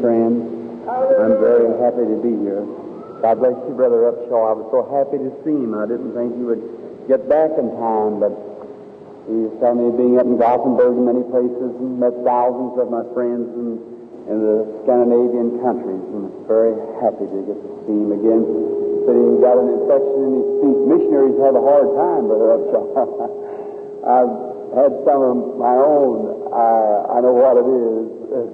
friend. I'm very happy to be here. God bless you, Brother Upshaw. I was so happy to see him. I didn't think he would get back in time, but he was telling me being up in Gothenburg and many places and met thousands of my friends in the Scandinavian countries, and I'm very happy to get to see him again. Said he got an infection in his feet. Missionaries have a hard time, Brother Upshaw. I've had some of my own. I know what it is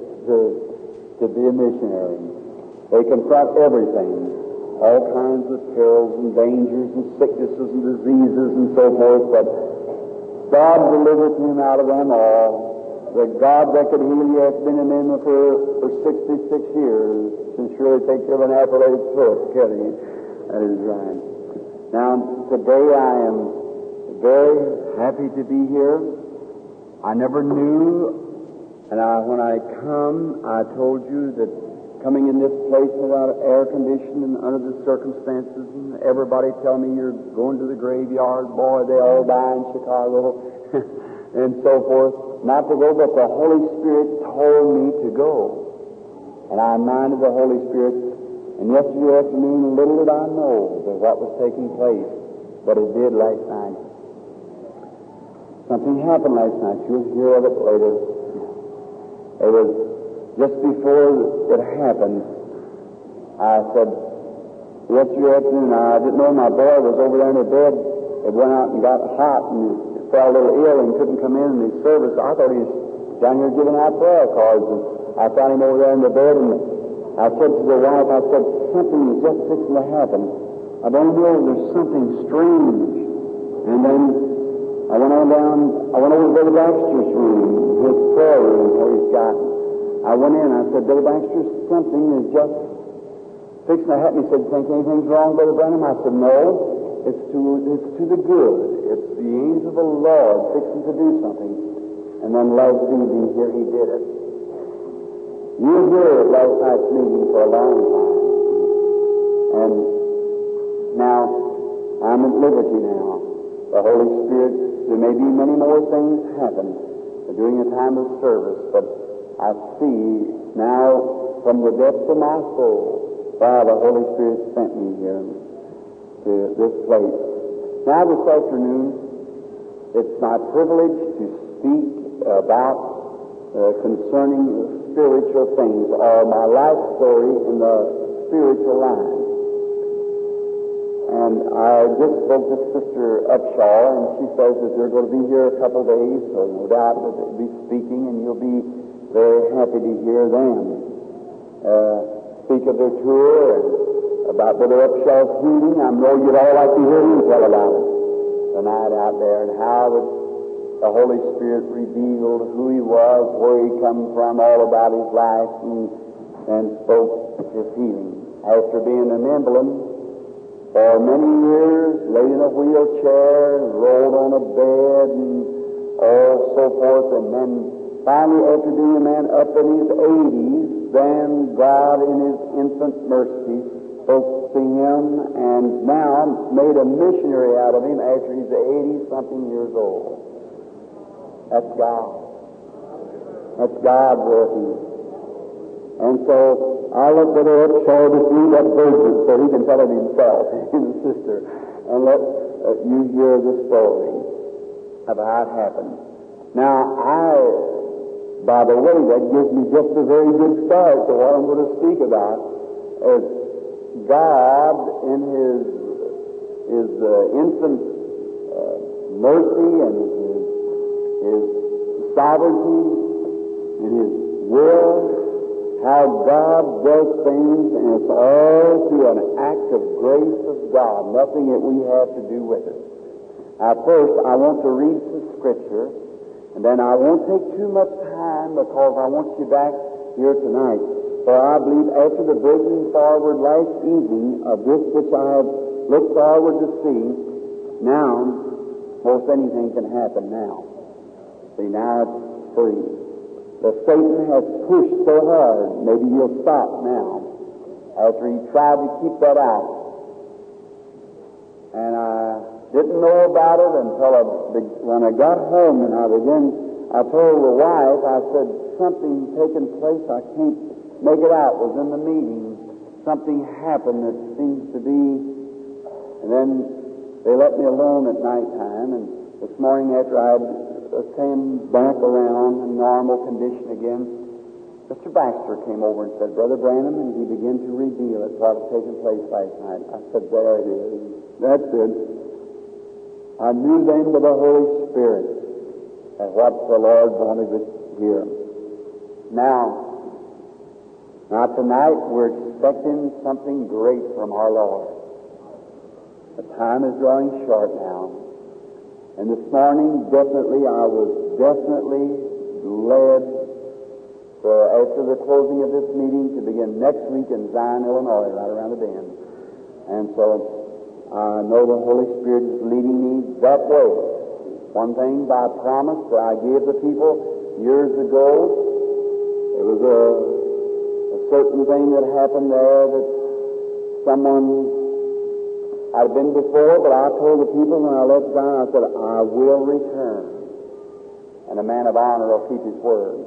to be a missionary. They confront everything, all kinds of perils and dangers and sicknesses and diseases and so forth, but God delivered him out of them all. The God that could heal you has been in him for 66 years, can surely take care of an athletic foot, can he? That is right. Now, today I am very happy to be here. I never knew, and when I come, I told you that coming in this place without air conditioning and under the circumstances, and everybody tell me you're going to the graveyard, boy, they all die in Chicago, and so forth. Not to go, but the Holy Spirit told me to go. And I minded the Holy Spirit, and yesterday afternoon, little did I know that what was taking place, but it did last night. Something happened last night. You'll hear of it later. It was just before it happened. I said, yesterday afternoon, I didn't know my boy was over there in the bed. It went out and got hot and felt a little ill and couldn't come in his service. I thought he was down here giving out prayer cards. And I found him over there in the bed, and I said to the wife, I said, something is just fixing to happen. I don't know, there's something strange. And then I went over to Brother Baxter's room, his prayer room where he's got. I went in, I said, Brother Baxter, something is just fixing to happen. He said, think anything's wrong, Brother Branham? I said, no, it's to the good. It's the angel of the Lord fixing to do something. And then last evening, here he did it. You were here at last night's meeting for a long time. And now, I'm at liberty now. The Holy Spirit, there may be many more things happen during a time of service, but I see now from the depths of my soul why the Holy Spirit sent me here to this place. Now this afternoon, it's my privilege to speak about concerning spiritual things, or my life story in the spiritual line. And I just spoke to Sister Upshaw, and she says that they're going to be here a couple of days, so no doubt that they'll be speaking, and you'll be very happy to hear them speak of their tour and about Brother Upshaw's healing. I know you'd all like to hear him tell about it tonight out there, and how the Holy Spirit revealed who he was, where he come from, all about his life, and spoke his healing. After being an invalid for many years, laid in a wheelchair, rolled on a bed, and all so forth, and then finally, after being a man up in his 80s, then God in his infinite mercy spoke to him and now made a missionary out of him after he's 80-something years old. That's God. That's God working. And so I looked at her Upshaw to see that virgin so he can tell it himself, his sister, and let you hear the story of how it happened. Now, by the way, that gives me just a very good start to what I'm going to speak about. As God, in His infinite mercy and His sovereignty and His will, how God does things, and it's all through an act of grace of God, nothing that we have to do with it. Now, first, I want to read some Scripture. And then I won't take too much time because I want you back here tonight. For I believe after the breaking forward last evening of this which I have looked forward to see, now most anything can happen now. See, now it's free. The Satan has pushed so hard, maybe he'll stop now after he tried to keep that out. And I didn't know about it until when I got home, and I told the wife, I said, something taking place, I can't make it out. Was in the meeting. Something happened that seems to be, and then they let me alone at nighttime, and this morning after I had came back around in normal condition again, Mr. Baxter came over and said, Brother Branham, and he began to reveal it, what had taken place last night. I said, there it is. That's it. I knew then by the Holy Spirit that what the Lord wanted to hear. Now tonight we're expecting something great from our Lord. The time is drawing short now. And this morning, I was definitely led after the closing of this meeting to begin next week in Zion, Illinois, right around the bend. And so I know the Holy Spirit is leading me that way. One thing by promise that I gave the people years ago, it was a certain thing that happened there that someone I'd been before, but I told the people when I left Zion, I said, I will return. And a man of honor will keep his word.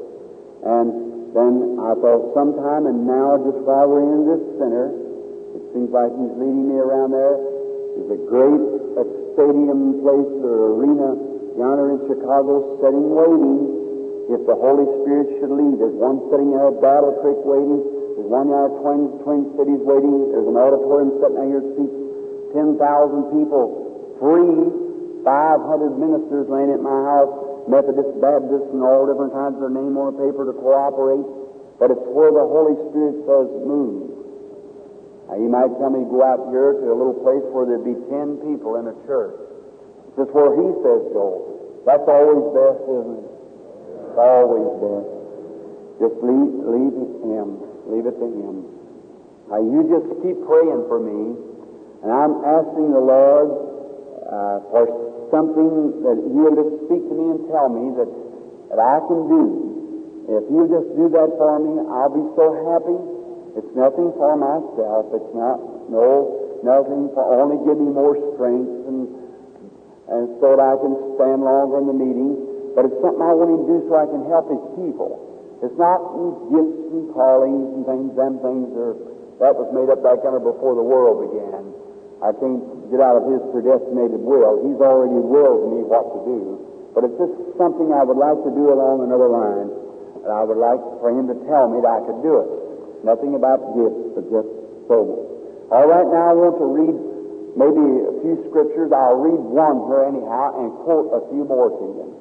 And then I thought sometime, and now just while we're in this center, it seems like he's leading me around there. There's a great stadium place or arena yonder in Chicago sitting waiting if the Holy Spirit should lead. There's one sitting there at Battle Creek waiting. There's one there at Twin Cities waiting. There's an auditorium sitting out here that seats 10,000 people, free, 500 ministers laying at my house, Methodist, Baptist, and all different kinds of their name on a paper to cooperate. But it's where the Holy Spirit says move. Now, you might tell me go out here to a little place where there'd be 10 people in a church. It's just where He says go. That's always best, isn't it? It's always best. Just leave Him. Leave it to Him. Now, you just keep praying for me. And I'm asking the Lord for something that He'll just speak to me and tell me that I can do. If you just do that for me, I'll be so happy. It's nothing for myself. It's nothing for only give me more strength and so that I can stand longer in the meeting. But it's something I want Him to do so I can help His people. It's not gifts and callings and things. Them things that was made up back under before the world began. I can't get out of His predestinated will. He's already willed me what to do. But it's just something I would like to do along another line. And I would like for Him to tell me that I could do it. Nothing about gifts, but just so. All right, now I want to read maybe a few scriptures. I'll read one here anyhow and quote a few more to you.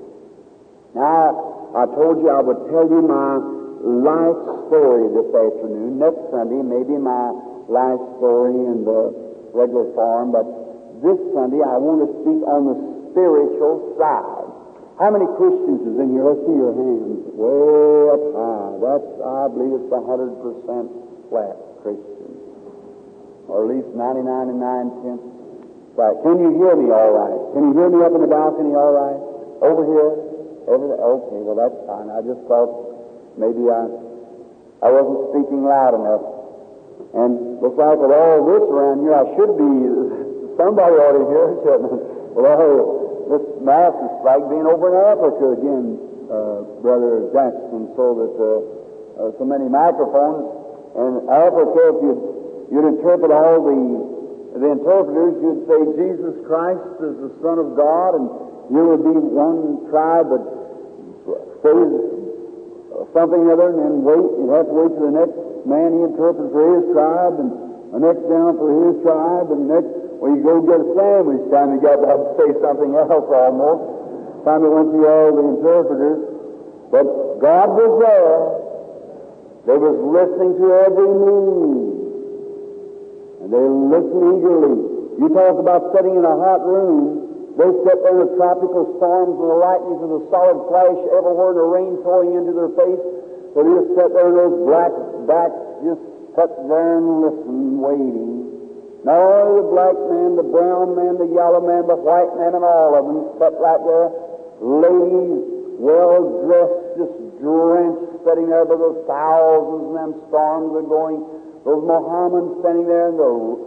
Now, I told you I would tell you my life story this afternoon. Next Sunday, maybe my life story in the regular form, but this Sunday I want to speak on the spiritual side. How many Christians is in here? Let's see your hands. Way up high. I believe it's 100% flat Christian. Or at least 99 9/10. Right. Can you hear me all right? Can you hear me up in the balcony all right? Over here? Okay, well that's fine. I just thought maybe I wasn't speaking loud enough. And looks like with all this around here, I should be, somebody ought to hear, shouldn't it? Well, this Mass is like being over in Africa again, Brother Jackson, so that so many microphones. And Africa, if you'd interpret all the interpreters, you'd say Jesus Christ is the Son of God, and you would be one tribe that says something other, and then wait. You'd have to wait till the next man he interprets for his tribe, and the next down for his tribe, and the next, well, you go get a sandwich time you got to say something else almost. Time we went through all the interpreters. But God was there. They was listening to every move. And they listened eagerly. You talk about sitting in a hot room. They sit there in the tropical storms and the lightnings and the solid flash everywhere and the rain pouring into their face. So they just sit there in those black backs, just sit there and listen, waiting. Not only the black man, the brown man, the yellow man, the white man, and all of them sit right there. Ladies, well dressed, just drenched, sitting there by those thousands and them storms are going. Those Mohammedans standing there in those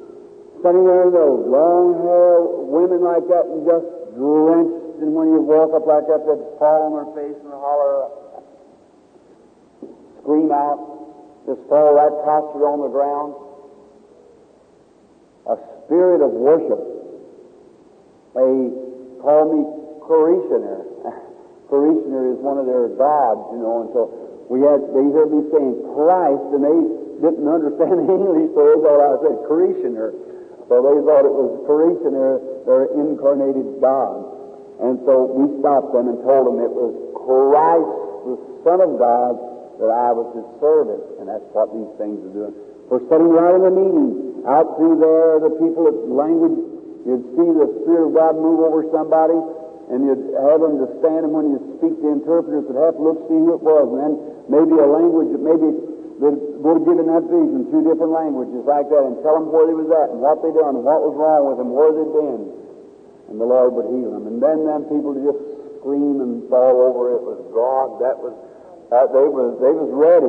long hair women like that and just drenched, and when you walk up like that, they'd fall on their face and holler, scream out. just fall right prostrate on the ground. A spirit of worship. They call me Parishioner. Parishioner is one of their gods, you know, and so they heard me saying Christ, and they didn't understand English, so they thought I said Parishioner. So they thought it was Parishioner, their incarnated God. And so we stopped them and told them it was Christ, the Son of God, that I was His servant. And that's what these things are doing. We're sitting right in the meeting. Out through there, the people at language, you'd see the Spirit of God move over somebody, and you'd have them to stand, and when you speak, the interpreters would have to look, see who it was, and then maybe a language that maybe they'd go to give in that vision, 2 different languages like that, and tell them where they was at, and what they done, and what was wrong with them, where they'd been. And the Lord would heal them. And then them people would just scream and fall over. It was God. They was ready.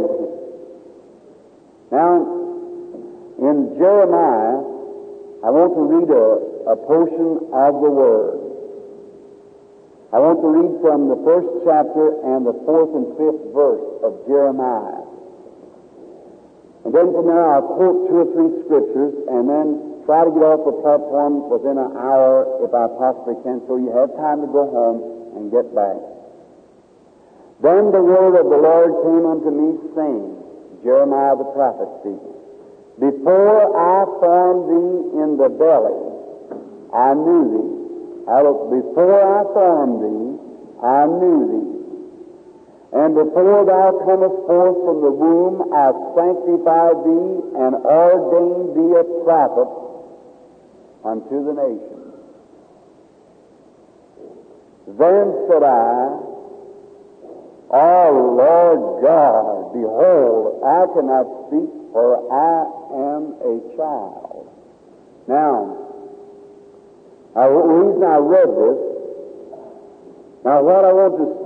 Now, in Jeremiah, I want to read a portion of the Word. I want to read from the 1st chapter and the 4th and 5th verse of Jeremiah. And then from there I'll quote 2 or 3 scriptures and then try to get off the platform within an hour if I possibly can, so you have time to go home and get back. Then the word of the Lord came unto me, saying, Jeremiah the prophet speaking, Before I formed thee in the belly, I knew thee. Before I formed thee, I knew thee. And before thou comest forth from the womb, I sanctified thee and ordained thee a prophet unto the nations. Then said I, O Lord God, behold, I cannot speak, for I am a child. Now, the reason I read this, now what I want to,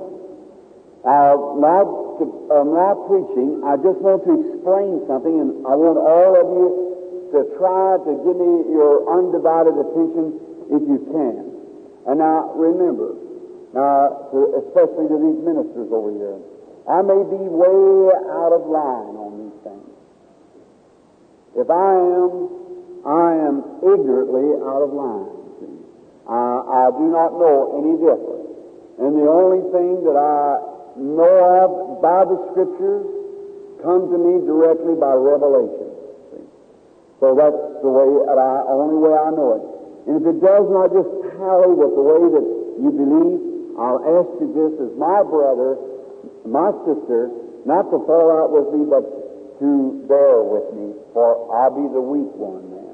now preaching, I just want to explain something, and I want all of you to try to give me your undivided attention if you can. And now, remember, especially to these ministers over here, I may be way out of line on these things. If I am ignorantly out of line. I do not know any different. And the only thing that I know of by the Scriptures come to me directly by revelation. See? So that's the only way I know it. And if it does not just tally with the way that you believe, I'll ask you this as my brother, my sister, not to fall out with me, but to bear with me, for I'll be the weak one then.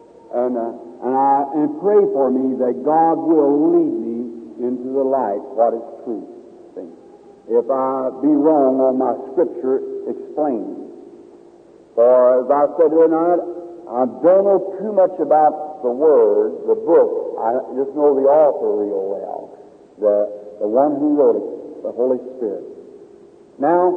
And pray for me that God will lead me into the light, what is truth. See? If I be wrong on my Scripture explaining. For as I said tonight, I don't know too much about the Word, the book. I just know the author real well, the one who wrote it, the Holy Spirit. Now,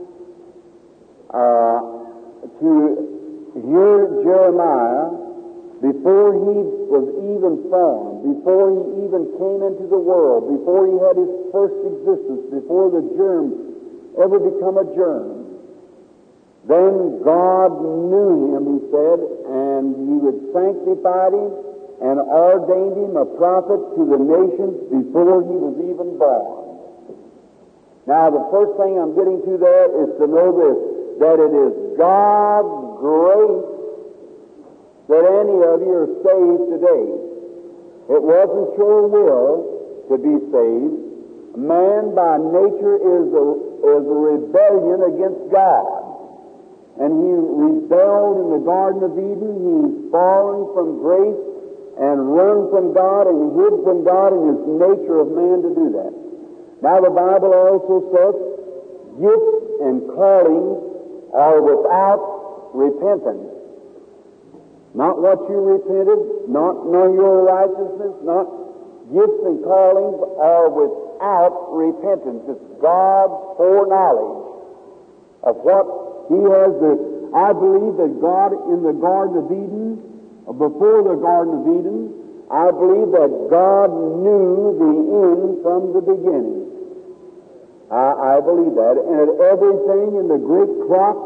to hear Jeremiah, before he was even formed, before he even came into the world, before he had his first existence, before the germ ever become a germ, then God knew him, he said, and he would sanctify him and ordained him a prophet to the nations before he was even born. Now, the first thing I'm getting to there is to know this, that it is God's grace that any of you are saved today. It wasn't your will to be saved. Man by nature is a rebellion against God. And he rebelled in the Garden of Eden. He's fallen from grace and run from God and hid from God, in his nature of man to do that. Now the Bible also says gifts and callings are without repentance. Not what you repented, not your righteousness, not gifts and callings are without repentance. It's God's foreknowledge of what He has. I believe that God in the Garden of Eden, before the Garden of Eden, I believe that God knew the end from the beginning. I believe that. And everything in the great clock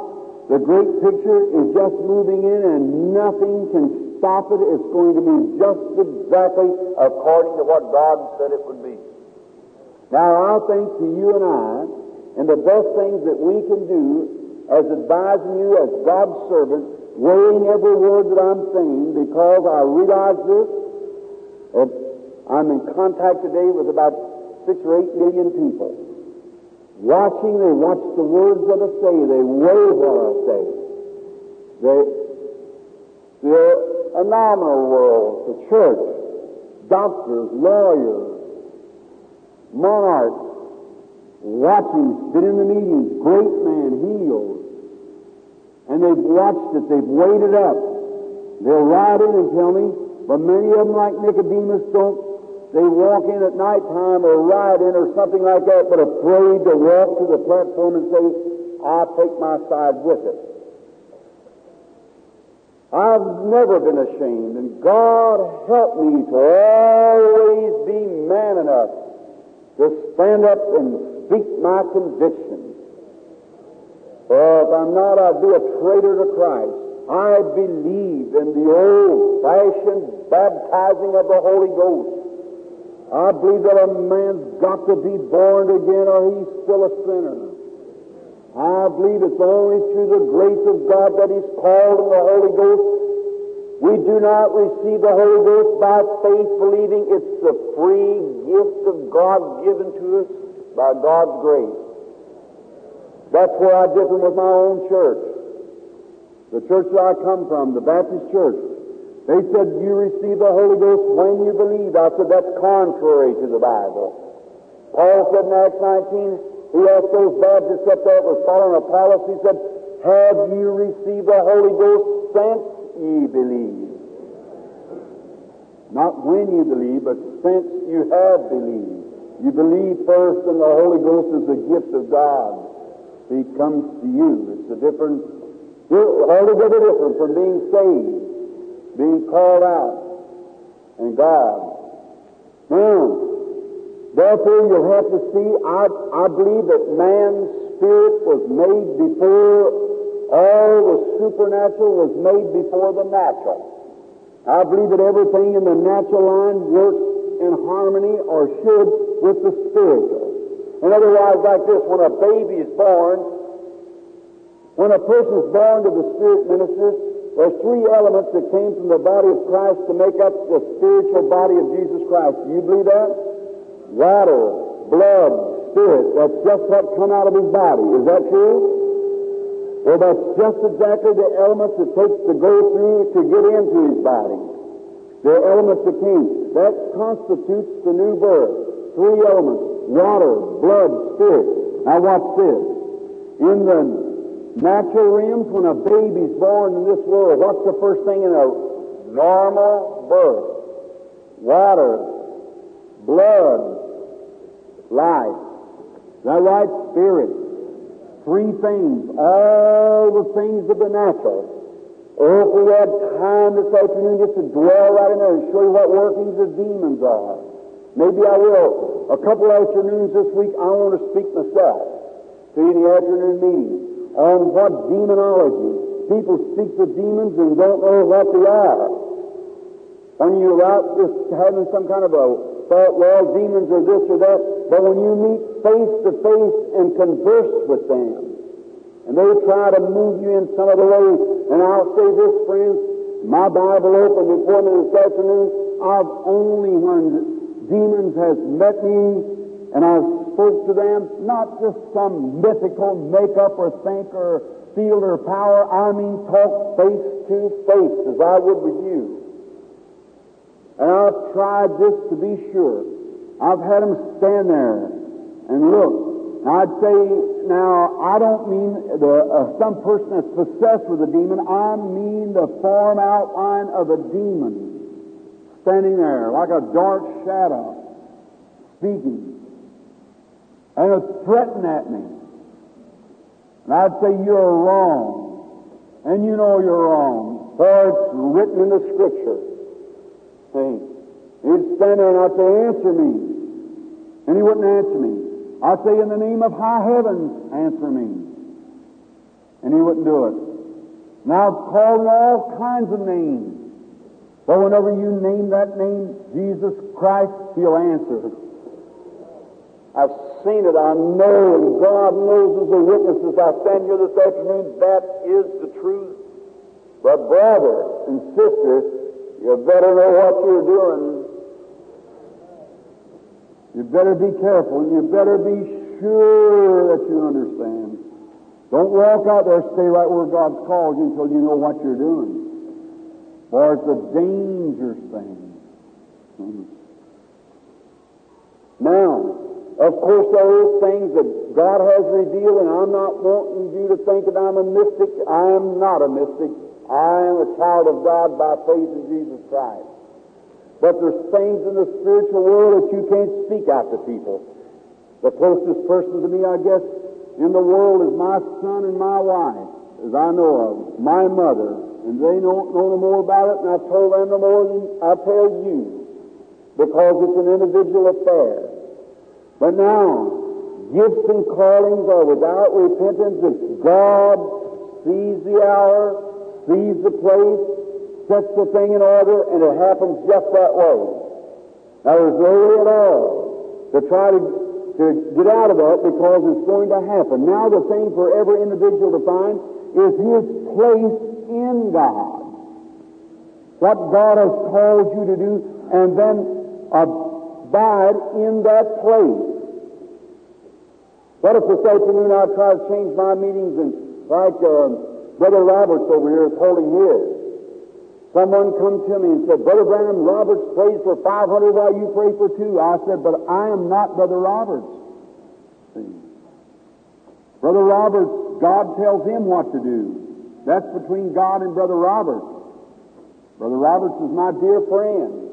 The great picture is just moving in and nothing can stop it. It's going to be just exactly according to what God said it would be. Now, I think to you and I, and the best things that we can do as advising you as God's servant, weighing every word that I'm saying, because I realize this, that I'm in contact today with about 6 or 8 million people. Watching, they watch the words that I say, they weigh what I say. The phenomenal world, the church, doctors, lawyers, monarchs, watching, been in the meetings, great man healed. And they've watched it, they've weighed it up. They'll write it and tell me, but many of them, like Nicodemus, don't. They walk in at night time or ride in or something like that, but afraid to walk to the platform and say, I'll take my side with it. I've never been ashamed, and God help me to always be man enough to stand up and speak my convictions. For if I'm not, I'd be a traitor to Christ. I believe in the old-fashioned baptizing of the Holy Ghost. I believe that a man's got to be born again or he's still a sinner. I believe it's only through the grace of God that he's called in the Holy Ghost. We do not receive the Holy Ghost by faith, believing it's the free gift of God given to us by God's grace. That's where I differ with my own church. The church that I come from, the Baptist church. They said, you receive the Holy Ghost when you believe. I said, that's contrary to the Bible. Paul said in Acts 19, he asked those Baptists up there that was following Apollos, he said, have you received the Holy Ghost since ye believe? Not when you believe, but since you have believed. You believe first, and the Holy Ghost is a gift of God. He comes to you. It's a different, altogether different from being saved, being called out, and God. Now, therefore, you'll have to see, I believe that man's spirit was made before, all the supernatural was made before the natural. I believe that everything in the natural line works in harmony, or should, with the spiritual. And otherwise, like this, when a baby is born, when a person is born to the Spirit ministers, there's 3 elements that came from the body of Christ to make up the spiritual body of Jesus Christ. Do you believe that? Water, blood, spirit. That's just what come out of his body. Is that true? Well, that's just exactly the elements it takes to go through to get into his body. The elements that came. That constitutes the new birth. 3 elements. Water, blood, spirit. Now watch this. In the natural realms, when a baby's born in this world, what's the first thing in a normal birth? Water, blood, life. Is that right? Spirit. 3 things. All the things of the natural. Oh, if we had time this afternoon just to dwell right in there and show you what workings of demons are. Maybe I will. A couple afternoons this week, I want to speak myself to you in the afternoon meeting on what demonology. People speak to demons and don't know what they are. When you're out just having some kind of a thought, well, demons are this or that, but when you meet face to face and converse with them, and they try to move you in some other way, and I'll say this, friends, my Bible open before me this afternoon, I've only when demons has met me, and I've spoke to them, not just some mythical make-up or think or field or power. I mean talk face to face as I would with you. And I've tried this to be sure. I've had them stand there and look. I'd say, now, I don't mean some person that's possessed with a demon. I mean the form outline of a demon standing there like a dark shadow, speaking. And it threatened at me. And I'd say, you're wrong. And you know you're wrong. For it's written in the Scripture. See? He'd stand there and I'd say, answer me. And he wouldn't answer me. I'd say, in the name of high heavens, answer me. And he wouldn't do it. Now I've called him all kinds of names. But whenever you name that name, Jesus Christ, he'll answer. I've seen it, I know, and God knows as a witness as I stand here this afternoon, that is the truth. But brother and sister, you better know what you're doing. You better be careful, and you better be sure that you understand. Don't walk out there and stay right where God's called you until you know what you're doing. For it's a dangerous thing. Now, of course, there is things that God has revealed, and I'm not wanting you to think that I'm a mystic. I am not a mystic. I am a child of God by faith in Jesus Christ. But there's things in the spiritual world that you can't speak out to people. The closest person to me, I guess, in the world is my son and my wife, as I know of, my mother. And they don't know no more about it, and I've told them no more than I tell you, because it's an individual affair. But now, gifts and callings are without repentance. If God sees the hour, sees the place, sets the thing in order, and it happens just that way. Now, there's no way at all to try to get out of that, because it's going to happen. Now, the thing for every individual to find is his place in God. What God has called you to do, and then abide in that place. What if this afternoon I try to change my meetings, and like Brother Roberts over here is holding his. Someone come to me and said, Brother Branham, Roberts prays for 500 while you pray for 2. I said, but I am not Brother Roberts. See? Brother Roberts, God tells him what to do. That's between God and Brother Roberts. Brother Roberts is my dear friend.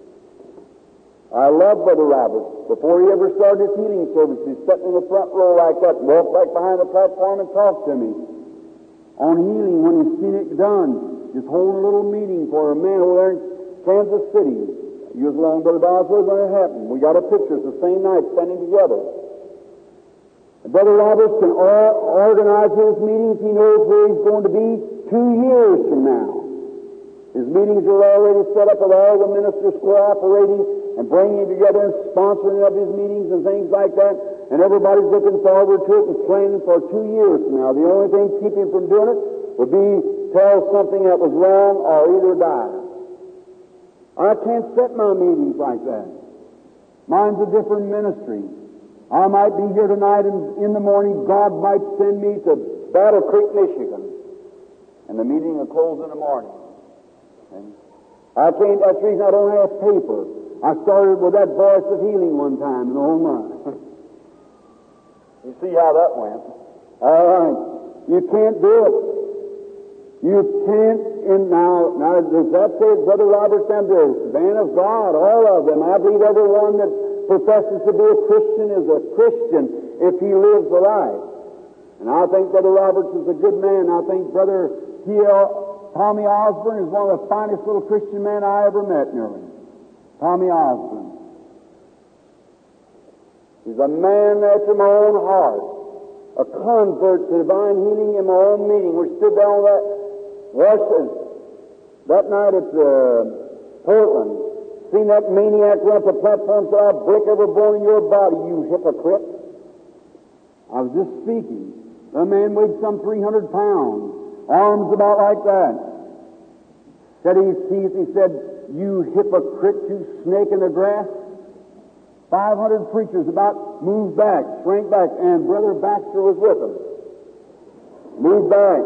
I love Brother Roberts. Before he ever started his healing service, he's sitting in the front row like that, walked right behind the platform and talked to me on healing when he's seen it done. Just holding a little meeting for a man over there in Kansas City. He was along, Brother Boswell, when it happened. We got a picture the same night standing together. And Brother Roberts can organize his meetings. He knows where he's going to be 2 years from now. His meetings are already set up with all the ministers cooperating and bringing together and sponsoring of his meetings and things like that. And everybody's looking forward to it and planning for 2 years from now. The only thing keeping him from doing it would be tell something that was wrong or either die. I can't set my meetings like that. Mine's a different ministry. I might be here tonight, and in the morning God might send me to Battle Creek, Michigan, and the meeting will close in the morning. And I can't. That's the reason I don't have paper. I started with that voice of healing one time, and oh my! You see how that went? All right, you can't do it. You can't. And now does that say Brother Robert Sanders, man of God, all of them? I believe everyone that professes to be a Christian is a Christian if he lives the life. And I think Brother Roberts is a good man. I think Brother Tommy Osborne is one of the finest little Christian men I ever met, nearly. Tommy Osborne. He's a man after my own heart. A convert to divine healing in my own meeting. We stood down that night at Portland. Seen that maniac run up the platform and said, I'll break every bone in your body, you hypocrite. I was just speaking. The man weighed some 300 pounds. Arms about like that. Said his teeth, he said, you hypocrite, you snake in the grass. 500 preachers about moved back, shrank back, and Brother Baxter was with them. Moved back.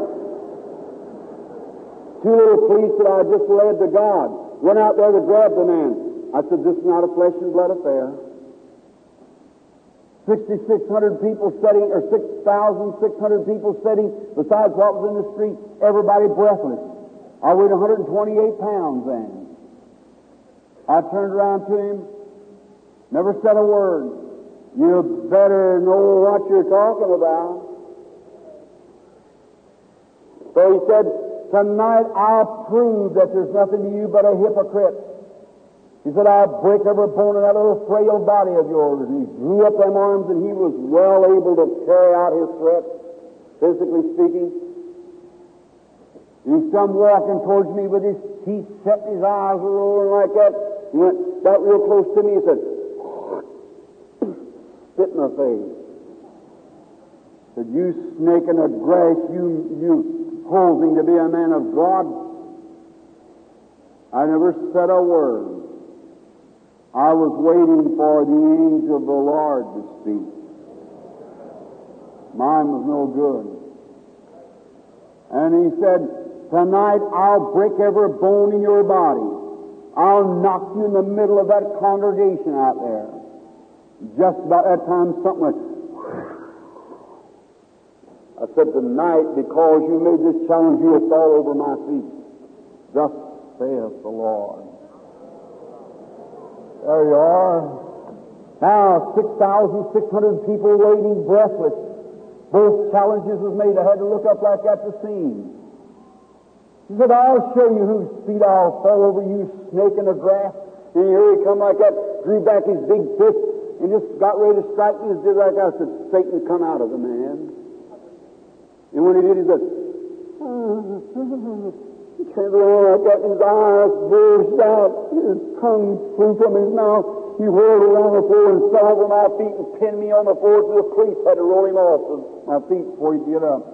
2 little police that I just led to God went out there to grab the man. I said, this is not a flesh and blood affair. 6,600 people sitting, or 6,600 people sitting, besides what was in the street, everybody breathless. I weighed 128 pounds then. I turned around to him, never said a word. You better know what you're talking about. So he said, tonight I'll prove that there's nothing to you but a hypocrite. He said, I'll break every bone in that little frail body of yours. And he drew up them arms, and he was well able to carry out his threat, physically speaking. And he's come walking towards me with his teeth set and his eyes were rolling like that. He went got real close to me and said, spit in my face. Said, you snake in the grass, you posing to be a man of God. I never said a word. I was waiting for the angel of the Lord to speak. Mine was no good. And he said, tonight I'll break every bone in your body. I'll knock you in the middle of that congregation out there. Just about that time something went. I said, tonight, because you made this challenge, you will fall over my feet. Thus saith the Lord. There you are. Now, 6,600 people waiting breathless. Both challenges was made. I had to look up like that to see. He said, I'll show you whose feet I'll fall over, you snake in the grass. And here he come like that, drew back his big fist, and just got ready to strike me. He did like that. I said, Satan, come out of the man. And when he did, he said, he turned around like that, and his eyes burst out, his tongue flew from his mouth. He whirled around the floor and fell over my feet and pinned me on the floor so the priest had to roll him off of my feet before he'd get up.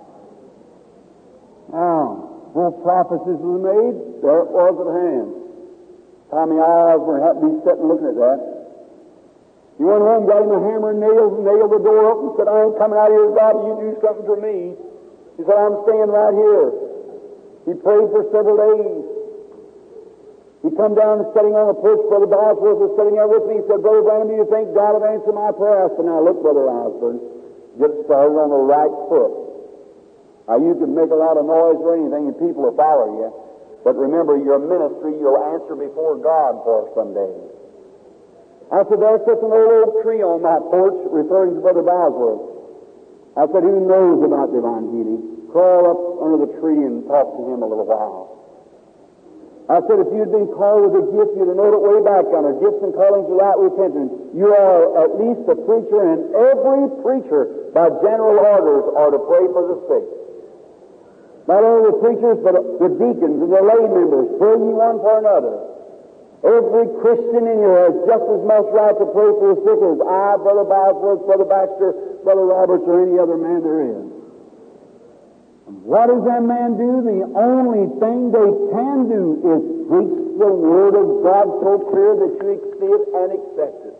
Now, both prophecies were made, there it was at hand. Tommy Osborne happened to be sitting looking at that. He went home, got him a hammer and nailed the door up and said, I ain't coming out of here, God, you do something for me. He said, I'm staying right here. He prayed for several days. He come down and sitting on the porch. Brother Bosworth was sitting there with me. He said, Brother Branham, do you think God will answer my prayer? I said, now look, Brother Osborne, get started on the right foot. Now you can make a lot of noise or anything and people will follow you. But remember, your ministry you'll answer before God for someday. I said, there sits an old tree on that porch, referring to Brother Bosworth. I said, who knows about divine healing? Crawl up under the tree and talk to him a little while. I said, if you'd been called with a gift, you'd have known it way back on her. Gifts and callings without repentance. You are at least a preacher, and every preacher, by general orders, are to pray for the sick. Not only the preachers, but the deacons and the lay members, pray ye one for another. Every Christian in here has just as much right to pray for the sick as I, Brother Bosworth, Brother Baxter, Brother Roberts, or any other man there is. And what does that man do? The only thing they can do is preach the Word of God so clear that you see it and accept it.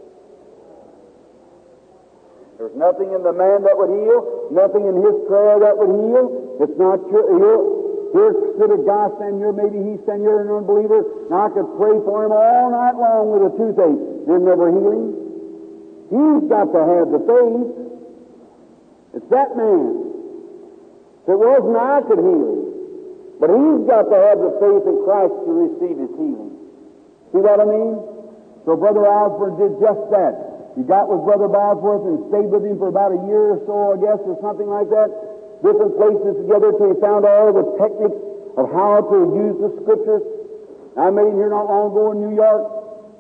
There's nothing in the man that would heal, nothing in his prayer that would heal. It's not Here stood a guy standing here, maybe he's standing here an unbeliever, and I could pray for him all night long with a toothache. Didn't ever heal him. He's got to have the faith. It's that man. If it wasn't, I could heal him. But he's got to have the faith in Christ to receive his healing. See what I mean? So Brother Osborne did just that. He got with Brother Bosworth and stayed with him for about a year or so, I guess, or something like that. Different places together till he found all the techniques of how to use the Scriptures. I met him here not long ago in New York.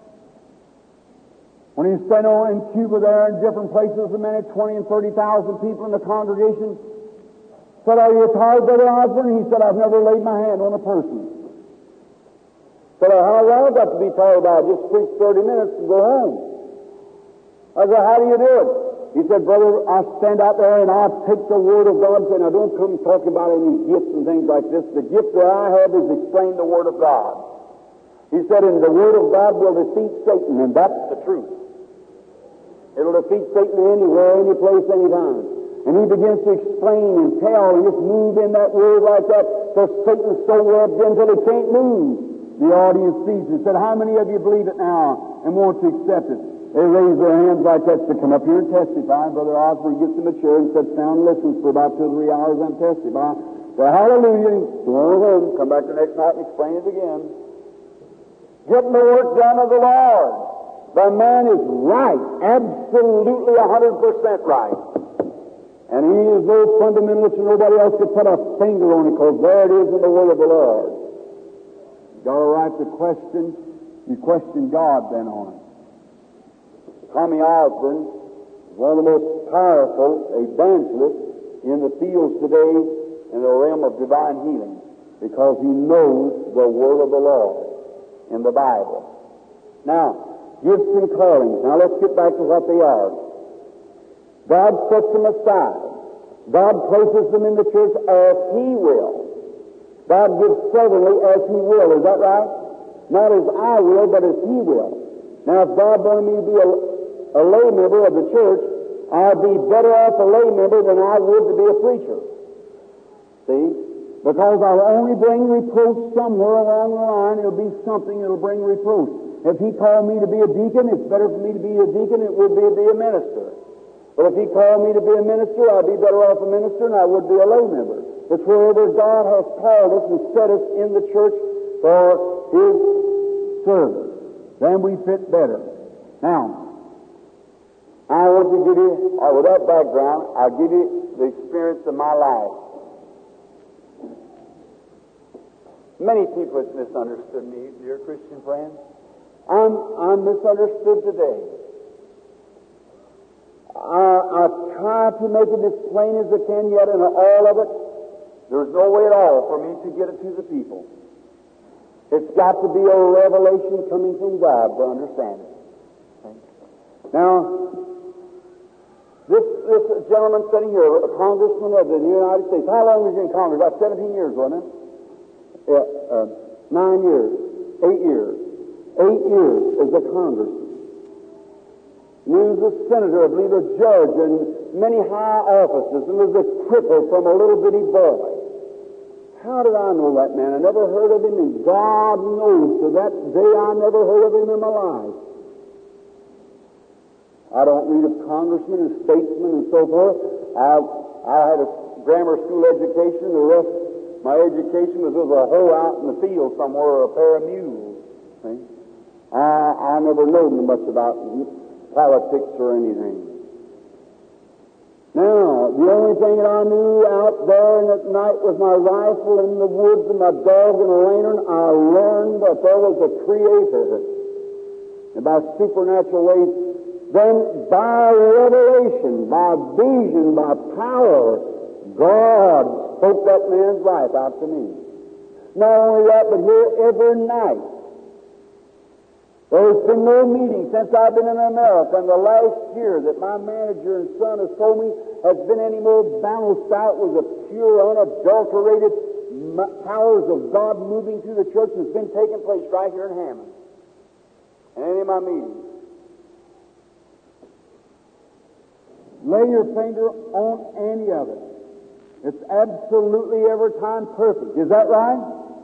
When he was staying in Cuba there in different places, a minute, 20 and 30,000 people in the congregation. Said, are you tired, Brother Osborne? He said, I've never laid my hand on a person. Said, how long have I got to be tired about? Just preach 30 minutes and go home. I said, how do you do it? He said, brother, I stand out there and I take the Word of God and I don't come talking about any gifts and things like this. The gift that I have is explain the Word of God. He said, and the Word of God will defeat Satan, and that's the truth. It'll defeat Satan anywhere, any place, any time. And he begins to explain and tell and just move in that Word like that so Satan's so webbed in until he can't move. The audience sees it. Said, how many of you believe it now and want to accept it? They raise their hands like that to come up here and testify. Brother Osborne gets him a chair and sits down and listens for about 2 or 3 hours and testify. Well, hallelujah. Go on home. Come back the next night and explain it again. Getting the work done of the Lord. The man is right. Absolutely 100% right. And he is no fundamentalist and nobody else could put a finger on it because there it is in the Word of the Lord. You got a right to question. You question God then on it. Tommy Osborne is one of the most powerful evangelists in the fields today in the realm of divine healing. because he knows the word of the Lord in the Bible. Now, gifts and callings. Now let's get back to what they are. God sets them aside. God places them in the church as He will. God gives severally as He will. Is that right? Not as I will, but as He will. Now, if God wanted me to be a lay member of the church, I'd be better off a lay member than I would to be a preacher. See? Because I'll only bring reproach somewhere along the line. It'll be something that'll bring reproach. If He called me to be a deacon, it's better for me to be a deacon than it would be to be a minister. But if He called me to be a minister, I'd be better off a minister than I would be a lay member. It's wherever God has called us and set us in the church for His service. Then we fit better. Now, I want to give you, with that background, I'll give you the experience of my life. Many people have misunderstood me, dear Christian friends. I'm misunderstood today. I try to make it as plain as I can, yet in all of it, there's no way at all for me to get it to the people. It's got to be a revelation coming from God to understand it. Now, this gentleman sitting here, a congressman of the United States, how long was he in Congress? About 17 years, wasn't it? 9 years. 8 years. 8 years as a congressman. He was a senator, I believe, a judge, and many high offices, and was a cripple from a little bitty boy. How did I know that man? I never heard of him, and God knows to that day I never heard of him in my life. I don't read of congressmen and statesmen and so forth. I had a grammar school education. The rest of my education was a hoe out in the field somewhere, or a pair of mules. See? I never knew much about politics or anything. Now, the only thing that I knew out there at night was my rifle in the woods and my dog and a lantern. I learned that there was a Creator. And by supernatural ways, then by revelation, by vision, by power, God spoke that man's life out to me. Not only that, but here every night. There's been no meeting since I've been in America in the last year that my manager and son has told me has been any more balanced out with the pure, unadulterated powers of God moving through the church that's been taking place right here in Hammond. And any of my meetings. Lay your finger on any of it. It's absolutely every time perfect. Is that right?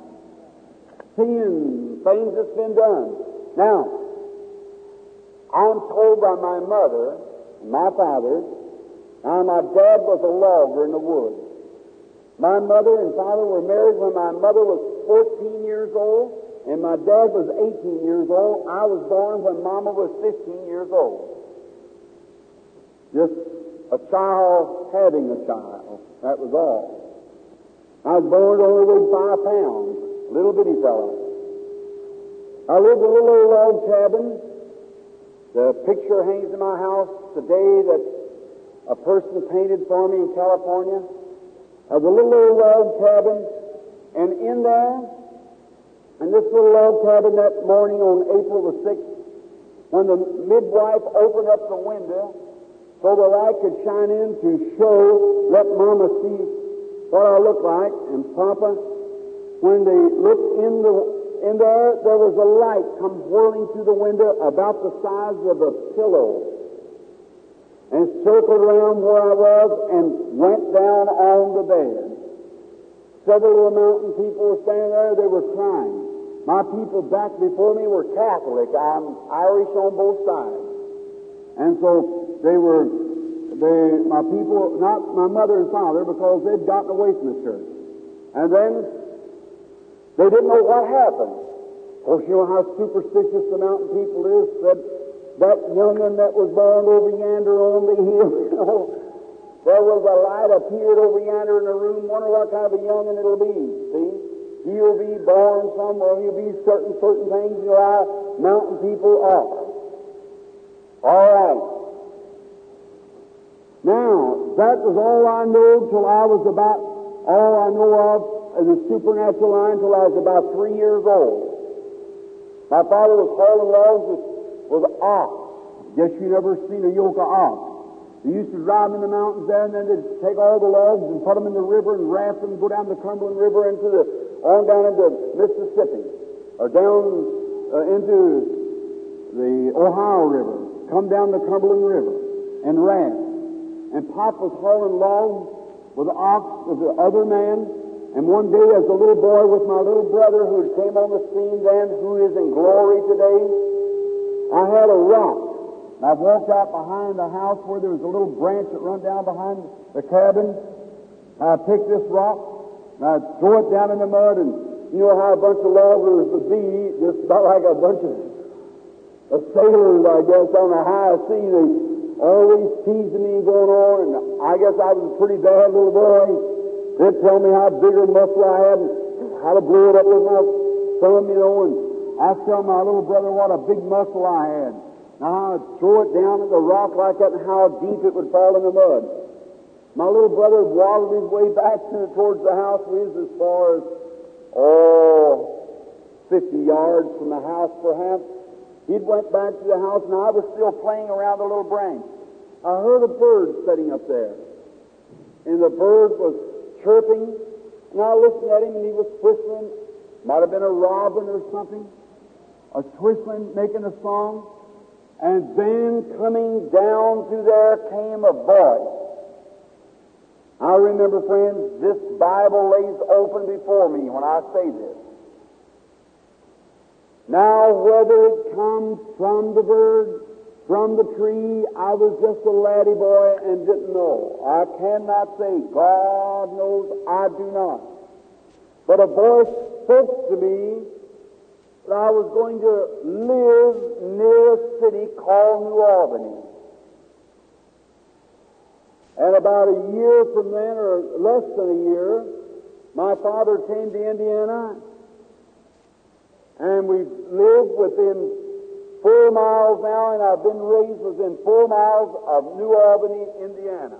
Seeing things that's been done. Now, I'm told by my mother and my father, now my dad was a logger in the woods. My mother and father were married when my mother was 14 years old, and my dad was 18 years old. I was born when Mama was 15 years old. Just a child having a child. That was all. I was born only weighed 5 pounds. Little bitty fellow. I lived in a little old log cabin. The picture hangs in my house today that a person painted for me in California of the little old log cabin. And in there, in this little log cabin that morning on April the 6th, when the midwife opened up the window so the light could shine in to show, let Mama see what I look like, and Papa, when they looked in there was a light come whirling through the window about the size of a pillow and circled around where I was and went down on the bed. Several of the mountain people were standing there. They were crying. My people back before me were Catholic. I'm Irish on both sides. And so my people, not my mother and father, because they'd gotten away from the church. And then they didn't know what happened. Of course, you know how superstitious the mountain people is. That young'un that was born over yonder on the hill, you know, there was a light appeared over yonder in the room. Wonder what kind of a young'un it'll be. See, he'll be born somewhere. He'll be certain things. You know how mountain people are. All right. Now that was all I know till I was about all I know of in the supernatural line till I was about 3 years old. My father was hauling logs with an ox. Guess you never seen a yoke of ox. They used to drive them in the mountains there, and then they'd take all the logs and put them in the river and raft them, go down the Cumberland River on down into Mississippi, or down into the Ohio River, come down the Cumberland River and raft. And Pop was hauling logs with an ox with the other man. And one day, as a little boy with my little brother who came on the scene then, who is in glory today, I had a rock. And I walked out behind the house where there was a little branch that run down behind the cabin. I picked this rock, and I threw it down in the mud, and you know how a bunch of loggers would be, just about like a bunch of sailors, I guess, on the high sea. They always teasing me going on, and I guess I was a pretty bad little boy. They'd tell me how big a muscle I had and how to blow it up with my thumb, you know, and I'd tell my little brother what a big muscle I had. Now I'd throw it down at the rock like that and how deep it would fall in the mud. My little brother waddled his way back towards the house. We was as far as, 50 yards from the house perhaps. He'd went back to the house, and I was still playing around the little branch. I heard a bird sitting up there, and the bird was chirping, and I listened at him, and he was whistling. Might have been a robin or something, whistling, making a song. And then coming down through there came a voice. I remember, friends, this Bible lays open before me when I say this. Now, whether it comes from the bird, from the tree, I was just a laddie boy and didn't know. I cannot say. God knows I do not. But a voice spoke to me that I was going to live near a city called New Albany. And about a year from then, or less than a year, my father came to Indiana, and we've lived within 4 miles now, and I've been raised within 4 miles of New Albany, Indiana.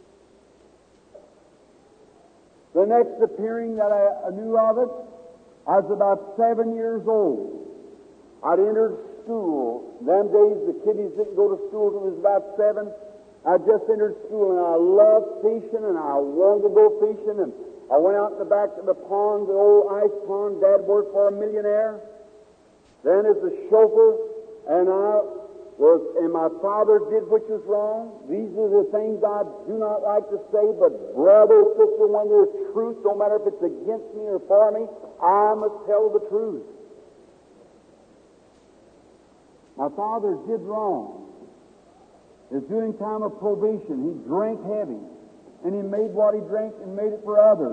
The next appearing that I knew of it, I was about 7 years old. I'd entered school. In them days, the kiddies didn't go to school till they was about 7. I just entered school, and I loved fishing, and I wanted to go fishing, and I went out in the back of the pond, the old ice pond. Dad worked for a millionaire. Then as a chauffeur, and my father did which was wrong. These are the things I do not like to say, but brother, sister, when there's truth, no matter if it's against me or for me, I must tell the truth. My father did wrong. He was doing time of probation. He drank heavy, and he made what he drank and made it for others.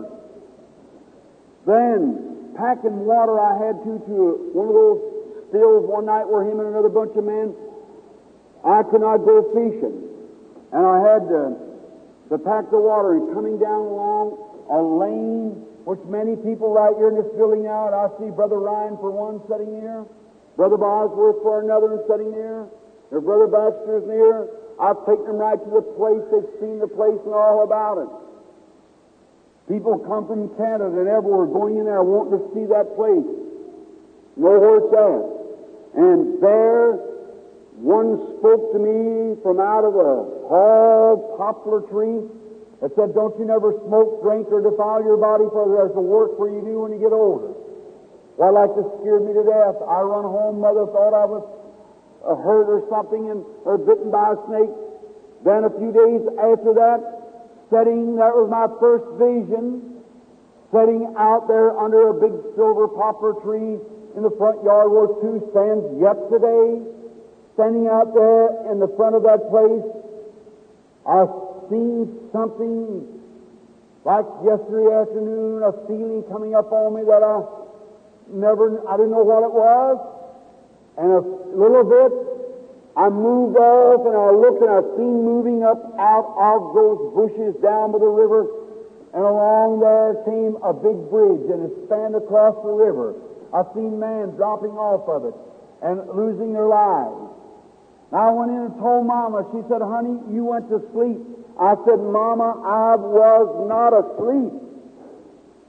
Then, packing water I had to one of those stills one night where him and another bunch of men, I could not go fishing. And I had to pack the water, and coming down along a lane, which many people right here in this building now, and I see Brother Ryan for one sitting here, Brother Bosworth for another and sitting here, their Brother Baxter's near. I've taken them right to the place. They've seen the place and all about it. People come from Canada and everywhere going in there wanting to see that place, know where it's at. And there, one spoke to me from out of a tall poplar tree that said, "Don't you never smoke, drink, or defile your body, for there's a work for you to do when you get older." Well, like this scared me to death. I run home. Mother thought I was hurt or something, or bitten by a snake. Then a few days after that, that was my first vision, sitting out there under a big silver poplar tree in the front yard where two stands yet today, standing out there in the front of that place. I seen something like yesterday afternoon, a feeling coming up on me that I didn't know what it was. And a little bit, I moved off, and I looked, and I seen moving up out of those bushes down by the river, and along there came a big bridge, and it spanned across the river. I seen men dropping off of it and losing their lives. I went in and told Mama. She said, "Honey, you went to sleep." I said, "Mama, I was not asleep."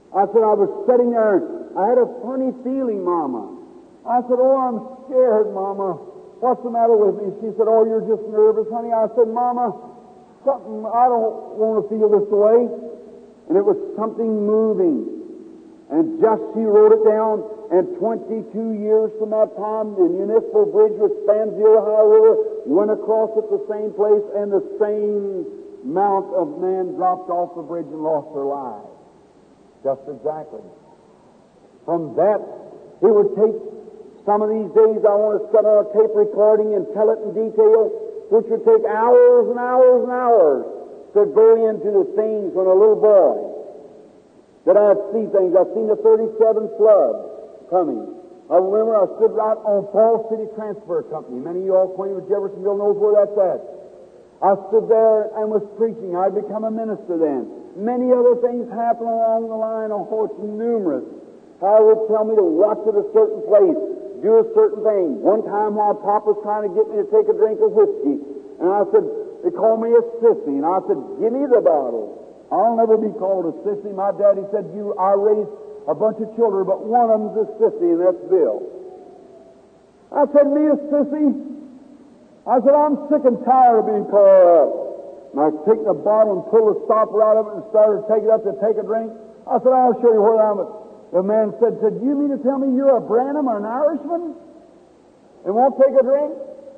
I said, I was sitting there, I had a funny feeling, Mama. I said, oh, I'm scared, Mama. What's the matter with me? She said, oh, you're just nervous, honey. I said, Mama, I don't want to feel this way. And it was something moving. And just she wrote it down, and 22 years from that time, the municipal bridge which spans the Ohio River went across at the same place, and the same amount of men dropped off the bridge and lost their lives. Just exactly. From that, it would take some of these days, I want to set on a tape recording and tell it in detail, which would take hours and hours and hours to go into the things when a little boy, that I'd see things. I've seen the 37 flood coming. I remember I stood right on Falls City Transfer Company. Many of you all acquainted with Jeffersonville knows where that's at. I stood there and was preaching. I'd become a minister then. Many other things happened along the line. Oh, it's numerous. How would tell me to watch at a certain place, do a certain thing. One time while Pop was trying to get me to take a drink of whiskey, and I said, they called me a sissy, and I said, give me the bottle. I'll never be called a sissy. My daddy said, I raised a bunch of children, but one of them's a sissy, and that's Bill. I said, me a sissy? I said, I'm sick and tired of being called up. And I took the bottle and pulled the stopper out of it and started to take it up to take a drink. I said, I'll show you where I'm at. The man said, you mean to tell me you're a Branham or an Irishman and won't take a drink?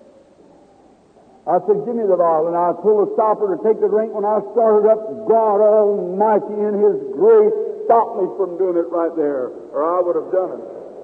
I said, give me the bottle. And I pulled the stopper to take the drink. When I started up, God Almighty in His grace stopped me from doing it right there, or I would have done it.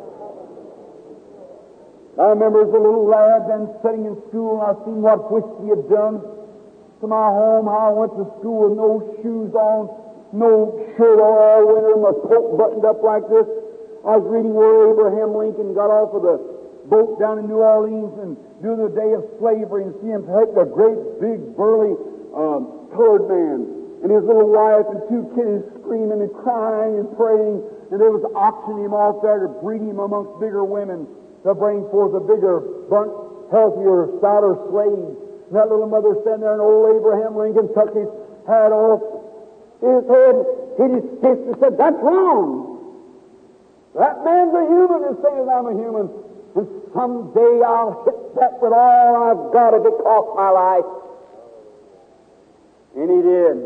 I remember as a little lad then sitting in school, and I seen what whiskey had done to my home, how I went to school with no shoes on, no shirt on all winter, my coat buttoned up like this. I was reading where Abraham Lincoln got off of the boat down in New Orleans and during the day of slavery, and see him take a great big burly colored man and his little wife and two kiddies screaming and crying and praying, and they was auctioning him off there to breed him amongst bigger women to bring forth a bigger, burnt, healthier, stouter slave. And that little mother standing there, and old Abraham Lincoln took his hat off, his head, hit his fist, and said, that's wrong. That man's a human as same as I'm a human. And someday I'll hit that with all I've got if it costs my life. And he did.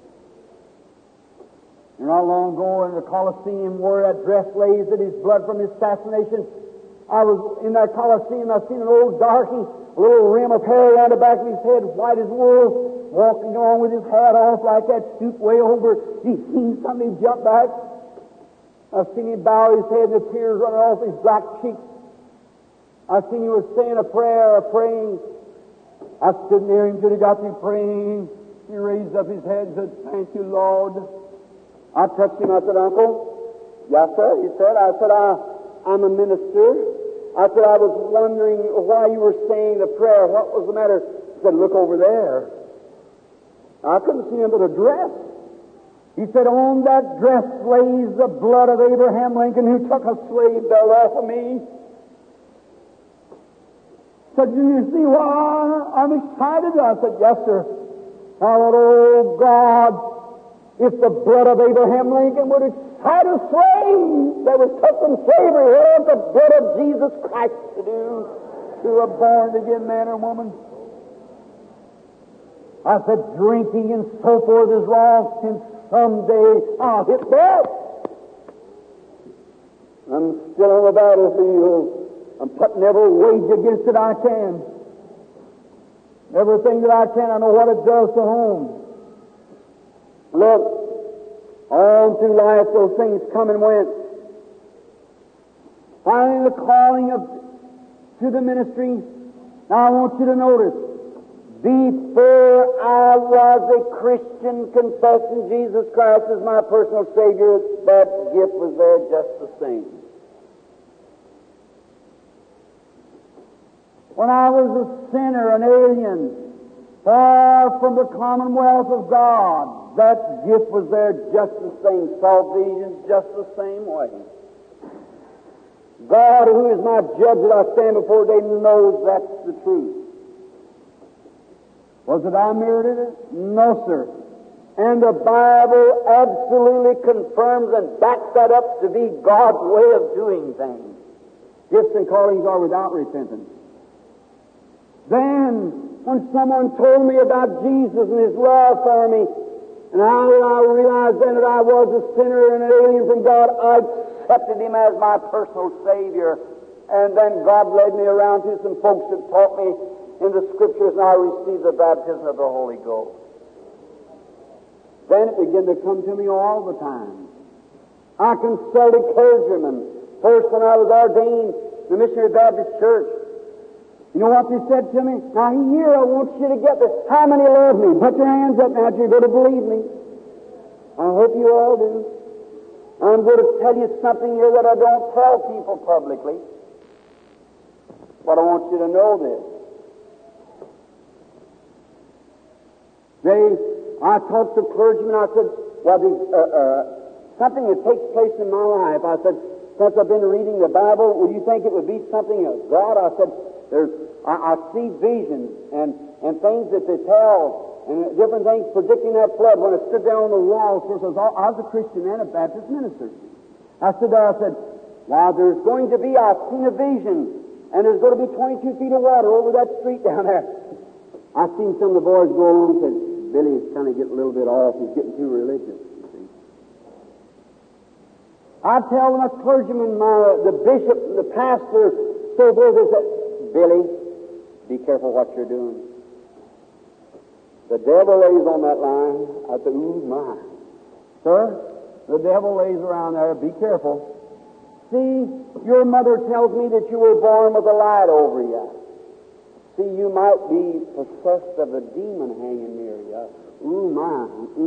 And not long ago in the Colosseum where that dress lays at his blood from his assassination, I was in that Colosseum, I seen an old darky, a little rim of hair around the back of his head, white as wool, walking on with his hat off like that, stooped way over. He seen something jump back. I've seen him bow his head and the tears running off his black cheeks. I seen he was saying a prayer, praying. I stood near him till he got through praying. He raised up his head and said, thank you, Lord. I touched him. I said, Uncle? Yes, sir. He said, I'm a minister. I said, I was wondering why you were saying the prayer. What was the matter? He said, look over there. I couldn't see him but a dress. He said, on that dress lays the blood of Abraham Lincoln, who took a slave belt off of me. Said, do you see why I'm excited? I said, yes, sir. I thought, oh, God, if the blood of Abraham Lincoln would excite a slave that was took from slavery, what the blood of Jesus Christ to do to a born-again man or woman? I said, drinking and so forth is wrong, and someday I'll hit that. I'm still on the battlefield. I'm putting every wage against it I can. Everything that I can, I know what it does to home. Look, all through life those things come and went. Finally, the calling to the ministry. Now I want you to notice, before I was a Christian confessing Jesus Christ as my personal Savior, that gift was there just the same. When I was a sinner, an alien, far from the commonwealth of God, that gift was there just the same. Salvation just the same way. God, who is my judge that I stand before today, knows that's the truth. Was it I merited it? No, sir. And the Bible absolutely confirms and backs that up to be God's way of doing things. Gifts and callings are without repentance. Then, when someone told me about Jesus and His love for me, and I realized then that I was a sinner and an alien from God, I accepted Him as my personal Savior. And then God led me around to some folks that taught me in the Scriptures, and I received the baptism of the Holy Ghost. Then it began to come to me all the time. I consulted clergymen. First, when I was ordained in the Missionary Baptist Church, you know what they said to me? Now here, I want you to get this. How many love me? Put your hands up now, you're going to believe me. I hope you all do. I'm going to tell you something here that I don't tell people publicly. But I want you to know this. I talked to clergymen. I said, well, something that takes place in my life. I said, since I've been reading the Bible, would you think it would be something of God? I said, I see visions and things that they tell and different things predicting that flood. When I stood there on the wall, of course, I was a Christian and a Baptist minister. I stood there, I said, wow, there's going to be, I've seen a vision, and there's going to be 22 feet of water over that street down there. I've seen some of the boys go along and said, Billy's kind of getting a little bit off. He's getting too religious, you see. I tell them, a clergyman, the bishop, the pastor, so forth, they said, Billy, be careful what you're doing. The devil lays on that line. I said, ooh, my. Sir, the devil lays around there. Be careful. See, your mother tells me that you were born with a light over you. See, you might be possessed of a demon hanging near you. Ooh, my.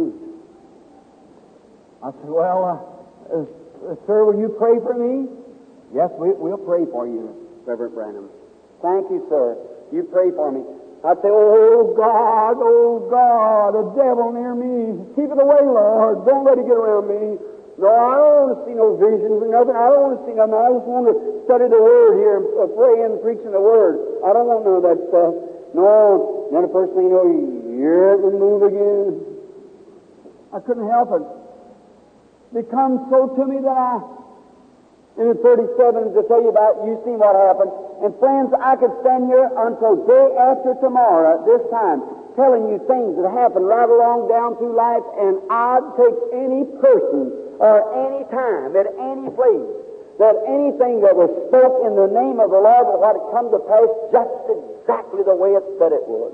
I said, well, sir, will you pray for me? Yes, we'll pray for you, Reverend Branham. Thank you, sir. You pray for me. I'd say, oh, God, a devil near me. Keep it away, Lord. Don't let it get around me. No, I don't want to see no visions or nothing. I don't want to see nothing. I just want to study the Word here, pray and preaching the Word. I don't want none of that stuff. No. Then the first thing you know, here it would move again. I couldn't help it. It comes so to me that in the 37 to tell you about, you see what happened. And friends, I could stand here until day after tomorrow at this time, telling you things that happened right along down through life, and I'd take any person or any time, at any place, that anything that was spoke in the name of the Lord would have come to pass just exactly the way it said it would.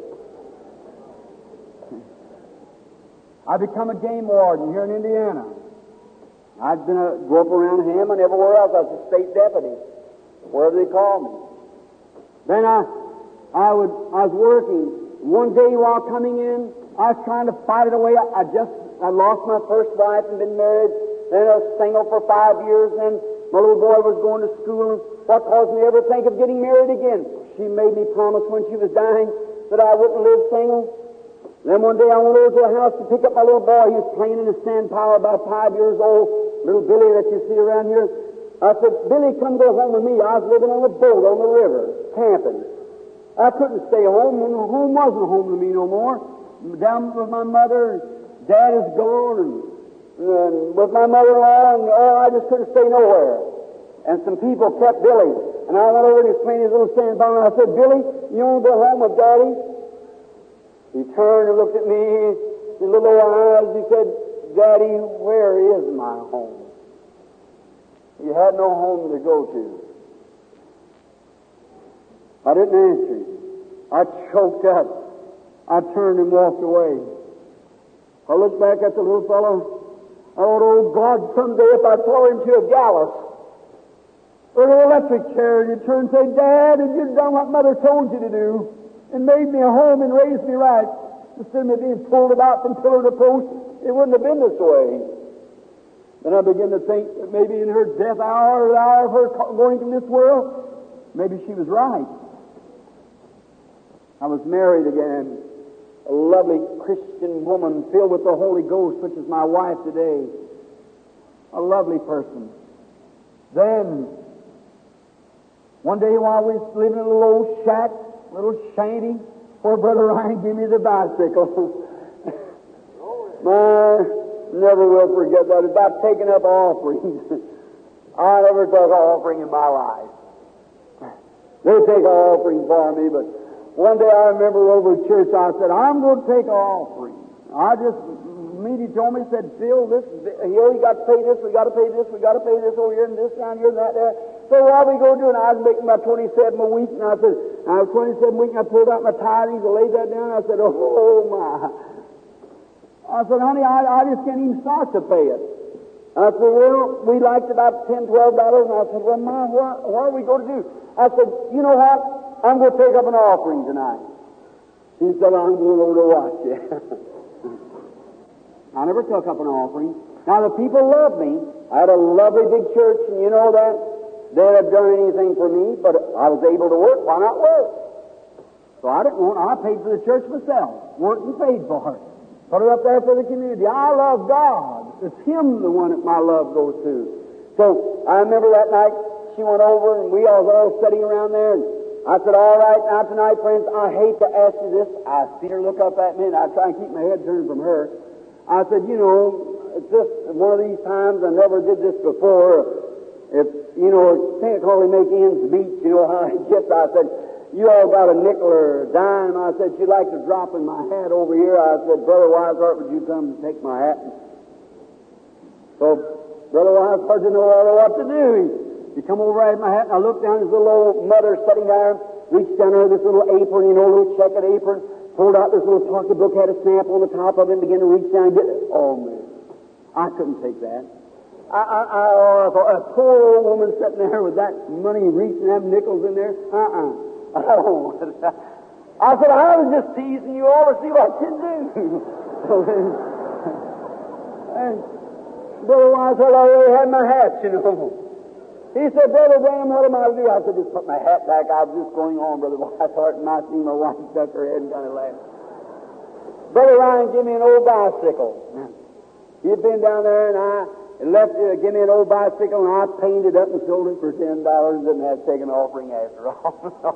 I become a game warden here in Indiana. I'd go up around Hammond, everywhere else. I was a state deputy, wherever they called me. Then I was working. One day while coming in, I was trying to fight it away. I lost my first wife and been married. Then I was single for 5 years. Then my little boy was going to school. And what caused me to ever think of getting married again? She made me promise when she was dying that I wouldn't live single. Then one day I went over to the house to pick up my little boy. He was playing in a sand pile, about 5 years old. Little Billy that you see around here. I said, Billy, come go home with me. I was living on a boat on the river, camping. I couldn't stay home, and home wasn't home to me no more. Down with my mother, Dad is gone, and with my mother-in-law, and I just couldn't stay nowhere. And some people kept Billy, and I went over and explained his little sand pile, and I said, Billy, you want to go home with Daddy? He turned and looked at me, his little eyes. He said, Daddy, where is my home? He had no home to go to. I didn't answer him. I choked up. I turned and walked away. I looked back at the little fellow. I thought, oh God, someday if I throw him to a gallows or an electric chair, and you turn and say, Dad, and you've done what Mother told you to do and made me a home and raised me right, instead of me being pulled about from pillar to post, it wouldn't have been this way. Then I began to think that maybe in her death hour, or the hour of her going from this world, maybe she was right. I was married again, a lovely Christian woman filled with the Holy Ghost, which is my wife today. A lovely person. Then, one day while we was living in a little old shack, a little shanty, poor Brother Ryan gave me the bicycle. Never will forget that. It's about taking up offerings. I never took an offering in my life. They take an offering for me, but one day I remember over at church, I said, I'm going to take an offering. He told me, said, Phil, this here, you got to pay this, we got to pay this, we got to pay this over here, and this down here, and that there. So what are we going to do? And I was making my 27 a week, and I said, I was 27 a week, and I pulled out my tithings, I laid that down, and I said, oh my. I said, honey, I just can't even start to pay it. I said, well, we liked about $10, $12, and I said, well, Ma, what are we going to do? I said, you know what? I'm going to take up an offering tonight. She said, I'm going over to watch you. I never took up an offering. Now, the people loved me. I had a lovely big church, and you know that. They'd have done anything for me, but I was able to work. Why not work? So I paid for the church myself. Worked and paid for it. Put it up there for the community. I love God. It's Him, the one that my love goes to. So I remember that night, she went over, and we all was all sitting around there, and I said, all right, now tonight, friends, I hate to ask you this. I see her look up at me, and I try and keep my head turned from her. I said, you know, it's just one of these times, I never did this before. It's, you know, can't hardly make ends meet, you know how it gets. I said, you all got a nickel or a dime. I said, you'd like to drop in my hat over here. I said, Brother Weishaupt, would you come and take my hat? So Brother Weishaupt didn't know what to do. He come over at my hat, and I looked down, his little old mother sitting there, reached down there, this little apron, you know, little checkered apron, pulled out this little pocketbook, had a stamp on the top of it, and began to reach down and get it. Oh, man. I couldn't take that. I thought, a poor old woman sitting there with that money reaching them nickels in there. I don't want it. I said, I was just teasing you all to see what you'd do. And Brother Weishaupt, I already had my hat, you know. He said, Brother Branham, what am I to do? I said, just put my hat back. I was just going on, Brother Weishaupt, and I see my wife stuck her head and kind of laughed. Brother Ryan, give me an old bicycle. He'd been down there, and I left, give me an old bicycle, and I painted it up and sold it for $10 and didn't have to take an offering after all.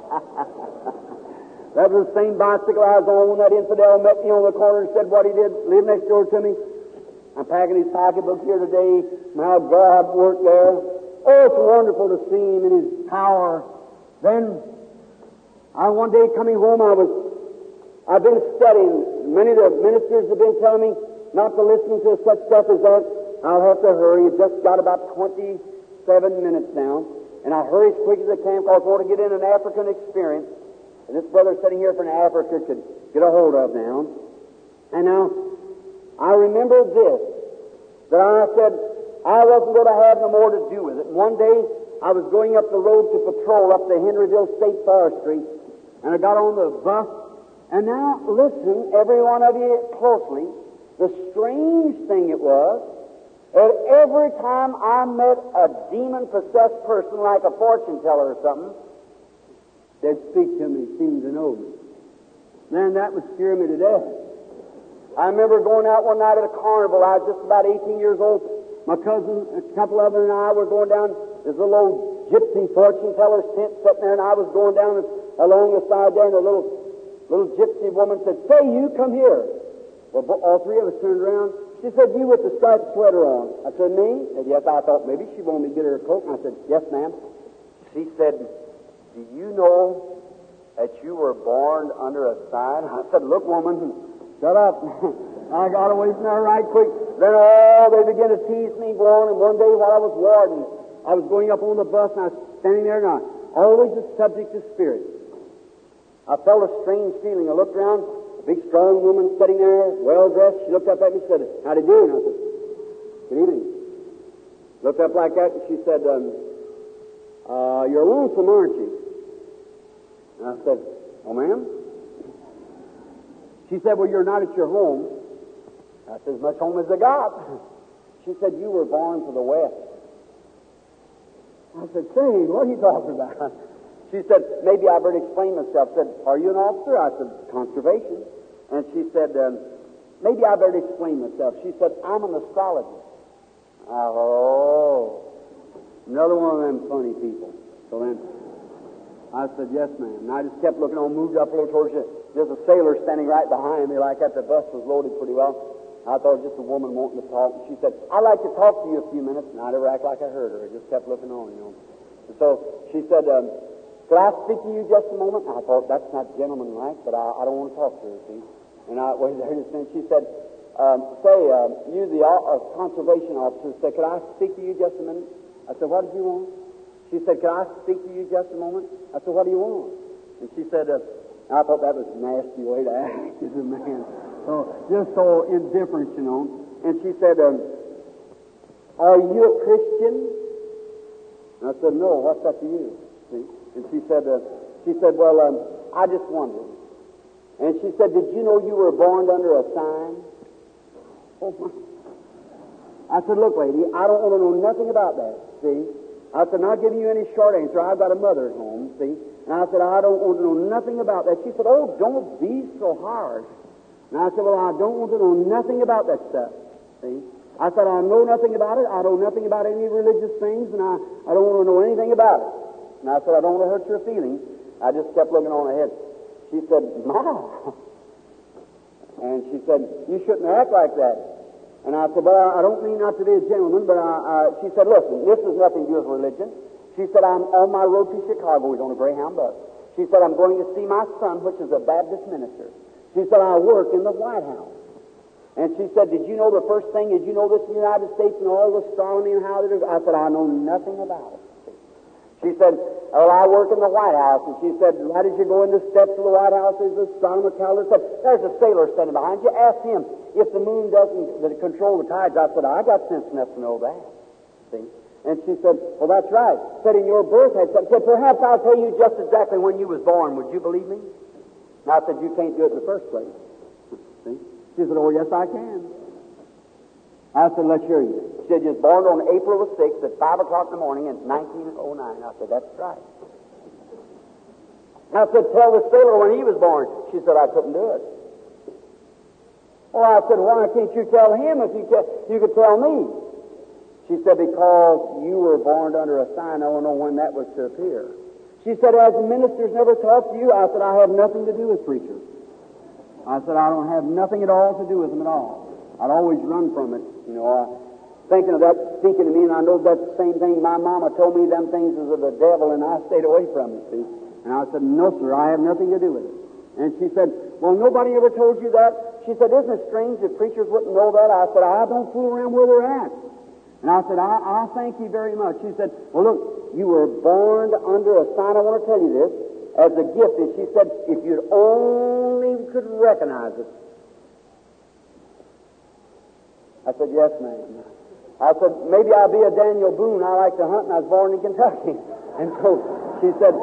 That was the same bicycle I was on when that infidel met me on the corner and said what he did, lived next door to me. I'm packing his pocketbook here today, and how God worked there. Oh, it's wonderful to see Him in His power. Then, one day coming home, I've been studying. Many of the ministers have been telling me not to listen to such stuff as that. I'll have to hurry. I've just got about 27 minutes now. And I'll hurry as quick as I can because I want to get in an African experience. And this brother sitting here from Africa could get a hold of now. And now, I remember this, that I said, I wasn't going to have no more to do with it. One day, I was going up the road to patrol up the Henryville State Forestry, and I got on the bus. And now, listen, every one of you closely, the strange thing it was, that every time I met a demon-possessed person like a fortune teller or something, they'd speak to me, seem to know me. Man, that would scare me to death. I remember going out one night at a carnival. I was just about 18 years old. My cousin, a couple of them, and I were going down. There's a little old gypsy fortune teller's tent sitting there, and I was going down along the side there, and a little gypsy woman said, "Say, you come here." Well, all three of us turned around. She said, "You with the striped sweater on?" I said, "Me?" And yes, I thought maybe she wanted me to get her a coat. And I said, "Yes, ma'am." She said, "Do you know that you were born under a sign?" I said, "Look, woman, shut up." I got away from there right quick. Then they began to tease me, go on, and one day while I was warding, I was going up on the bus, and I was standing there, and I always the subject of spirit. I felt a strange feeling. I looked around, a big, strong woman sitting there, well-dressed. She looked up at me and said, "How do you do?" And I said, "Good evening." Looked up like that, and she said, "You're lonesome, aren't you?" And I said, "Oh, ma'am?" She said, "Well, you're not at your home." I said, "As much home as I got." She said, "You were born for the West." I said, "Say, what are you talking about?" She said, "Maybe I better explain myself." I said, "Are you an officer?" I said, "Conservation." And she said, "Maybe I better explain myself." She said, "I'm an astrologist." Oh, another one of them funny people. So then I said, "Yes, ma'am." And I just kept looking on, moved up a little towards you. There's a sailor standing right behind me like that. The bus was loaded pretty well. I thought it was just a woman wanting to talk. And she said, "I'd like to talk to you a few minutes." And I never act like I heard her. I just kept looking on, you know. And so she said, "Could I speak to you just a moment?" And I thought, that's not gentlemanlike, but I don't want to talk to her, see. And I waited there just a minute. She said, you, the conservation officer, said, "Could I speak to you just a minute?" I said, "What did you want?" She said, "Could I speak to you just a moment?" I said, "What do you want?" And she said, I thought that was a nasty way to act as a man. So, just so indifferent, you know. And she said, "Are you a Christian?" And I said, "No, what's that to you?" See? And she said, "Well, I just wondered." And she said, "Did you know you were born under a sign?" Oh, my. I said, "Look, lady, I don't want to know nothing about that, see?" I said, "Not giving you any short answer. I've got a mother at home, see?" And I said, "I don't want to know nothing about that." She said, "Oh, don't be so harsh." And I said, "Well, I don't want to know nothing about that stuff, see?" I said, "I know nothing about it. I know nothing about any religious things, and I don't want to know anything about it." And I said, "I don't want to hurt your feelings." I just kept looking on ahead. She said, "Ma." And she said, "You shouldn't act like that." And I said, "Well, I don't mean not to be a gentleman, but she said, listen, this has nothing to do with religion." She said, "I'm on my road to Chicago. He's on a Greyhound bus." She said, "I'm going to see my son, which is a Baptist minister." She said, "I work in the White House." And she said, "Did you know the first thing is you know this in the United States and all the astronomy and how it is?" I said, "I know nothing about it." She said, "Well, I work in the White House." And she said, "Right as you go in the steps of the White House, there's an astronomer calendar." Said, "There's a sailor standing behind you. Ask him if the moon doesn't control the tides." I said, "I got sense enough to know that." See? And she said, "Well, that's right." Said, "In your birth," I said, "Perhaps I'll tell you just exactly when you was born. Would you believe me?" And I said, "You can't do it in the first place." See? She said, "Oh, yes, I can." I said, "Let's hear you." She said, "You was born on April the 6th at 5 o'clock in the morning in 1909. I said, "That's right." I said, "Tell the sailor when he was born." She said, "I couldn't do it." Well, I said, "Why can't you tell him if you could tell me?" She said, "Because you were born under a sign. I don't know when that was to appear." She said, "Has the ministers never talked to you?" I said, "I have nothing to do with preachers." I said, "I don't have nothing at all to do with them at all. I'd always run from it, you know, thinking of that speaking to me, and I know that's the same thing my mama told me, them things is of the devil, and I stayed away from it, see." And I said, "No, sir, I have nothing to do with it." And she said, "Well, nobody ever told you that?" She said, "Isn't it strange that preachers wouldn't know that?" I said, "I don't fool around where they're at." And I said, I thank you very much." She said, "Well, look, you were born under a sign. I want to tell you this as a gift." And she said, "If you only could recognize it." I said, "Yes, ma'am." I said, "Maybe I'll be a Daniel Boone. I like to hunt, and I was born in Kentucky." And so she said,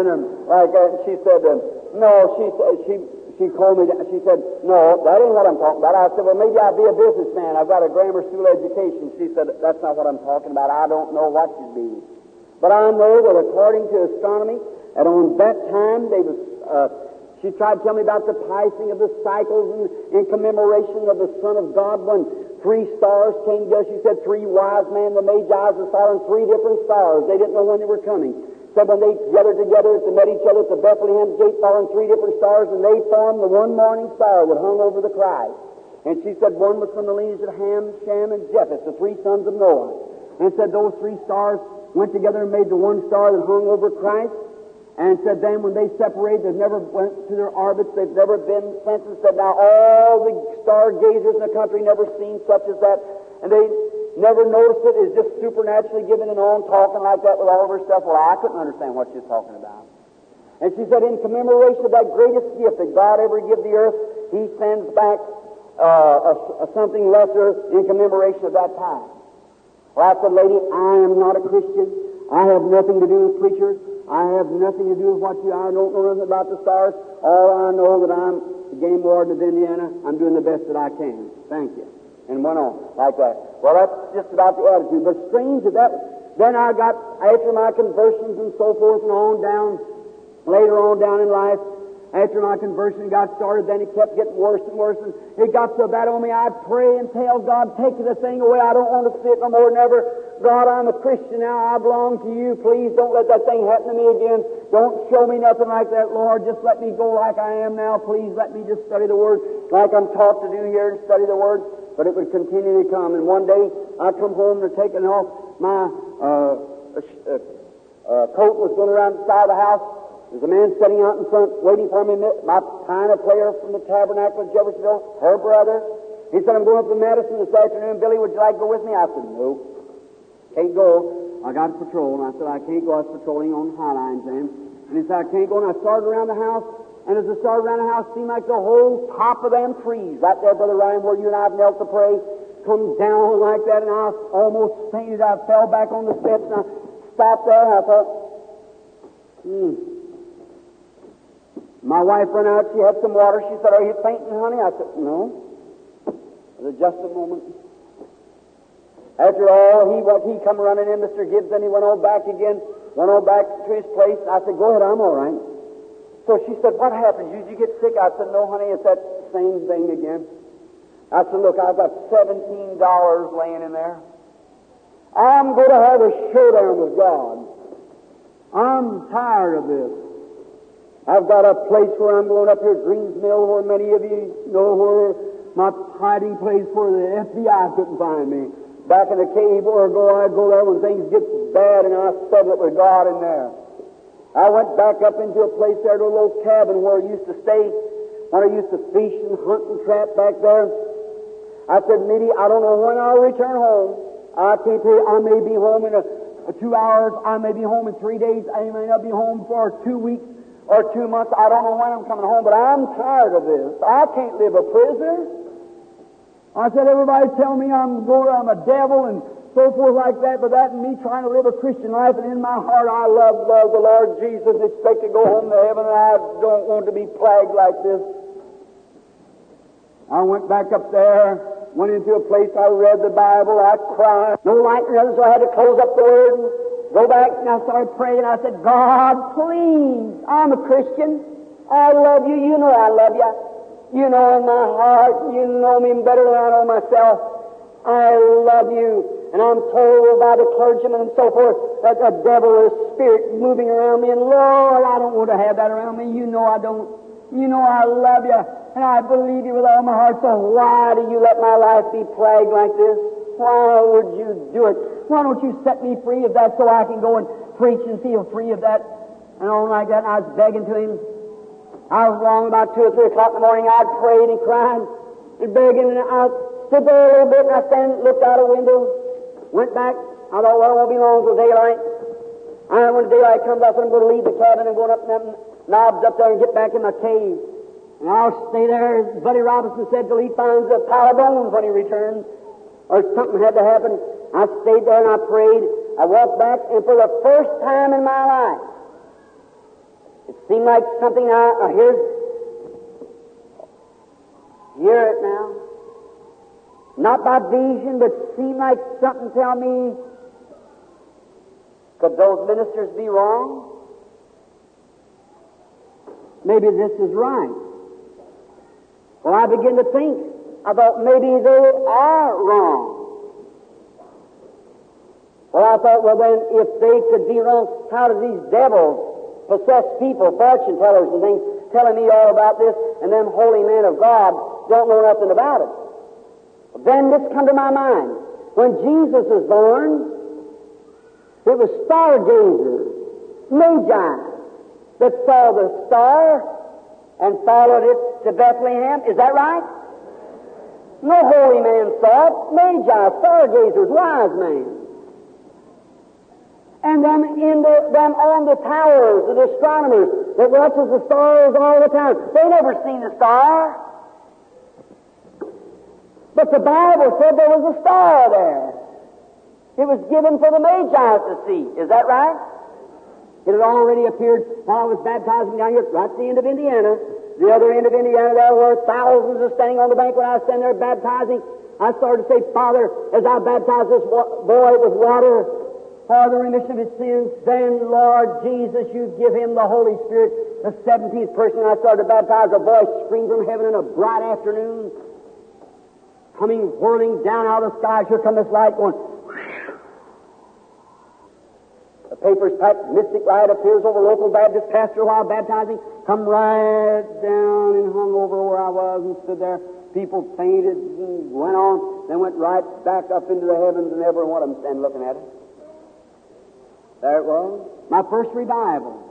she said, "No." She called me. She said, "No, that ain't what I'm talking about." I said, "Well, maybe I'll be a businessman. I've got a grammar school education." She said, "That's not what I'm talking about. I don't know what you'd be. But I know that according to astronomy, and on that time they was." She tried to tell me about the passing of the cycles and in commemoration of the Son of God when 3 stars came together. She said 3 wise men, the Magi's, were following 3 different stars. They didn't know when they were coming. Said when they gathered together, they met each other at the Bethlehem gate, following 3 different stars, and they formed the one morning star that hung over the Christ. And she said one was from the lineage of Ham, Shem, and Japheth, the 3 sons of Noah. And said those 3 stars went together and made the one star that hung over Christ. And said then when they separated, they never went to their orbits, they've never been since, and said now all the stargazers in the country never seen such as that, and they never noticed it. It's just supernaturally given and on, talking like that with all of her stuff. Well, I couldn't understand what she was talking about. And she said in commemoration of that greatest gift that God ever gave the earth, He sends back something lesser in commemoration of that time. Well, I said, "Lady, I am not a Christian. I have nothing to do with preachers. I have nothing to do with what I don't know nothing about the stars. All I know that I'm the game warden of Indiana. I'm doing the best that I can. Thank you." And went on like that. Well, that's just about the attitude. But strange that then I got, after my conversions and so forth and on down, later on down in life, after my conversion got started, then it kept getting worse and worse, and it got so bad on me, I'd pray and tell God, "Take the thing away. I don't want to see it no more, never. God, I'm a Christian now. I belong to You. Please don't let that thing happen to me again. Don't show me nothing like that, Lord. Just let me go like I am now. Please let me just study the Word like I'm taught to do here and study the Word." but it would continually come. And one day I come home and taking off my coat was going around the side of the house. There's a man sitting out in front waiting for me, my piano player from the Tabernacle of Jeffersonville, her brother. He said, I'm going up to Madison this afternoon. Billy, would you like to go with me? I said, no, can't go. I got to patrol. And I said, I can't go. I was patrolling on High Lines then. And he said, I can't go. And I started around the house. And as I started around the house, it seemed like the whole top of them trees, right there, Brother Ryan, where you and I have knelt to pray, come down like that. And I almost fainted. I fell back on the steps. And I stopped there. And I thought, My wife ran out. She had some water. She said, are you fainting, honey? I said, no. It was just a moment. After all, he come running in, Mr. Gibbs, and he went on back again, went on back to his place. I said, go ahead, I'm all right. So she said, what happened? Did you get sick? I said, no, honey, it's that same thing again. I said, look, I've got $17 laying in there. I'm going to have a showdown with God. I'm tired of this. I've got a place where I'm going up here, Greens Mill, where many of you know where my hiding place where the FBI couldn't find me. Back in the cave where I'd go there when things get bad, and I settle it with God in there. I went back up into a place there, to a little cabin where I used to stay when I used to fish and hunt and trap back there. I said, Mitty, I don't know when I'll return home. I can't tell you, I may be home in 2 hours, I may be home in 3 days, I may not be home for 2 weeks or 2 months. I don't know when I'm coming home, but I'm tired of this. I can't live a prisoner. I said, everybody tell me I'm a devil and so forth like that, but that and me trying to live a Christian life, and in my heart I love the Lord Jesus, expect to go home to heaven, and I don't want to be plagued like this. I went back up there, went into a place, I read the Bible, I cried. No light or nothing, so I had to close up the Word and go back, and I started praying. I said, God, please, I'm a Christian. I love you. You know I love you. You know in my heart, you know me better than I know myself. I love you. And I'm told by the clergyman and so forth that the devil is a spirit moving around me. And Lord, I don't want to have that around me. You know I don't. You know I love you. And I believe you with all my heart. So why do you let my life be plagued like this? Why would you do it? Why don't you set me free of that so I can go and preach and feel free of that? And all like that. And I was begging to him. I was along about 2 or 3 o'clock in the morning. I prayed and cried and begging, and I stood there a little bit, and I looked out a window, went back. I thought, well, it won't be long till daylight. And when daylight comes, I said, I'm going to leave the cabin and go up them knobs up there and get back in my cave. And I'll stay there, as Buddy Robinson said, till he finds a pile of bones when he returns, or something had to happen. I stayed there and I prayed. I walked back, and for the first time in my life, it seemed like something hear it now. Not by vision, but seemed like something tell me, could those ministers be wrong? Maybe this is right. Well, I began to think. I thought maybe they are wrong. Well, I thought, well then, if they could be wrong, how do these devils possess people, fortune tellers and things, telling me all about this, and them holy men of God don't know nothing about it? Then this come to my mind. When Jesus was born, it was stargazers, magi, that saw the star and followed it to Bethlehem. Is that right? No holy man saw it. Magi, stargazers, wise men. And them on the towers, the astronomers that watches the stars all the time. They never seen the star. But the Bible said there was a star there. It was given for the Magi to see. Is that right? It had already appeared while I was baptizing down here right at the end of Indiana. The other end of Indiana, there were thousands of standing on the bank when I was standing there baptizing. I started to say, Father, as I baptize this boy with water for the remission of his sins, then, Lord Jesus, you give him the Holy Spirit. The 17th person I started to baptize, a voice screamed from heaven in a bright afternoon, coming whirling down out of the sky. Here comes this light going. The papers packed, mystic light appears over local Baptist pastor while baptizing, come right down and hung over where I was and stood there. People fainted and went on, then went right back up into the heavens, and every one of them standing looking at it. There it was, my first revival.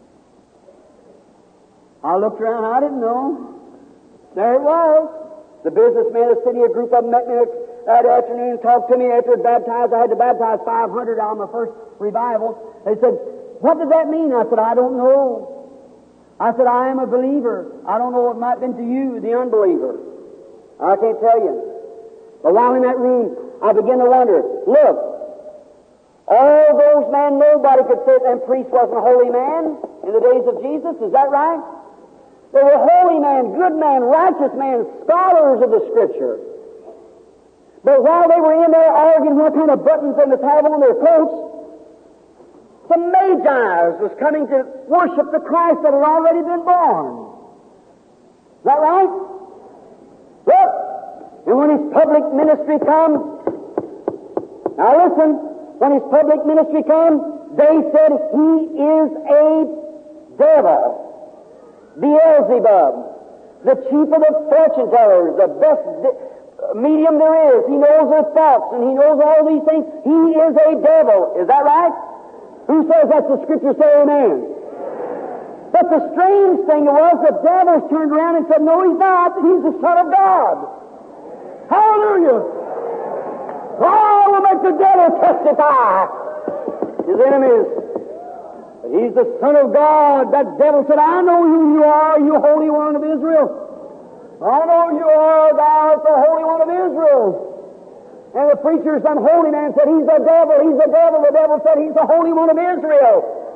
I looked around, I didn't know. There it was. The businessmen of the city, a group of them met me that afternoon and talked to me after I'd baptized. I had to baptize 500 on my first revival. They said, what does that mean? I said, I don't know. I said, I am a believer. I don't know what it might have been to you, the unbeliever. I can't tell you. But while in that room, I began to wonder, look, all those men, nobody could say that priest wasn't a holy man in the days of Jesus. Is that right? They were holy men, good men, righteous men, scholars of the Scripture. But while they were in there arguing what kind of buttons they must have on their coats, some Magi was coming to worship the Christ that had already been born. Is that right? Look, and when His public ministry comes, now listen, when His public ministry comes, they said He is a devil. Beelzebub, the chief of the fortune tellers, the best medium there is. He knows their thoughts and he knows all these things. He is a devil. Is that right? Who says that's the Scripture? Say amen. But the strange thing was the devil turned around and said, no, he's not. He's the Son of God. Hallelujah. God will make the devil testify. His enemies. He's the Son of God. That devil said, I know who you are, you Holy One of Israel. I know you are, thou art the Holy One of Israel. And the preacher, some holy man, said, he's the devil, he's the devil. The devil said, he's the Holy One of Israel.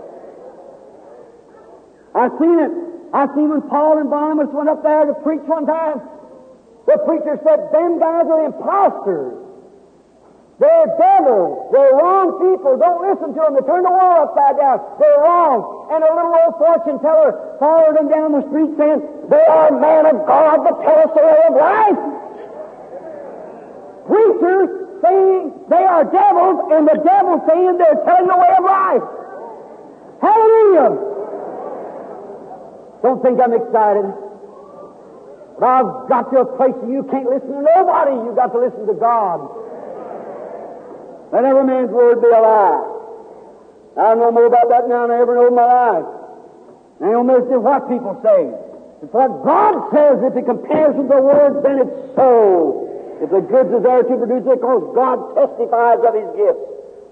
I've seen it. I've seen when Paul and Barnabas went up there to preach one time. The preacher said, them guys are imposters. They're devils. They're wrong people. Don't listen to them. They turn the world upside down. They're wrong. And a little old fortune teller followed them down the street saying, they are men of God that tell us the way of life. Preachers saying they are devils, and the devil saying they're telling the way of life. Hallelujah. Don't think I'm excited. But I've got to a place where you can't listen to nobody. You've got to listen to God. Let every man's word be a lie. I know more about that now than I ever know in my life. I don't listen to what people say. It's what God says. If it compares with the Word, then it's so. If the goods is there to produce it, because God testifies of His gifts.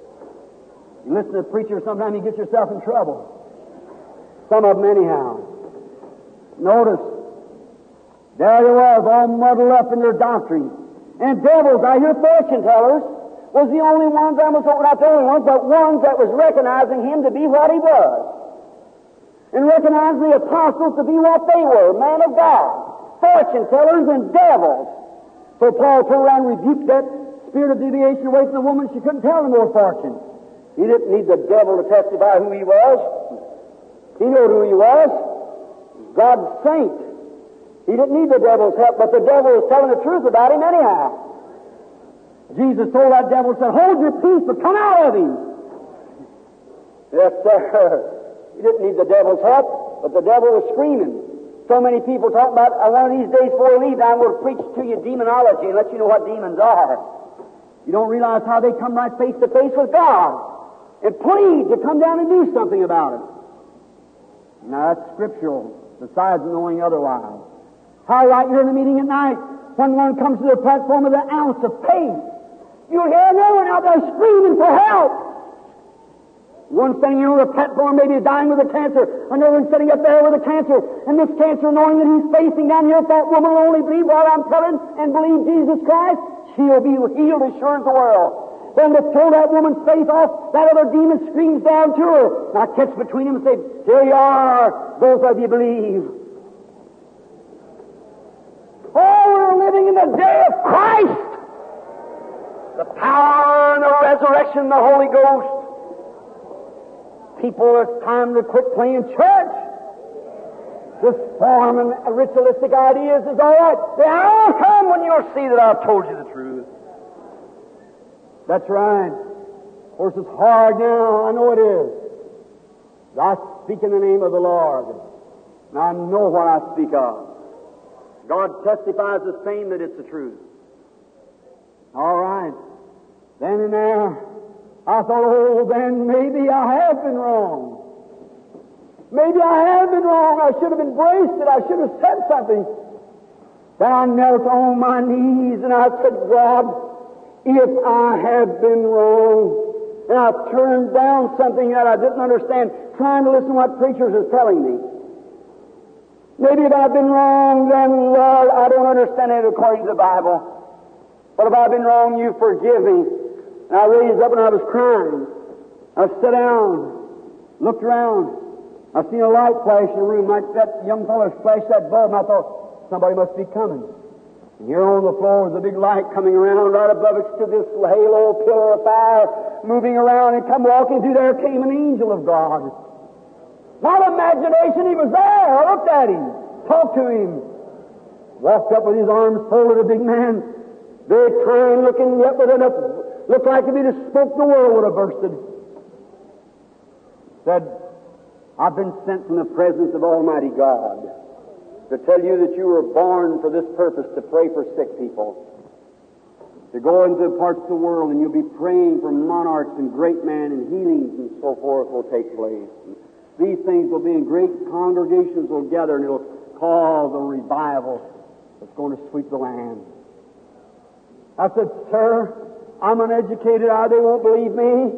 You listen to a preacher, sometimes you get yourself in trouble. Some of them anyhow. Notice, there they was, all muddled up in their doctrine. And devils, I hear fortune tellers, was the only ones, not the only ones, but ones that was recognizing Him to be what He was. And recognizing the apostles to be what they were, man of God, fortune tellers and devils. So Paul turned around and rebuked that spirit of deviation away from the woman. She couldn't tell them more fortune. He didn't need the devil to testify who he was. He knew who he was. God's saint. He didn't need the devil's help, but the devil was telling the truth about him anyhow. Jesus told that devil, said, hold your peace, but come out of him. Yes, sir. He didn't need the devil's help, but the devil was screaming. So many people talk about, one of these days before we leave, I'm going to preach to you demonology and let you know what demons are. You don't realize how they come right face to face with God and plead to come down and do something about it. Now, that's scriptural, besides knowing otherwise. How right you're in a meeting at night, when one comes to the platform with an ounce of faith, you'll hear another one out there screaming for help. One standing on the platform, maybe dying with a cancer. Another one sitting up there with a cancer. And this cancer, knowing that he's facing down here, if that woman will only believe what I'm telling and believe Jesus Christ, she'll be healed as sure as the world. Then to throw that woman's faith off, that other demon screams down to her. Now catch between him and say, here you are, both of you believe. Oh, we're living in the day of Christ. The power and the resurrection of the Holy Ghost. People, it's time to quit playing church. This form and ritualistic ideas is all right. The hour will come when you'll see that I've told you the truth. That's right. Of course, it's hard now. I know it is. I speak in the name of the Lord. And I know what I speak of. God testifies the same that it's the truth. All right. Then and there, I thought, oh, then maybe I have been wrong. Maybe I have been wrong. I should have embraced it. I should have said something. Then I knelt on my knees and I said, God, if I have been wrong, and I turned down something that I didn't understand, trying to listen to what preachers are telling me. Maybe if I've been wrong, then, Lord, I don't understand it according to the Bible. But if I've been wrong, you forgive me. And I raised up and I was crying. I sat down, looked around. I seen a light flash in the room. That young fellow flashed that bulb, and I thought, somebody must be coming. And here on the floor was a big light coming around. Right above it stood this halo pillar of fire moving around, and come walking through there came an angel of God. Not imagination, he was there. I looked at him, talked to him, walked up with his arms folded, a big man, very kind looking, yet with enough, looked like if he'd have spoke, the world would have bursted. Said, I've been sent from the presence of Almighty God to tell you that you were born for this purpose, to pray for sick people. To go into parts of the world and you'll be praying for monarchs and great men and healings and so forth will take place. And these things will be in great congregations will gather and it'll cause a revival that's going to sweep the land. I said, sir, I'm uneducated. They won't believe me.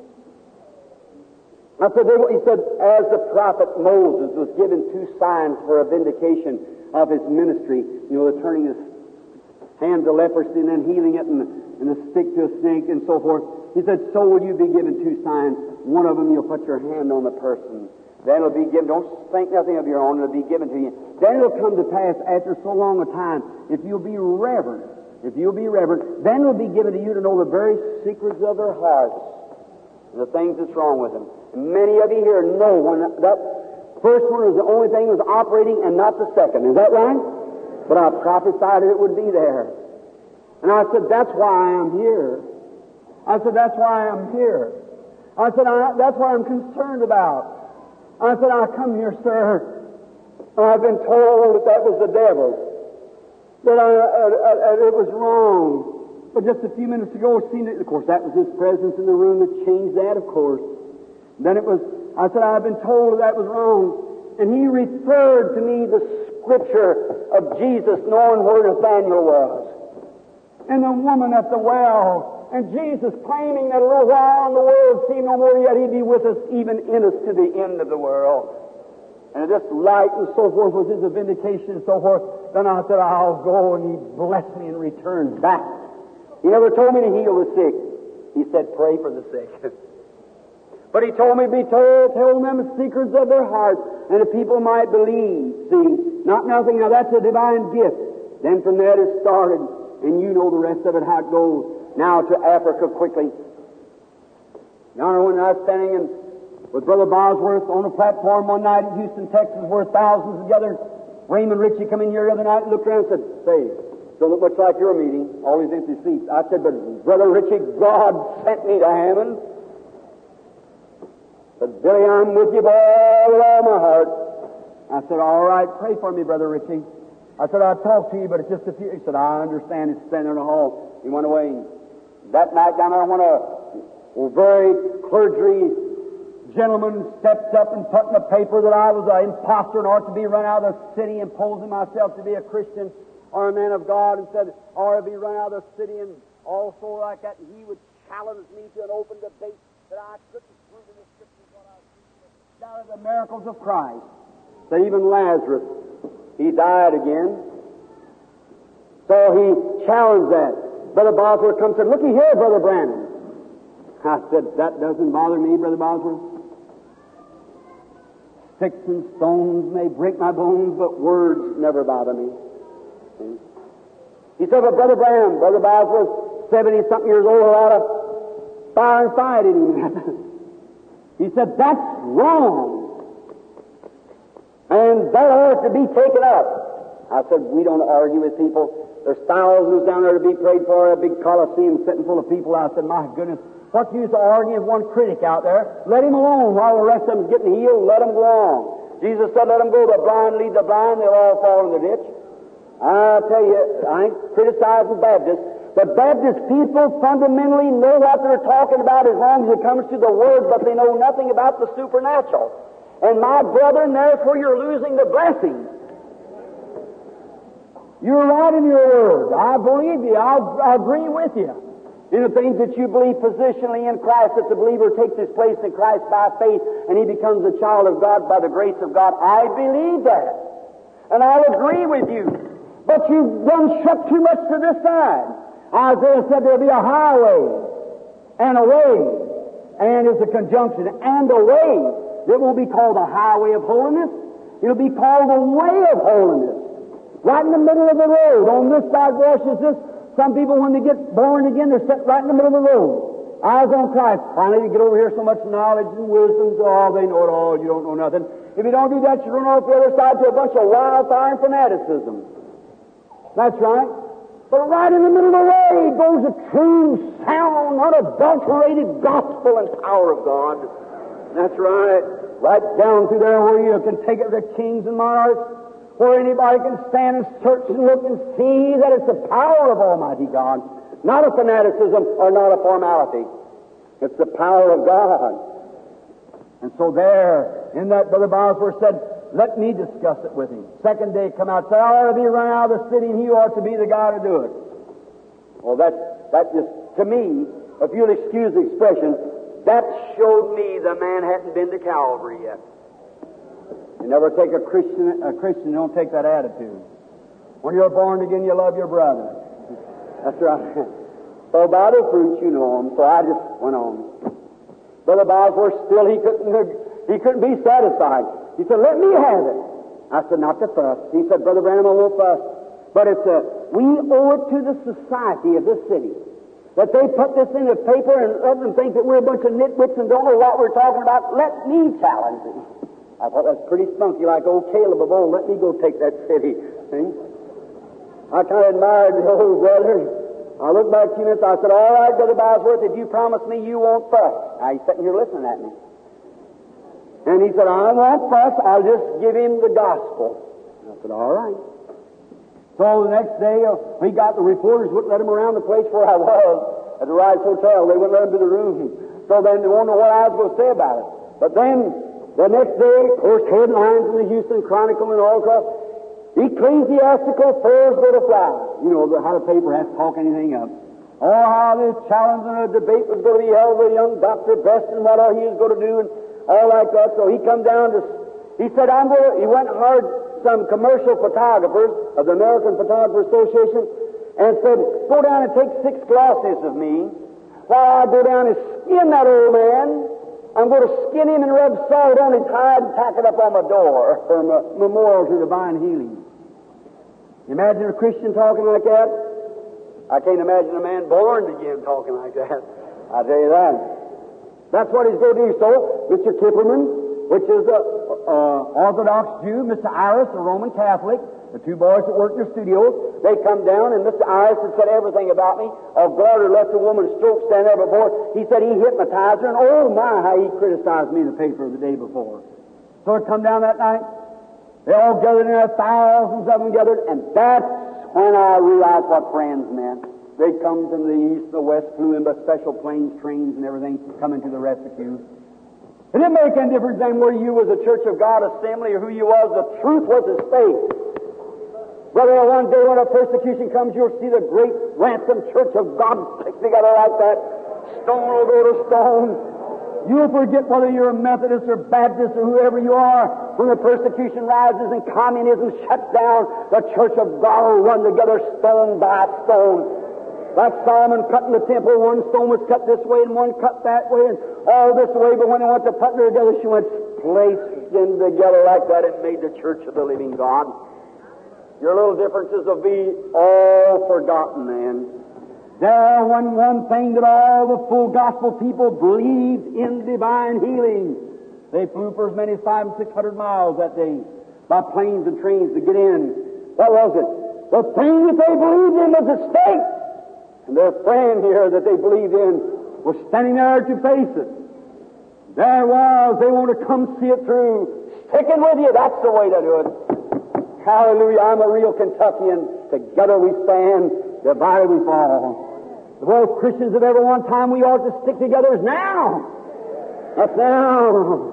I said, he said, as the prophet Moses was given 2 signs for a vindication of his ministry, the turning his hand to leprosy and then healing it and a stick to a snake and so forth. He said, so will you be given 2 signs. One of them you'll put your hand on the person. Then it'll be given, don't think nothing of your own, it'll be given to you. Then it'll come to pass after so long a time, if you'll be reverent, then it'll be given to you to know the very secrets of their hearts and the things that's wrong with them. And many of you here know when that first one was the only thing that was operating and not the second. Is that right? But I prophesied it would be there. And I said, that's why I am here. I said, that's why I'm here. I said, that's what I'm concerned about. I said, I come here, sir, and I've been told that was the devil, that it was wrong. But just a few minutes ago, of course, that was his presence in the room that changed that, of course. Then I said, I've been told that was wrong. And he referred to me the Scripture of Jesus, knowing where Nathanael was. And the woman at the well, and Jesus claiming that a little while and the world see no more, yet he'd be with us, even in us, to the end of the world. And this light and so forth was his vindication and so forth. Then I said, I'll go, and he blessed me and returned back. He never told me to heal the sick. He said, pray for the sick. But he told me to be told, tell them the secrets of their hearts, and the people might believe. See, not nothing. Now that's a divine gift. Then from there it started, and you know the rest of it, how it goes. Now to Africa quickly. Now when I was standing with Brother Bosworth on a platform one night in Houston, Texas, where thousands together, Raymond Ritchie come in here the other night and looked around and said, say, don't look much like your meeting, all these empty seats. I said, but Brother Ritchie, God sent me to Hammond. Said, Billy, I'm with you, boy, with all my heart. I said, all right, pray for me, Brother Ritchie. I said, I'll talk to you, but it's just a few. He said, I understand. It's standing in the hall. He went away. That night down there, when a very clergy gentleman stepped up and put in the paper that I was an imposter and ought to be run out of the city, imposing myself to be a Christian or a man of God, and said, or to be run out of the city, and also like that, and he would challenge me to an open debate that I couldn't prove in the Scriptures what I was doing. Out of the miracles of Christ, that even Lazarus, he died again. So he challenged that. Brother Bosworth comes and said, looky here, Brother Brandon. I said, that doesn't bother me, Brother Bosworth. Sticks and stones may break my bones, but words never bother me. He said, but Brother Branham, Brother Bosworth, 70-something years old, a lot of fire and fight in him. He said, that's wrong. And that ought to be taken up. I said, we don't argue with people. There's thousands down there to be prayed for, a big coliseum sitting full of people. I said, my goodness, What's the use of arguing with one critic out there? Let him alone while the rest of them's getting healed. Let them go on. Jesus said, let them go. The blind lead the blind. They'll all fall in the ditch. I tell you, I ain't criticizing Baptists, but Baptist people fundamentally know what they're talking about as long as it comes to the Word, but they know nothing about the supernatural. And my brethren, therefore you're losing the blessing. You're right in your Word. I believe you. I agree with you. In the things that you believe positionally in Christ, that the believer takes his place in Christ by faith and he becomes a child of God by the grace of God. I believe that. And I'll agree with you. But you've done shut too much to this side. Isaiah said there'll be a highway and a way, and it's a conjunction, and a way that will be called the highway of holiness. It'll be called the way of holiness. Right in the middle of the road. On this side washes this. Some people, when they get born again, they're set right in the middle of the road. Eyes on Christ. Finally, you get over here so much knowledge and wisdom, so they know it all, you don't know nothing. If you don't do that, you run off the other side to a bunch of wildfire and fanaticism. That's right. But right in the middle of the way goes a true, sound, unadulterated gospel and power of God. That's right. Right down through there where you can take it to kings and monarchs, where anybody can stand and search and look and see that it's the power of Almighty God, not a fanaticism or not a formality. It's the power of God. And so there, in that, Brother Bosworth said, let me discuss it with him. Second day come out, say, I ought to be run out of the city, and he ought to be the guy to do it. Well, that just, to me, if you'll excuse the expression, that showed me the man hadn't been to Calvary yet. You never take a Christian don't take that attitude. When you're born again, you love your brother. That's right. So by the fruits you know them, so I just went on. Brother Bosworth, still he couldn't be satisfied. He said, let me have it. I said, not to fuss. He said, Brother Branham, I won't fuss. But we owe it to the society of this city that they put this in the paper and let them think that we're a bunch of nitwits and don't know what we're talking about. Let me challenge them. I thought that's pretty spunky, like old Caleb of old. Let me go take that city. See? I kind of admired the old brother. I looked back 2 minutes. I said, all right, Brother Bosworth, if you promise me you won't fuss. Now he's sitting here listening at me. And he said, I won't fuss. I'll just give him the gospel. I said, all right. So the next day, we got the reporters wouldn't let him around the place where I was at the Rise Hotel. They wouldn't let him to the room. So then they won't know what I was going to say about it. But then the next day, of course, headlines in the Houston Chronicle and all across, ecclesiastical affairs go to fly. You know how the paper has to talk anything up. Oh, how this challenge and a debate was going to be held with young Dr. Best and what all he was going to do and all like that. So he come down to, he said, he went and hired some commercial photographers of the American Photographer Association and said, go down and take 6 glosses of me while I go down and skin that old man. I'm going to skin him and rub salt on his hide and tack it up on my door for a memorial to divine healing. Imagine a Christian talking like that? I can't imagine a man born again talking like that. I tell you that. That's what he's going to do. So, Mr. Kipperman, which is the Orthodox Jew, Mr. Iris, a Roman Catholic, the 2 boys that work in the studios, they come down, and Mr. Iris had said everything about me. A garter left a woman's stroke stand there before. He said he hypnotized her, and oh my, how he criticized me in the paper the day before. So it come down that night. They all gathered in there, thousands of them gathered, and that's when I realized what friends meant. They come from the east and the west, flew in by special planes, trains, and everything, coming to the rescue. It didn't make any difference then whether you was a Church of God assembly or who you was. The truth was His faith. Brother, one day when a persecution comes, you'll see the great ransomed Church of God stick together like that. Stone will go to stone. You'll forget whether you're a Methodist or Baptist or whoever you are. When the persecution rises and communism shuts down, the Church of God will run together stone by stone. Like Solomon cutting the temple, one stone was cut this way and one cut that way and all this way, but when they went to putting her together, she went placed in together like that and made the Church of the living God. Your little differences will be all forgotten then. There was one thing that all the full gospel people believed in divine healing. They flew for as many as 500 and 600 miles that day by planes and trains to get in. What was it? The thing that they believed in was a state. And their friend here that they believed in was standing there to face it. There it was. They want to come see it through. Sticking with you, that's the way to do it. Hallelujah. I'm a real Kentuckian. Together we stand, divided we fall. The world Christians of every one time we ought to stick together is now. That's now.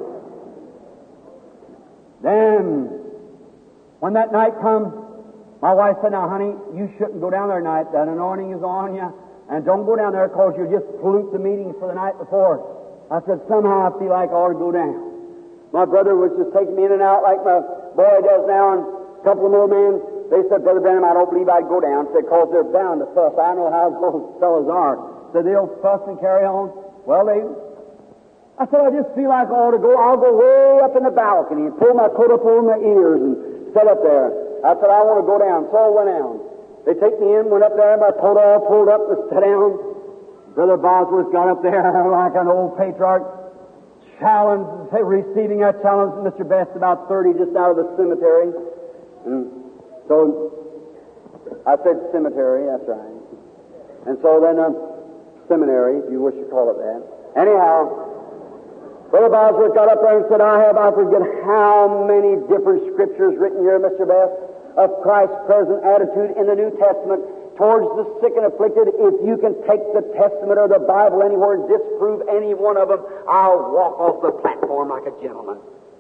Then, when that night comes, my wife said, now, honey, you shouldn't go down there tonight. That anointing is on you. And don't go down there because you'll just pollute the meetings for the night before. I said, somehow I feel like I ought to go down. My brother was just taking me in and out like my boy does now, and a couple of more men, they said, Brother Branham, I don't believe I'd go down. Said, because they're bound to fuss. I know how those fellows are. So they'll fuss and carry on. Well, I said, I just feel like I ought to go. I'll go way up in the balcony and pull my coat up over my ears and sit up there. I said, I want to go down. So I went down. They take me in, went up there, my coat all pulled up and sat down. Brother Bosworth got up there like an old patriarch, receiving that challenge from Mr. Best, about 30 just out of the cemetery. And so I said cemetery, that's right. And so then seminary, if you wish to call it that. Anyhow, Brother Bosworth got up there and said, I forget how many different scriptures written here, Mr. Best, of Christ's present attitude in the New Testament towards the sick and afflicted. If you can take the Testament or the Bible anywhere and disprove any one of them, I'll walk off the platform like a gentleman.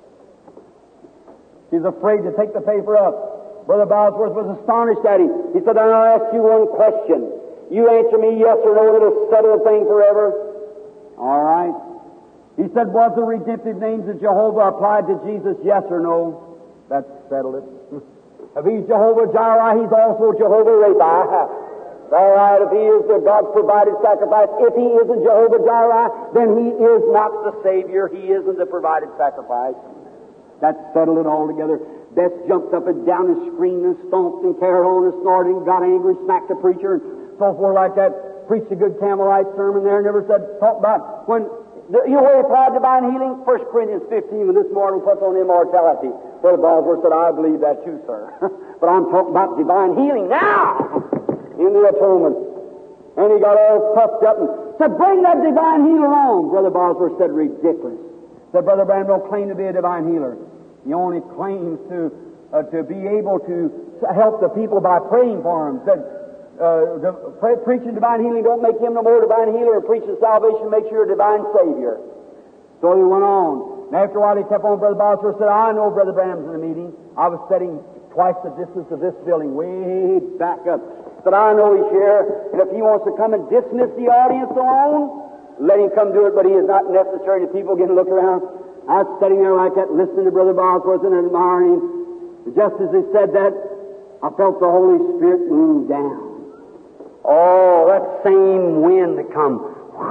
He's afraid to take the paper up. Brother Bosworth was astonished at him. He said, I'll ask you one question. You answer me yes or no, and it'll settle the thing forever. All right. He said, was the redemptive names of Jehovah applied to Jesus, yes or no? That settled it. If he's Jehovah Jireh, he's also Jehovah Rabbi. All right, if he is the God's provided sacrifice, if he isn't Jehovah Jireh, then he is not the Savior. He isn't the provided sacrifice. That settled it all together. Bess jumped up and down and screamed and stomped and carried on and snorted and got angry, smacked the preacher and so forth like that. Preached a good Campbellite sermon there, never said, talk about when you know where he applied divine healing? 1 Corinthians 15, when this mortal puts on immortality. Brother Bosworth said, I believe that too, sir. But I'm talking about divine healing now in the atonement. And he got all puffed up and said, bring that divine healer on. Brother Bosworth said, ridiculous. Said, Brother Branham don't claim to be a divine healer. He only claims to be able to help the people by praying for them. Said, preaching divine healing don't make him no more divine healer, and preaching salvation makes you a divine Savior. So he went on. And after a while he kept on. Brother Bosworth said, I know Brother Branham's in the meeting. I was sitting twice the distance of this building, way back up. Said, I know he's here, and if he wants to come and dismiss the audience alone, let him come do it, but he is not necessary. The people get to look around. I was sitting there like that, listening to Brother Bosworth and admiring him. Just as he said that, I felt the Holy Spirit move down. Oh, that same wind that come.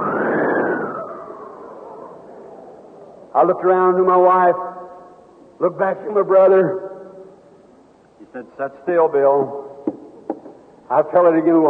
I looked around to my wife, looked back to my brother. He said, sit still, Bill. I felt it again,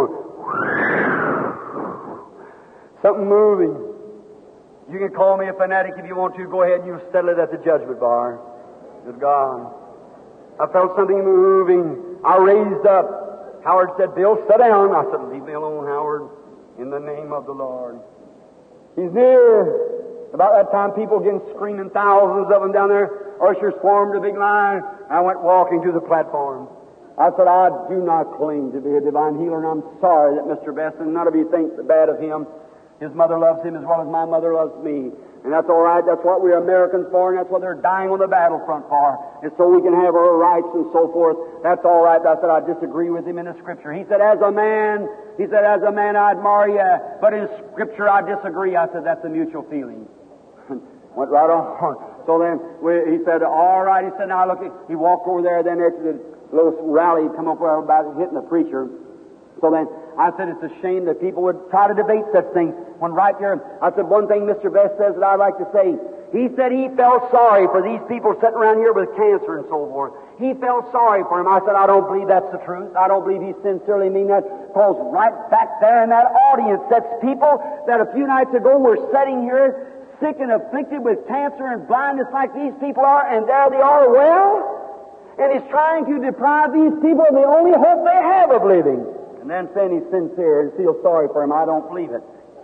something moving. You can call me a fanatic if you want to. Go ahead and you settle it at the judgment bar. It's gone. I felt something moving. I raised up. Howard said, Bill, sit down. I said, leave me alone, Howard, in the name of the Lord. He's near. About that time, people began screaming, thousands of them down there. Ushers formed a big line. I went walking to the platform. I said, I do not claim to be a divine healer, and I'm sorry that Mr. Besson, none of you think bad of him. His mother loves him as well as my mother loves me. And that's all right. That's what we're Americans for, and that's what they're dying on the battlefront for. And so we can have our rights and so forth. That's all right. I said, I disagree with him in the Scripture. He said, as a man, I admire you, but in Scripture I disagree. I said, that's a mutual feeling. Went right on. So then he said, all right. He said, now look, he walked over there. Then after the little rally, he'd come up there about hitting the preacher. So then I said, it's a shame that people would try to debate such things when right there. I said, one thing Mr. Best says that I'd like to say. He said he felt sorry for these people sitting around here with cancer and so forth. He felt sorry for him. I said, I don't believe that's the truth. I don't believe he sincerely mean that. Because right back there in that audience, that's people that a few nights ago were sitting here sick and afflicted with cancer and blindness like these people are, and there they are well. And he's trying to deprive these people of the only hope they have of living. And then saying he's sincere and feels sorry for him. I don't believe it.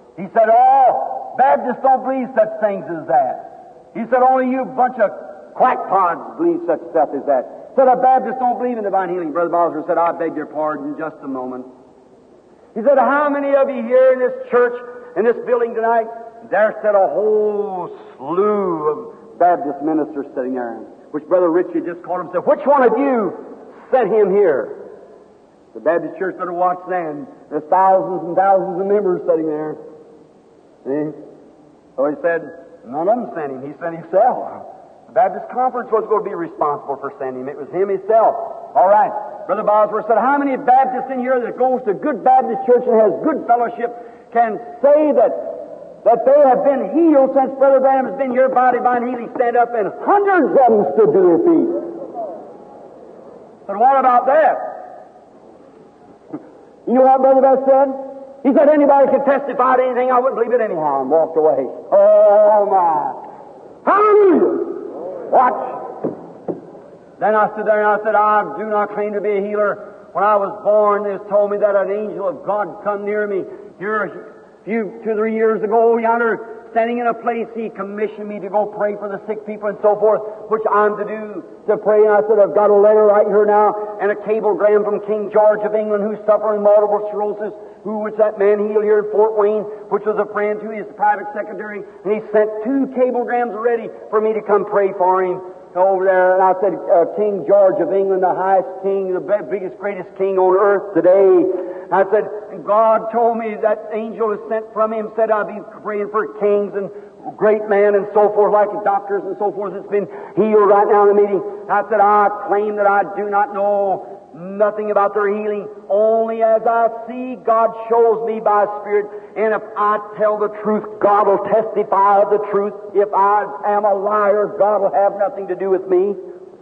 He said, "Oh, Baptists don't believe such things as that." He said, "Only you bunch of crackpots believe such stuff as that." Said, "A Baptist don't believe in divine healing." Brother Bowser said, "I beg your pardon, just a moment." He said, "How many of you here in this church, in this building tonight?" There sat a whole slew of Baptist ministers sitting there, which Brother Richie just called him and said, "Which one of you set him here?" The Baptist church better watch then. There's thousands and thousands of members sitting there. See? So he said, none of them sent him. He sent himself. The Baptist conference was going to be responsible for sending him. It was him himself. All right. Brother Bosworth said, "How many Baptists in here that goes to a good Baptist church and has good fellowship can say that they have been healed since Brother Branham has been here by divine healing? Stand up," and hundreds of them stood to their feet. But what about that? You know what Brother Best said? He said, "Anybody can testify to anything, I wouldn't believe it anyhow," and walked away. Oh, my. Hallelujah! Watch. Then I stood there and I said, "I do not claim to be a healer. When I was born, they told me that an angel of God come near me. Here, a few, 2 or 3 years ago, yonder, standing in a place, he commissioned me to go pray for the sick people and so forth, which I'm to do, to pray." And I said, "I've got a letter right here now, and a cablegram from King George of England, who's suffering multiple sclerosis, which that man healed here in Fort Wayne, which was a friend to his private secretary, and he sent 2 cablegrams already for me to come pray for him over there." And I said, "King George of England, the highest king, the biggest, greatest king on earth today." I said, "God told me that angel is sent from him, said I'll be praying for kings and great men and so forth, like doctors and so forth, that's been healed right now in the meeting." I said, "I claim that I do not know nothing about their healing. Only as I see, God shows me by Spirit. And if I tell the truth, God will testify of the truth. If I am a liar, God will have nothing to do with me."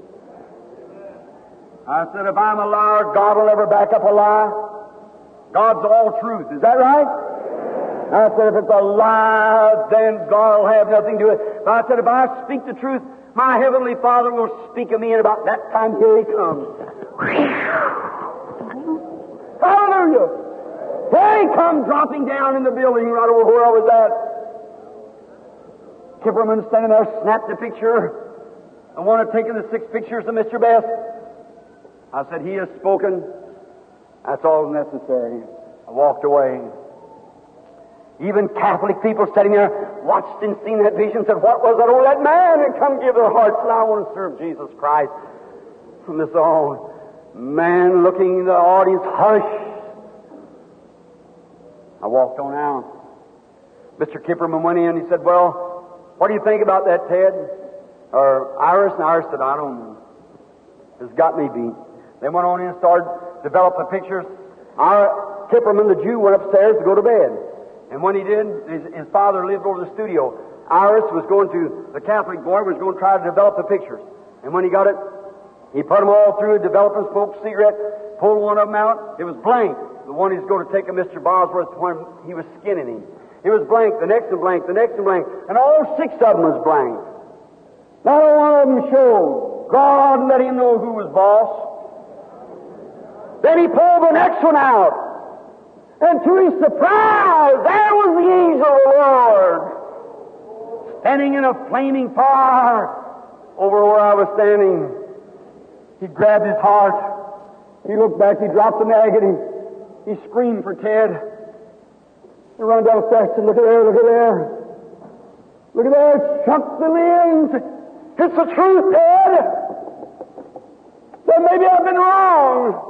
I said, "If I'm a liar, God will never back up a lie. God's all truth. Is that right?" I said, "If it's a lie, then God will have nothing to do with it." But I said, "If I speak the truth, my Heavenly Father will speak of me, and about that time, here He comes." Hallelujah! Here He come dropping down in the building right over where I was at. Kipperman standing there snapped a picture. I one had taken the 6 pictures of Mr. Best. I said, "He has spoken. That's all necessary." I walked away. Even Catholic people sitting there watched and seen that vision, said, "What was that? Oh, that man had come give their hearts, and I want to serve Jesus Christ." From this all man looking, the audience hushed. I walked on out. Mr. Kipperman went in. He said, "Well, what do you think about that, Ted?" Or Iris? And Iris said, "I don't know. It's got me beat." They went on in and started develop the pictures. Our Kipperman, the Jew, went upstairs to go to bed. And when he did, his father lived over the studio. Iris was going to, the Catholic boy was going to try to develop the pictures. And when he got it, he put them all through, developed them, smoked a cigarette, pulled one of them out. It was blank. The one he's going to take of Mr. Bosworth when he was skinning him. It was blank, the next one blank, the next one blank. And all 6 of them was blank. Not one of them showed. God let him know who was boss. Then he pulled the next one out. And to his surprise, there was the angel of the Lord, standing in a flaming fire over where I was standing. He grabbed his heart. He looked back. He dropped the negative. He screamed for Ted. He ran downstairs and said, "Look at there, look at there. Look at there, Chuck the limbs. It's the truth, Ted. Then maybe I've been wrong."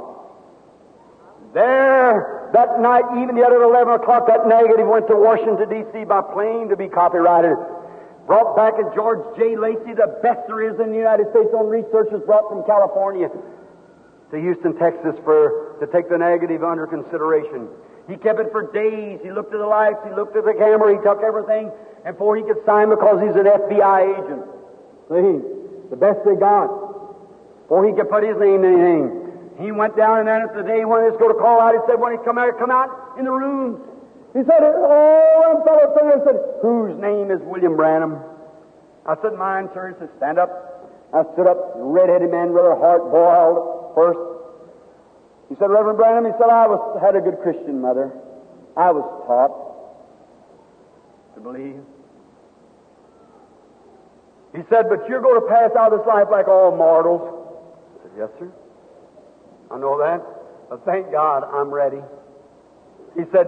There, that night, even yet at 11 o'clock, that negative went to Washington, D.C. by plane to be copyrighted. Brought back at George J. Lacey, the best there is in the United States on research, was brought from California to Houston, Texas, to take the negative under consideration. He kept it for days. He looked at the lights, he looked at the camera, he took everything, and before he could sign because he's an FBI agent. See, the best they got. Before he could put his name in anything. He went down, and then at the day when he was going to call out, he said, when he come out in the room, he said, "Oh, and fellow sir," said, "Whose name is William Branham?" I said, "Mine, sir." He said, "Stand up." I stood up, red-headed man, rather heart boiled first. He said, "Reverend Branham," he said, "I had a good Christian mother. I was taught. to believe. He said, but you're going to pass out of this life like all mortals. I said, yes, sir. I know that. But thank God I'm ready. He said,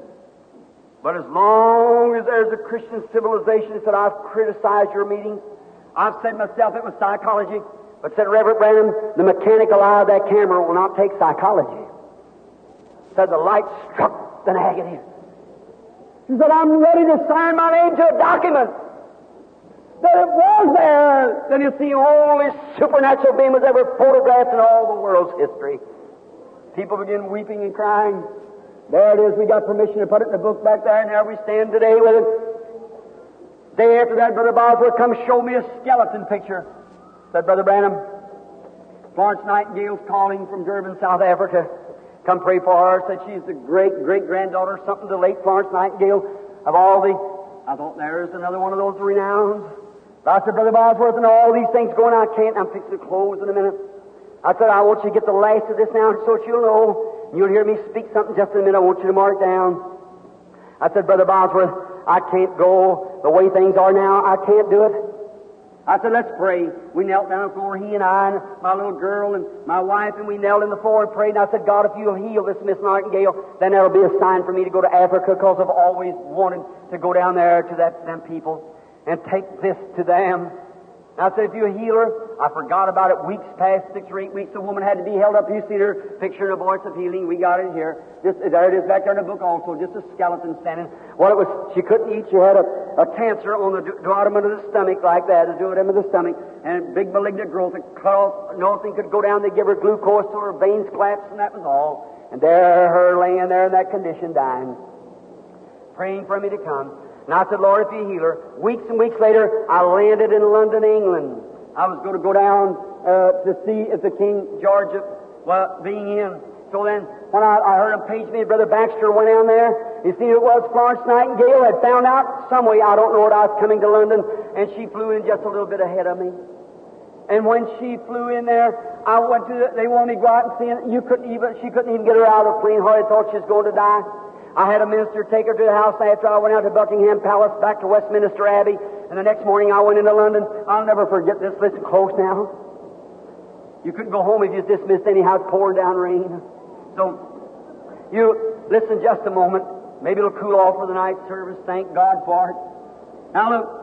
but as long as there's a Christian civilization, he said, I've criticized your meetings. I've said myself it was psychology. But said Reverend Branham, the mechanical eye of that camera will not take psychology. Said the light struck the negative. He said, I'm ready to sign my name to a document that it was there. Then you see the only supernatural being was ever photographed in all the world's history. People begin weeping and crying. There it is. We got permission to put it in the book back there, and there we stand today with it. Day after that, Brother Bosworth come show me a skeleton picture. Said Brother Branham, Florence Nightingale's calling from Durban, South Africa. Come pray for her. Said she's the great-great-granddaughter, something to the late Florence Nightingale of all the... I thought there's another one of those renowns. But I said, Brother Bosworth, and all these things going on, I can't. I'm fixing to close in a minute. I said, I want you to get the last of this now so that you'll know. You'll hear me speak something just in a minute. I want you to mark down. I said, Brother Bosworth, I can't go the way things are now. I can't do it. I said, let's pray. We knelt down on the floor, he and I, and my little girl and my wife, and we knelt in the floor and prayed. And I said, God, if you'll heal this Miss Nightingale, then that'll be a sign for me to go to Africa, because I've always wanted to go down there to them people and take this to them. And I said, if you heal her, I forgot about it. Weeks passed, 6 or 8 weeks. The woman had to be held up. You see her picture in a voice of healing. We got it here. There it is back there in the book also. Just a skeleton standing. Well, it was. She couldn't eat. She had a cancer on the duodenum of the stomach like that, the duodenum of the stomach, and big malignant growth. It cut off. Nothing could go down. They give her glucose till her veins collapsed, and that was all. And there her laying there in that condition, dying, praying for me to come. And I said, Lord, if you heal her. Weeks and weeks later, I landed in London, England. I was going to go down to see if the King George was being in. So then, when I heard him page me, Brother Baxter went down there. You see, it was Florence Nightingale had found out some way, I don't know what, I was coming to London, and she flew in just a little bit ahead of me. And when she flew in there, I went to they wanted me to go out and see her. She couldn't even get her out of the plane. Hardly thought she was going to die. I had a minister take her to the house after I went out to Buckingham Palace, back to Westminster Abbey, and the next morning I went into London. I'll never forget this. Listen close now. You couldn't go home if you was dismissed anyhow. It's pouring down rain. So, you listen just a moment. Maybe it'll cool off for the night service. Thank God for it. Now look,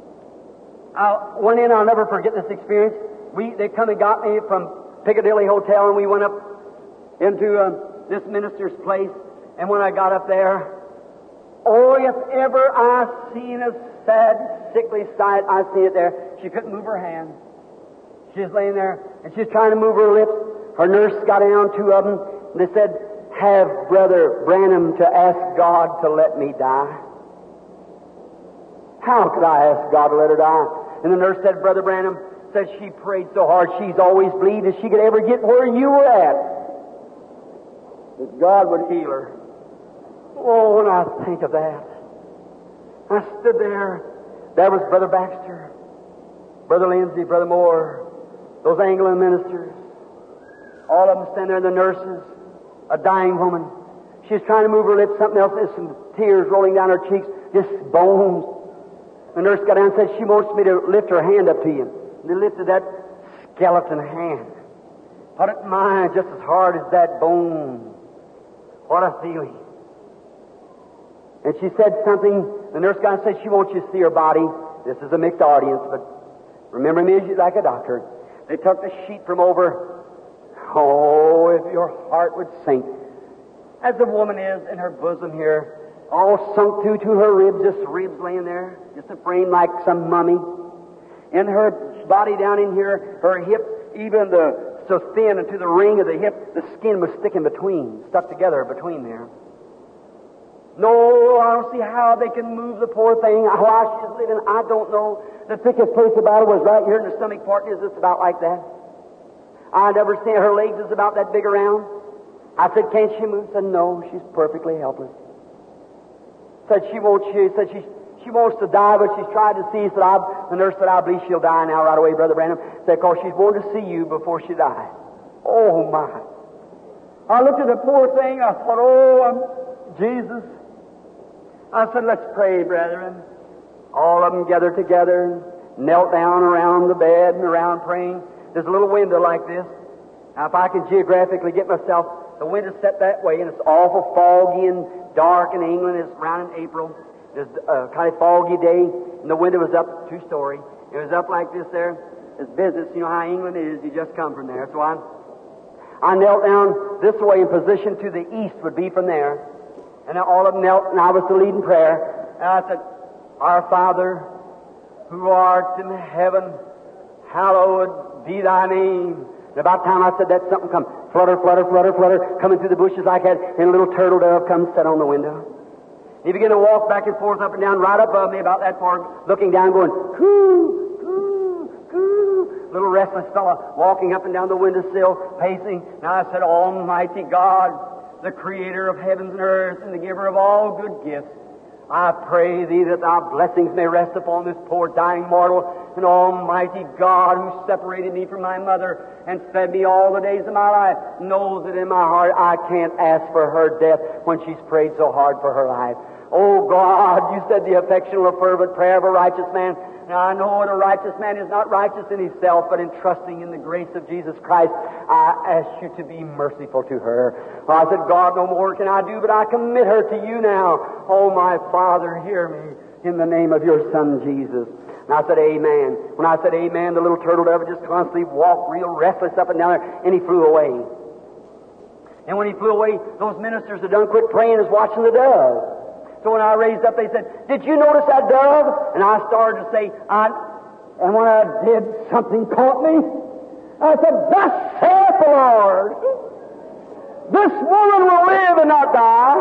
I went in. I'll never forget this experience. They come and got me from Piccadilly Hotel, and we went up into this minister's place. And when I got up there, oh, if ever I seen a sad, sickly sight, I seen it there. She couldn't move her hand. She was laying there, and she was trying to move her lips. Her nurse got down, 2 of them, and they said, have Brother Branham to ask God to let me die. How could I ask God to let her die? And the nurse said, Brother Branham said she prayed so hard she's always believed if she could ever get where you were at, that God would heal her. Oh, when I think of that, I stood there. There was Brother Baxter, Brother Lindsay, Brother Moore, those Anglican ministers. All of them standing there, the nurses, a dying woman. She's trying to move her lips, something else. There's some tears rolling down her cheeks, just bones. The nurse got down and said, she wants me to lift her hand up to you. And they lifted that skeleton hand. Put it in mine just as hard as that bone. What a feeling. And she said something. The nurse got and said she wants you to see her body. This is a mixed audience, but remember me like a doctor. They took the sheet from over. Oh, if your heart would sink. As the woman is in her bosom here, all sunk through to her ribs, just ribs laying there, just a frame like some mummy. And her body down in here, her hip, even so thin into the ring of the hip, the skin was sticking between, stuck together between there. No, I don't see how they can move the poor thing. While she's living, I don't know. The thickest place about her was right here in the stomach part. Is just about like that. I never seen her legs is about that big around. I said, can't she move? Said, no, she's perfectly helpless. Said she won't. She said she wants to die, but she's tried to see. Said, the nurse said, I believe she'll die now right away, Brother Branham. Said, because she's wanting to see you before she dies. Oh my! I looked at the poor thing. I thought, oh, Jesus. I said, let's pray, brethren. All of them gathered together, knelt down around the bed and around praying. There's a little window like this. Now, if I can geographically get myself, the window's set that way, and it's awful foggy and dark in England. It's around in April. There's a kind of foggy day, and the window was up 2-story. It was up like this there. It's business. You know how England is. You just come from there. So I knelt down this way in position to the east would be from there. And all of them knelt, and I was to lead in prayer. And I said, Our Father, who art in heaven, hallowed be thy name. And about time I said that, something come flutter, flutter, flutter, flutter, coming through the bushes like that, and a little turtle dove comes set on the window. He began to walk back and forth, up and down, right above me, about that far, looking down, going, coo, coo, coo. Little restless fellow walking up and down the windowsill, pacing. Now I said, Almighty God, the Creator of heavens and earth, and the giver of all good gifts, I pray Thee that Thy blessings may rest upon this poor dying mortal, and Almighty God, who separated me from my mother and fed me all the days of my life, knows that in my heart I can't ask for her death when she's prayed so hard for her life. Oh God, You said the affectionate, fervent prayer of a righteous man. Now I know that a righteous man is not righteous in himself, but in trusting in the grace of Jesus Christ. I ask You to be merciful to her. I said, God, no more can I do, but I commit her to You now. Oh, my Father, hear me in the name of Your Son, Jesus. And I said, Amen. When I said amen, the little turtle dove just constantly walked real restless up and down there, and he flew away. And when he flew away, those ministers had done quit praying and was watching the dove. So when I raised up, they said, Did you notice that dove? And I started to say, and when I did, something caught me. I said, Thus saith the Lord, this woman will live and not die.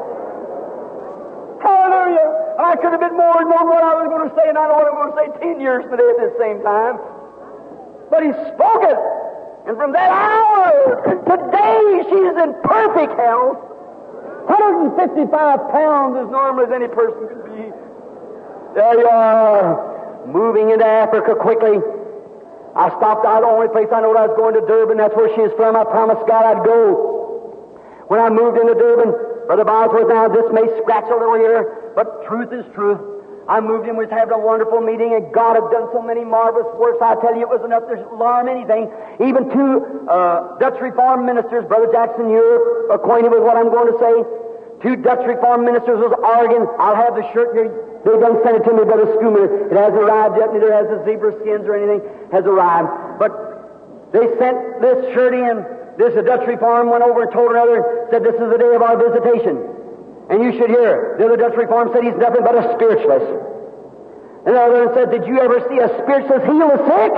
Hallelujah. I could have been more and known what I was going to say, and I know what I'm going to say 10 years today at this same time. But He spoke it. And from that hour, today she is in perfect health. 155 pounds as normal as any person could be. There you are, moving into Africa quickly. I stopped out. The only place I know I was going to Durban. That's where she is from. I promised God I'd go. When I moved into Durban, Brother Bosworth, now this may scratch a little here, but truth is truth. I moved in, we was having a wonderful meeting, and God had done so many marvelous works. I tell you, it was enough to alarm anything. Even 2 Dutch Reformed ministers, Brother Jackson, you're acquainted with what I'm going to say. 2 Dutch Reformed ministers was arguing. I'll have the shirt here. They done sent it to me, Brother Schooner. It hasn't arrived yet, neither has the zebra skins or anything has arrived. But they sent this shirt in. This Dutch Reformed went over and told another, said, This is the day of our visitation. And you should hear. The other Dutch Reformed said he's nothing but a spiritualist. And the other said, Did you ever see a spiritualist heal the sick?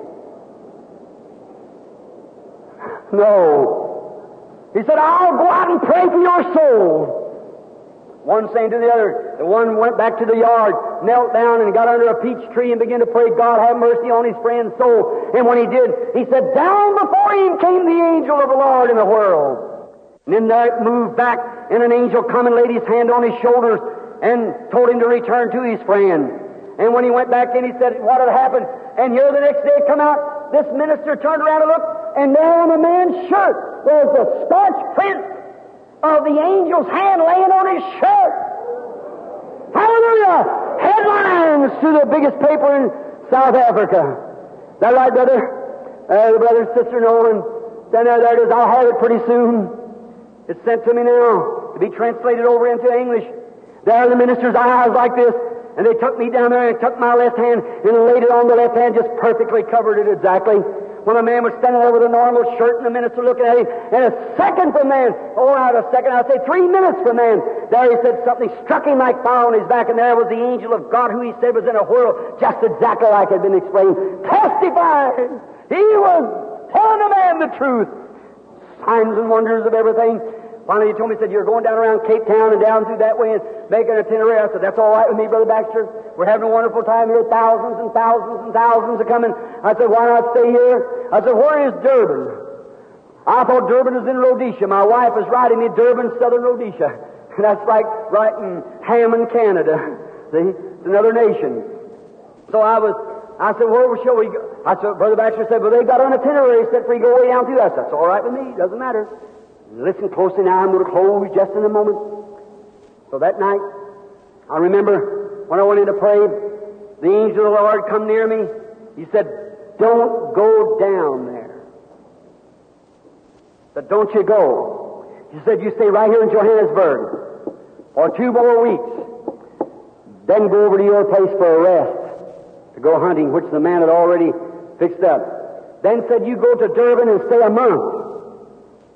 No. He said, I'll go out and pray for your soul. One saying to the other, the one went back to the yard, knelt down and got under a peach tree and began to pray, God have mercy on his friend's soul. And when he did, he said, Down before him came the angel of the Lord in the whirl. And then that moved back, and an angel come and laid his hand on his shoulders and told him to return to his friend. And when he went back in, he said, What had happened? And here the next day come out, this minister turned around and looked, and there on the man's shirt was the starch print of the angel's hand laying on his shirt. Hallelujah! Headlines to the biggest paper in South Africa. Is that right, brother? The brother and sister Nolan. Then there it is. I'll have it pretty soon. It's sent to me now to be translated over into English. There are the minister's eyes like this, and they took me down there and took my left hand and laid it on the left hand, just perfectly covered it exactly. When the man was standing there with a normal shirt and the minister looking at him, and a second from man, not a second, I'd say 3 minutes from man, there he said something, struck him like fire on his back, and there was the angel of God who he said was in a whirl, just exactly like had been explained, testifying. He was telling the man the truth. Signs and wonders of everything. Finally, he told me, he said, You're going down around Cape Town and down through that way and making an itinerary. I said, That's all right with me, Brother Baxter. We're having a wonderful time here. Thousands and thousands and thousands are coming. I said, Why not stay here? I said, Where is Durban? I thought Durban was in Rhodesia. My wife was writing me Durban, Southern Rhodesia. That's like writing Hammond, Canada. See? It's another nation. So I said, Where shall we go? I said, Brother Baxter said, Well, they got an itinerary set for you to go way down through that. That's all right with me. Doesn't matter. Listen closely now. I'm going to close just in a moment. So that night, I remember when I went in to pray, the angel of the Lord come near me. He said, don't go down there. But don't you go. He said, you stay right here in Johannesburg for 2 more weeks. Then go over to your place for a rest, to go hunting, which the man had already fixed up. Then said, you go to Durban and stay a month.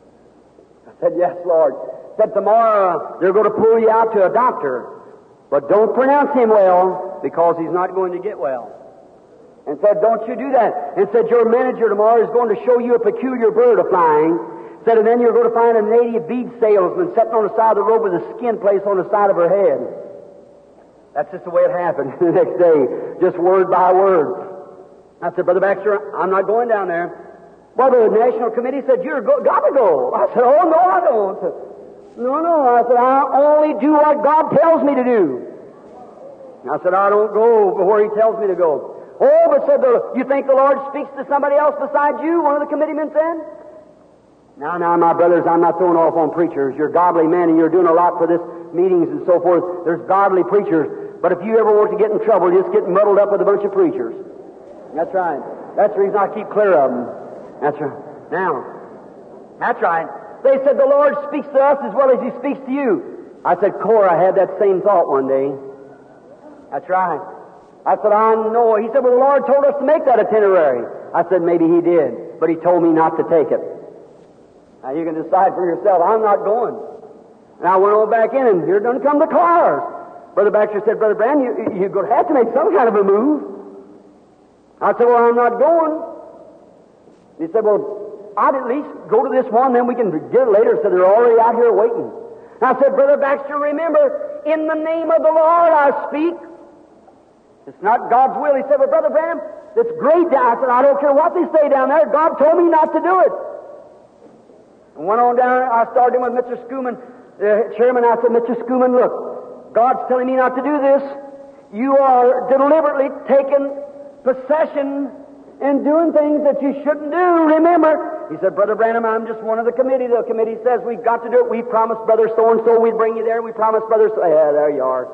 I said, yes, Lord. Said, tomorrow they're going to pull you out to a doctor. But don't pronounce him well, because he's not going to get well. And said, don't you do that. And said, your manager tomorrow is going to show you a peculiar bird a-flying. Said, and then you're going to find a native bead salesman sitting on the side of the road with a skin placed on the side of her head. That's just the way it happened the next day, just word by word. I said, Brother Baxter, I'm not going down there. Well, the National Committee said, you've got to go. I said, oh, no, I don't. No. I said, I only do what God tells me to do. I said, I don't go where He tells me to go. Oh, but said, you think the Lord speaks to somebody else besides you? One of the committeemen said. Now, my brothers, I'm not throwing off on preachers. You're godly men, and you're doing a lot for this meetings and so forth. There's godly preachers. But if you ever want to get in trouble, just get muddled up with a bunch of preachers. That's right. That's the reason I keep clear of them. That's right. Now, that's right. They said the Lord speaks to us as well as He speaks to you. I said, Cora had that same thought one day. That's right. I said, I know. He said, well, the Lord told us to make that itinerary. I said, maybe He did, but He told me not to take it. Now, you can decide for yourself. I'm not going. And I went on back in, and here done come the cars. Brother Baxter said, Brother Brand, you're going to have to make some kind of a move. I said, well, I'm not going. He said, well, I'd at least go to this one, then we can get it later. So they're already out here waiting. And I said, Brother Baxter, remember, in the name of the Lord I speak. It's not God's will. He said, well, Brother Branham, it's great down. I said, I don't care what they say down there. God told me not to do it. And went on down. I started in with Mr. Schumann, the chairman. I said, Mr. Schumann, look, God's telling me not to do this. You are deliberately taking possession and doing things that you shouldn't do. Remember, he said, Brother Branham, I'm just one of the committee. The committee says we've got to do it. We promised Brother so-and-so we'd bring you there. We promised Brother yeah, there you are.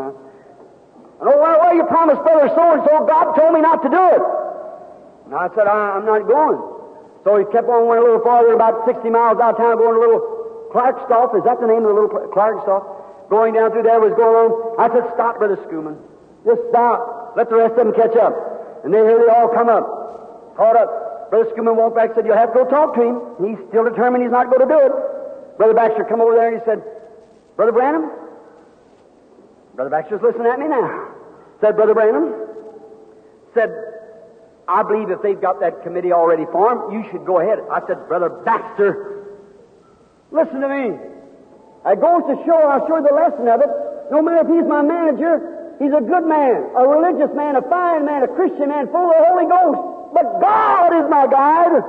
And oh, well, you promised Brother so-and-so. God told me not to do it. And I said, I'm not going. So he kept on, went a little farther, about 60 miles out of town, going to a little Clarkstoff. Is that the name of the little Clarkstoff? Going down through there was going on. I said, stop, Brother Schumann. Just stop. Let the rest of them catch up. And here they all come up. Caught up. Brother Schumann walked back and said, you'll have to go talk to him. He's still determined he's not going to do it. Brother Baxter come over there and he said, Brother Branham? Brother Baxter's listening at me now. Said, Brother Branham, said, I believe if they've got that committee already formed, you should go ahead. I said, Brother Baxter, listen to me. It goes to show, I'll show you the lesson of it. No matter if he's my manager, he's a good man, a religious man, a fine man, a Christian man, full of the Holy Ghost. But God is my guide.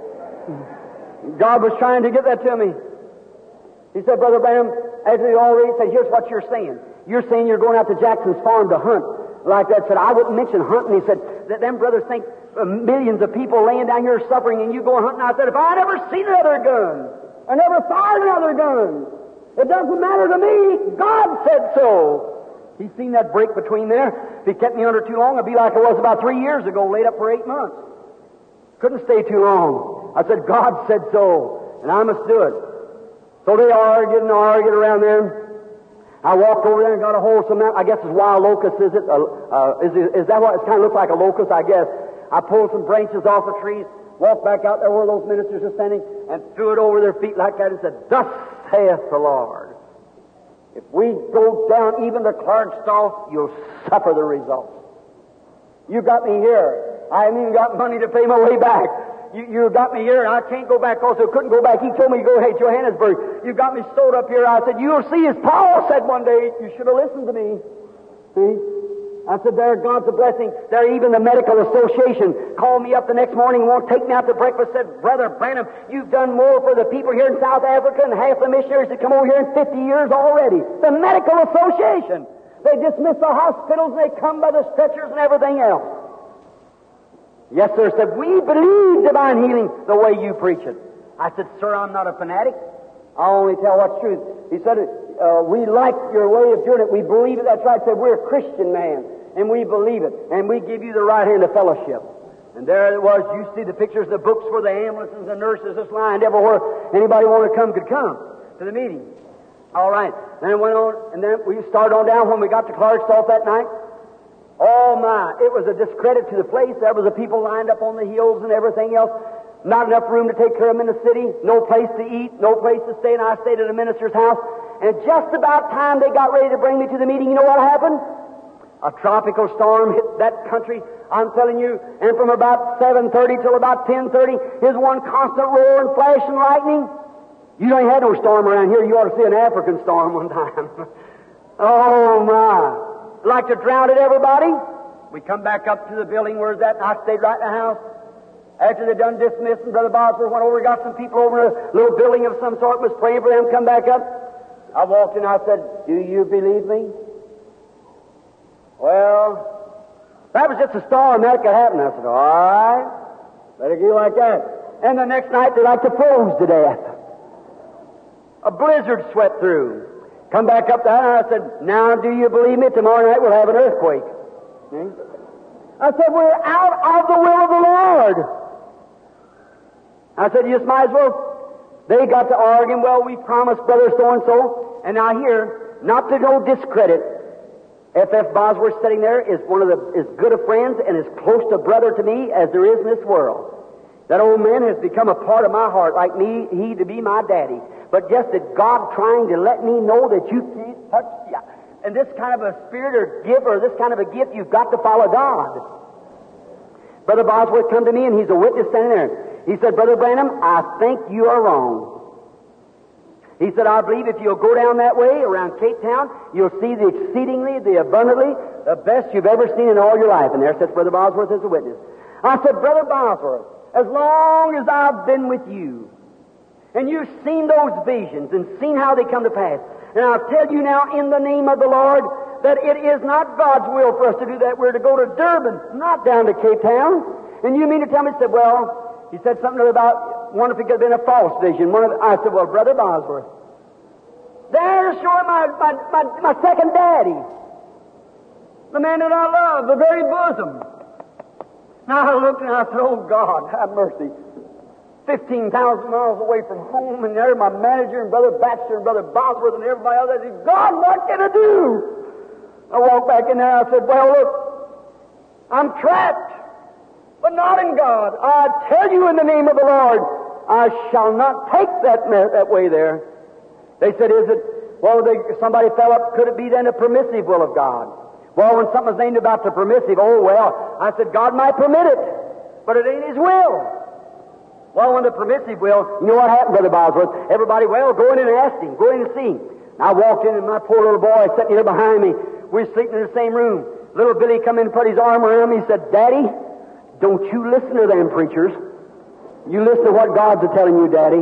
God was trying to get that to me. He said, Brother Branham, as he already said, here's what you're saying. You're saying you're going out to Jackson's farm to hunt. Like that, said, I wouldn't mention hunting. He said, that them brothers think millions of people laying down here suffering and you going hunting. I said, if I never seen another gun, I never fired another gun, it doesn't matter to me. God said so. He's seen that break between there. If he kept me under too long, I'd be like I was about 3 years ago, laid up for 8 months. Couldn't stay too long. I said, God said so, and I must do it. So they argued around there. I walked over there and got a hold of some, I guess it's wild locust, is it? Is that what it kind of looks like, a locust, I guess? I pulled some branches off the trees, walked back out there where those ministers were standing, and threw it over their feet like that and said, Thus saith the Lord. If we go down even to Clarkstoff, you'll suffer the results. You got me here. I haven't even got money to pay my way back. You got me here, and I can't go back also. Couldn't go back. He told me to go, hey, Johannesburg. You got me stowed up here. I said, you'll see, as Paul said one day, you should have listened to me. See? I said, there, God's a blessing. There, even the medical association called me up the next morning, won't take me out to breakfast, said, Brother Branham, you've done more for the people here in South Africa than half the missionaries that come over here in 50 years already. The medical association. They dismiss the hospitals, and they come by the stretchers and everything else. Yes, sir, said, we believe divine healing the way you preach it. I said, sir, I'm not a fanatic. I only tell what's truth. He said, we like your way of doing it. We believe it. That's right. Said, we're a Christian man, and we believe it. And we give you the right hand of fellowship. And there it was. You see the pictures, the books where the ambulances and nurses just lined everywhere. Anybody want to come could come to the meeting. All right. Then it went on, and then we started on down when we got to Clarksdorf that night. Oh, my. It was a discredit to the place. There was the people lined up on the hills and everything else. Not enough room to take care of them in the city. No place to eat. No place to stay. And I stayed at a minister's house. And just about time they got ready to bring me to the meeting, you know what happened? A tropical storm hit that country. I'm telling you. And from about 7:30 till about 10:30, here's one constant roar and flash and lightning. You ain't had no storm around here. You ought to see an African storm one time. Oh, my. Like to drown it, everybody? We come back up to the building. Where's that? And I stayed right in the house. After they done dismissed, and Brother Bosworth went over, got some people over in a little building of some sort, was praying for them, come back up. I walked in, I said, do you believe me? Well, that was just a storm, that could happen. I said, all right, better get like that. And the next night, they like to froze to death. A blizzard swept through. Come back up there, and I said, now do you believe me? Tomorrow night we'll have an earthquake. See? I said, we're out of the will of the Lord. I said, you just might as well. They got to arguing, well, we promised Brother so-and-so, and now here, not to no discredit, F.F. Bosworth sitting there is one of as good of friends and as close to brother to me as there is in this world. That old man has become a part of my heart, like me, he to be my daddy. But just that God trying to let me know that you can't touch, and this kind of a spirit or gift or this kind of a gift, you've got to follow God. Brother Bosworth come to me, and he's a witness standing there. He said, Brother Branham, I think you are wrong. He said, I believe if you'll go down that way around Cape Town, you'll see the exceedingly, the abundantly, the best you've ever seen in all your life. And there sits Brother Bosworth as a witness. I said, Brother Bosworth, as long as I've been with you, and you've seen those visions and seen how they come to pass, and I'll tell you now in the name of the Lord that it is not God's will for us to do that. We're to go to Durban, not down to Cape Town. And you mean to tell me, he said, well, he said something about, wonder if it could have been a false vision. I said, well, Brother Bosworth, there's sure my second daddy, the man that I love, the very bosom. Now I looked and I said, oh, God, have mercy. 15,000 miles away from home, and there my manager and Brother Baxter and Brother Bosworth and everybody else. I said, God, what can I do? I walked back in there and I said, well, look, I'm trapped, but not in God. I tell you in the name of the Lord, I shall not take that way there. They said, is it, well, somebody fell up, could it be then a permissive will of God? Well, when something's named about the permissive, oh, well, I said, God might permit it, but it ain't His will. Well, when the permissive will, you know what happened, Brother Bosworth? Everybody, well, go in and ask him. Go in and see him. And I walked in, and my poor little boy sitting here behind me. We were sleeping in the same room. Little Billy come in and put his arm around me. He said, Daddy, don't you listen to them preachers. You listen to what God's telling you, Daddy.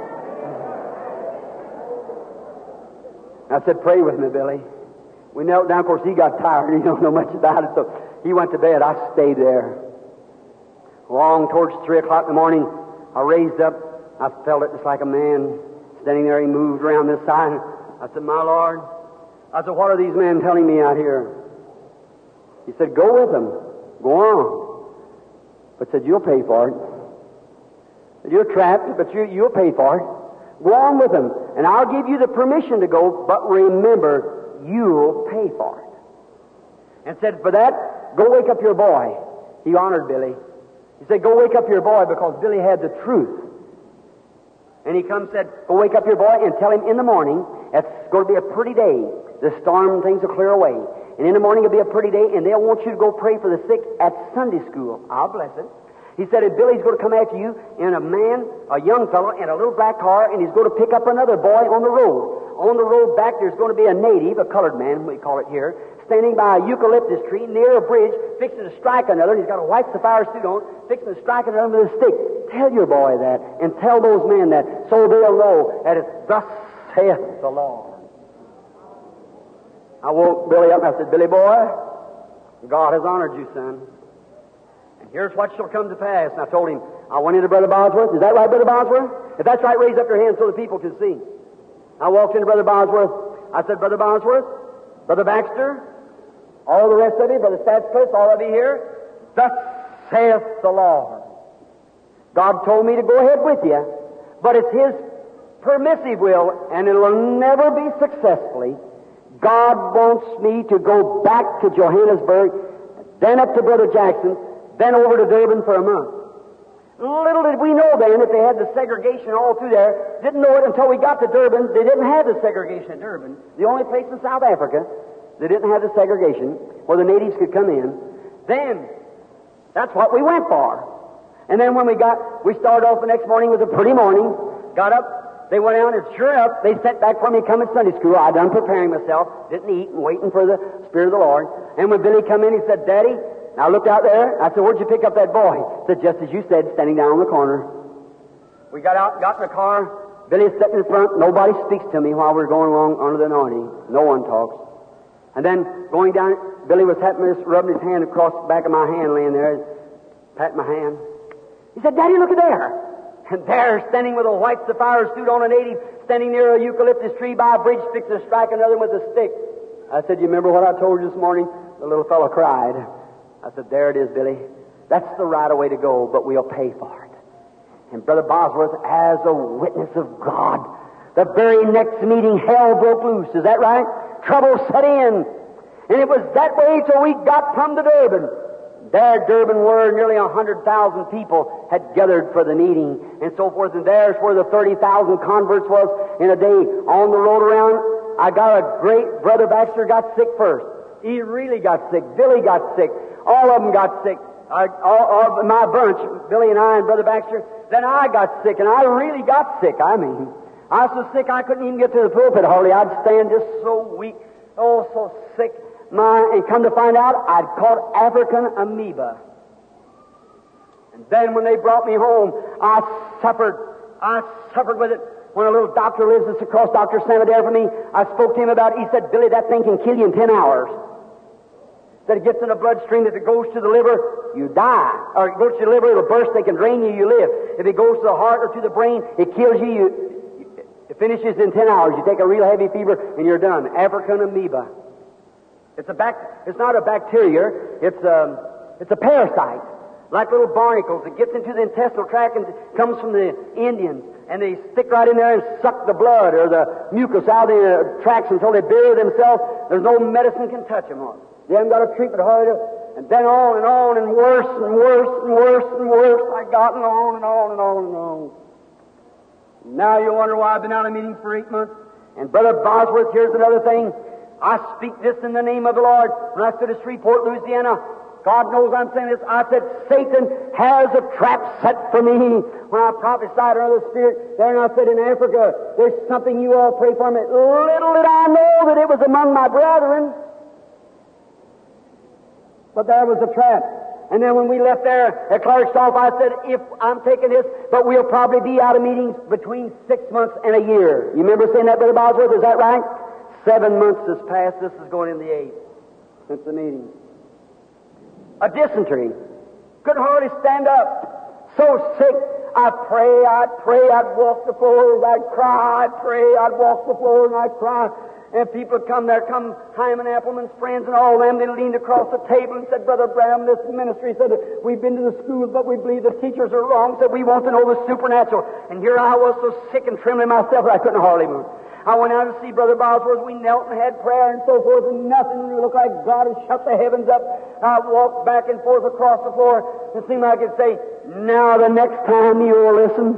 I said, pray with me, Billy. We knelt down. Of course, he got tired. He don't know much about it, so he went to bed. I stayed there. Long towards 3 o'clock in the morning, I raised up. I felt it just like a man standing there. He moved around this side. I said, my Lord. I said, what are these men telling me out here? He said, go with them. Go on. But said, you'll pay for it. Said, you're trapped, but you'll pay for it. Go on with them. And I'll give you the permission to go, but remember, you'll pay for it. And said, for that, go wake up your boy. He honored Billy. He said, go wake up your boy, because Billy had the truth. And he come and said, go wake up your boy and tell him in the morning, it's going to be a pretty day. The storm things will clear away. And in the morning it'll be a pretty day, and they'll want you to go pray for the sick at Sunday school. I'll bless it. He said, and Billy's going to come after you in a young fellow, in a little black car, and he's going to pick up another boy on the road. On the road back, there's going to be a native, a colored man, we call it here, standing by a eucalyptus tree near a bridge, fixing to strike another. He's got a white sapphire suit on, fixing to strike another with a stick. Tell your boy that, and tell those men that, so they'll know that it's thus saith the Lord. I woke Billy up and I said, Billy boy, God has honored you, son. And here's what shall come to pass. And I told him, I went into Brother Bosworth. Is that right, Brother Bosworth? If that's right, raise up your hand so the people can see. I walked into Brother Bosworth. I said, Brother Bosworth, Brother Baxter, all the rest of you, Brother Statscliffe, all of you here, thus saith the Lord. God told me to go ahead with you, but it's His permissive will, and it'll never be successfully. God wants me to go back to Johannesburg, then up to Brother Jackson, then over to Durban for a month. Little did we know then that they had the segregation all through there. Didn't know it until we got to Durban. They didn't have the segregation at Durban. The only place in South Africa they didn't have the segregation where the natives could come in. Then, that's what we went for. And then when we started off the next morning. It was a pretty morning. Got up, they went out, and sure enough, they sent back for me to come to Sunday school. I done preparing myself, didn't eat, and waiting for the Spirit of the Lord. And when Billy come in, he said, Daddy, and I looked out there. I said, where'd you pick up that boy? He said, just as you said, standing down on the corner. We got out, got in the car. Billy's sitting in front. Nobody speaks to me while we're going along under the anointing. No one talks. And then going down, Billy was rubbing his hand across the back of my hand, laying there, patting my hand. He said, Daddy, look at there. And there, standing with a white sapphire suit on, a native, standing near a eucalyptus tree by a bridge, fixing to strike another with a stick. I said, you remember what I told you this morning? The little fellow cried. I said, there it is, Billy. That's the right way to go, but we'll pay for it. And Brother Bosworth, as a witness of God, the very next meeting, hell broke loose. Is that right? Trouble set in. And it was that way till we got from the Durban. There, Durban, where nearly 100,000 people had gathered for the meeting, and so forth. And there's where the 30,000 converts was in a day. On the road around, I got a great Brother Baxter got sick first. He really got sick. Billy got sick. All of them got sick. All of my bunch, Billy and I and Brother Baxter. Then I got sick, and I really got sick. I was so sick I couldn't even get to the pulpit hardly. I'd stand just so weak, so sick. And come to find out, I'd caught African amoeba. And then when they brought me home, I suffered with it. When a little doctor lives just across, Dr. Samadare for me, I spoke to him about it. He said, Billy, that thing can kill you in 10 hours. That it gets in the bloodstream, if it goes to the liver, you die. Or it goes to the liver, it'll burst, they can drain you, you live. If it goes to the heart or to the brain, it kills you, it finishes in 10 hours. You take a real heavy fever, and you're done. African amoeba. It's not a bacteria, it's a parasite. Like little barnacles. It gets into the intestinal tract and comes from the Indians. And they stick right in there and suck the blood or the mucus out of the tracts until they bury themselves. There's no medicine can touch them on. They haven't got a treatment hardly. And then on and on and worse and worse and worse and worse. I got on and on and on and on. Now you wonder why I've been out of meetings for 8 months. And Brother Bosworth, here's another thing. I speak this in the name of the Lord. When I stood at Shreveport, Louisiana, God knows I'm saying this. I said, Satan has a trap set for me. When I prophesied under the Spirit there, and I said, in Africa, there's something you all pray for me. Little did I know that it was among my brethren. But there was a trap. And then when we left there at Clarksdorf, I said, if I'm taking this, but we'll probably be out of meetings between 6 months and a year. You remember saying that, Brother Bosworth? Is that right? 7 months has passed. This is going in the 8th since the meeting. A dysentery. Couldn't hardly stand up. So sick. I'd pray, I'd walk the floor, I'd cry, I'd pray, I'd walk the floor, and I'd cry. And people would come there, Hyman Appleman's friends and all them, they leaned across the table and said, Brother Branham, this ministry said, we've been to the schools, but we believe the teachers are wrong, said we want to know the supernatural. And here I was so sick and trembling myself that I couldn't hardly move. I went out to see Brother Bosworth. We knelt and had prayer and so forth, and nothing. It looked like God had shut the heavens up. I walked back and forth across the floor. It seemed like I could say, now the next time you'll listen.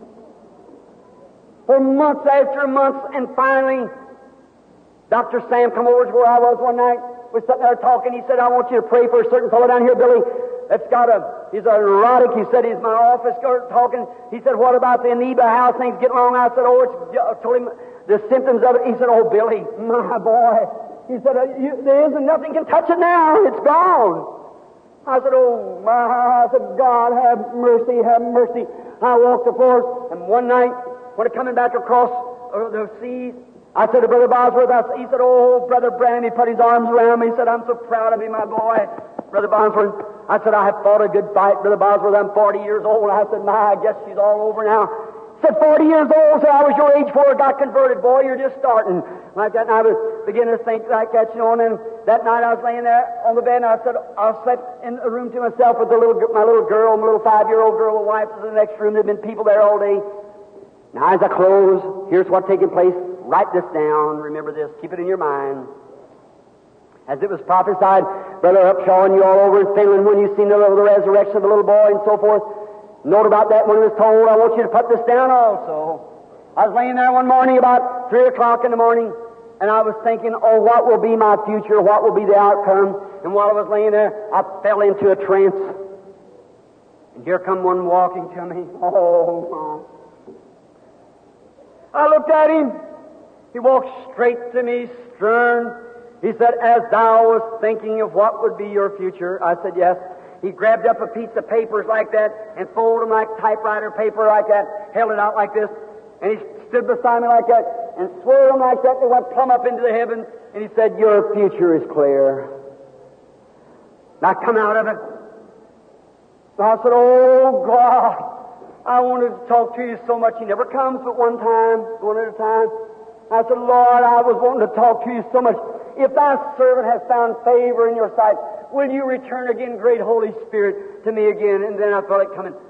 For months after months, and finally, Dr. Sam come over to where I was one night. We're sitting there talking. He said, I want you to pray for a certain fellow down here, Billy. He's a neurotic. He said, he's my office girl talking. He said, what about the amoeba? How's things getting along? I said, I told him the symptoms of it. He said, oh, Billy, my boy. He said, there isn't nothing can touch it now. It's gone. I said, oh, my. I said, God, have mercy, have mercy. I walked the floor, and one night, when I'm coming back across the seas, I said to Brother Bosworth, he said, oh, Brother Branham, he put his arms around me. He said, I'm so proud of you, my boy. Brother Bosworth, I said, I have fought a good fight, Brother Bosworth. I'm 40 years old. I said, I guess she's all over now. Said 40 years old, said I was your age before I got converted. Boy, you're just starting. Like that, and I was beginning to think like that, you know, and then that night I was laying there on the bed, and I slept in a room to myself with my little girl, my little 5-year-old girl. The wife was in the next room. There'd been people there all day. Now, as I close, here's what's taking place. Write this down. Remember this. Keep it in your mind. As it was prophesied, Brother Upshaw and you all over in Finland, when you seen the resurrection of the little boy and so forth, note about that when it was told. I want you to put this down also. I was laying there one morning about 3 o'clock in the morning, and I was thinking, oh, what will be my future? What will be the outcome? And while I was laying there, I fell into a trance. And here come one walking to me. Oh, I looked at him. He walked straight to me, stern. He said, as thou was thinking of what would be your future. I said, yes. He grabbed up a piece of papers like that and folded them like typewriter paper like that, held it out like this, and he stood beside me like that and swirled them like that. They went plumb up into the heavens, and he said, your future is clear. Now come out of it. So I said, oh, God, I wanted to talk to you so much. He never comes but one at a time. I said, Lord, I was wanting to talk to you so much. If thy servant has found favor in your sight, will you return again, great Holy Spirit, to me again? And then I felt it coming.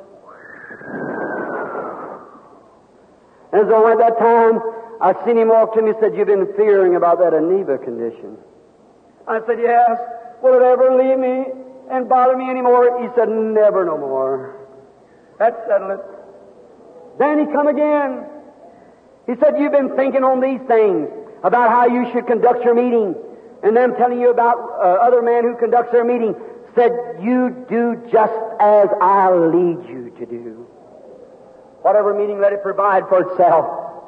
And so at that time, I seen him walk to me and said, you've been fearing about that amoeba condition. I said, yes. Will it ever leave me and bother me anymore? He said, never no more. That settled it. Then he come again. He said, you've been thinking on these things, about how you should conduct your meeting, and them telling you about other men who conducts their meeting. Said, you do just as I lead you to do. Whatever meeting, let it provide for itself.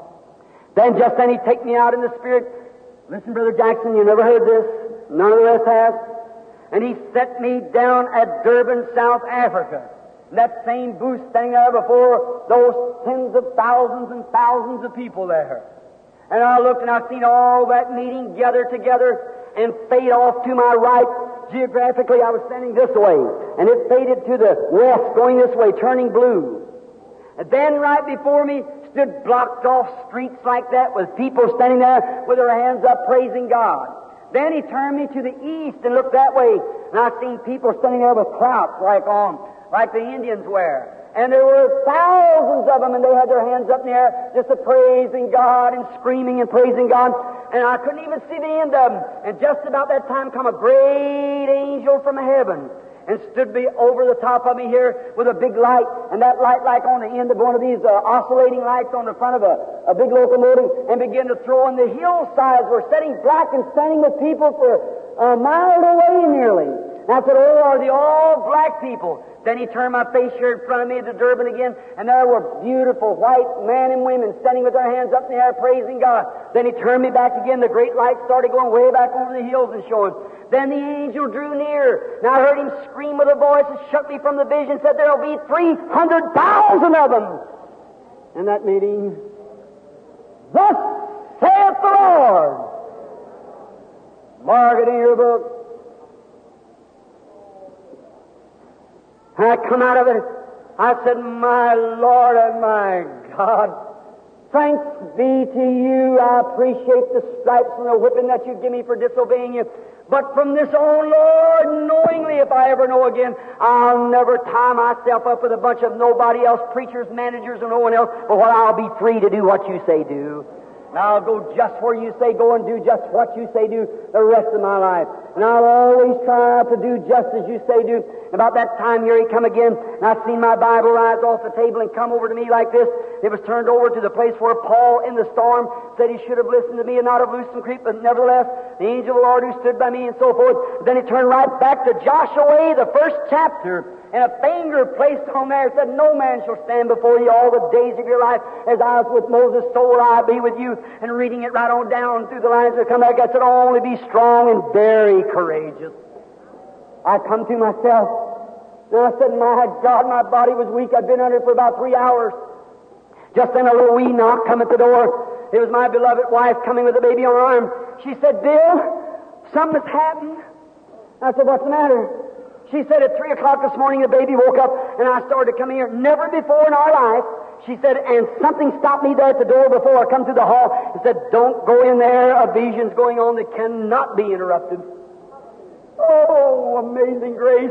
Then he take me out in the Spirit. Listen, Brother Jackson, you never heard this. None of the rest has. And he set me down at Durban, South Africa. That same booth standing there before those tens of thousands and thousands of people there. And I looked and I seen all that meeting gathered together and fade off to my right. Geographically, I was standing this way, and it faded to the west, going this way, turning blue. And then right before me stood blocked off streets like that with people standing there with their hands up praising God. Then he turned me to the east and looked that way, and I seen people standing there with clouts like the Indians wear. And there were thousands of them, and they had their hands up in the air, just praising God and screaming and praising God. And I couldn't even see the end of them. And just about that time come a great angel from heaven and stood over the top of me here with a big light. And that light like on the end of one of these oscillating lights on the front of a big locomotive, and began to throw on the hillsides were setting black and standing with people for a mile away nearly. And I said, oh, are they all black people? Then he turned my face here in front of me to Durban again, and there were beautiful white men and women standing with their hands up in the air praising God. Then he turned me back again. The great light started going way back over the hills and showing. Then the angel drew near. Now I heard him scream with a voice that shook me from the vision, said there'll be 300,000 of them in that meeting. Thus saith the Lord. Mark it in your book. I come out of it. I said, my Lord and my God, thanks be to you. I appreciate the stripes and the whipping that you give me for disobeying you. But from this on, Lord, knowingly, if I ever know again, I'll never tie myself up with a bunch of nobody else, preachers, managers, and no one else, but I'll be free to do what you say do. And I'll go just where you say go and do just what you say do the rest of my life. And I'll always try to do just as you say do. And about that time, here he come again, and I seen my Bible rise off the table and come over to me like this. It was turned over to the place where Paul in the storm said he should have listened to me and not have loosed and creep, but nevertheless, the angel of the Lord who stood by me and so forth. Then he turned right back to Joshua, the first chapter, and a finger placed on there said, no man shall stand before you all the days of your life. As I was with Moses, so will I be with you. And reading it right on down through the lines that come back, I said, only be strong and very courageous. I come to myself, and I said, my God, my body was weak. I'd been under it for about 3 hours. Just then a little wee knock come at the door. It was my beloved wife coming with a baby on her arm. She said, Bill, something's happened. I said, what's the matter? She said, at 3 o'clock this morning, the baby woke up, and I started to come here. Never before in our life, She said, and something stopped me there at the door before I come through the hall and said, don't go in there. A vision's going on that cannot be interrupted. Oh, amazing grace.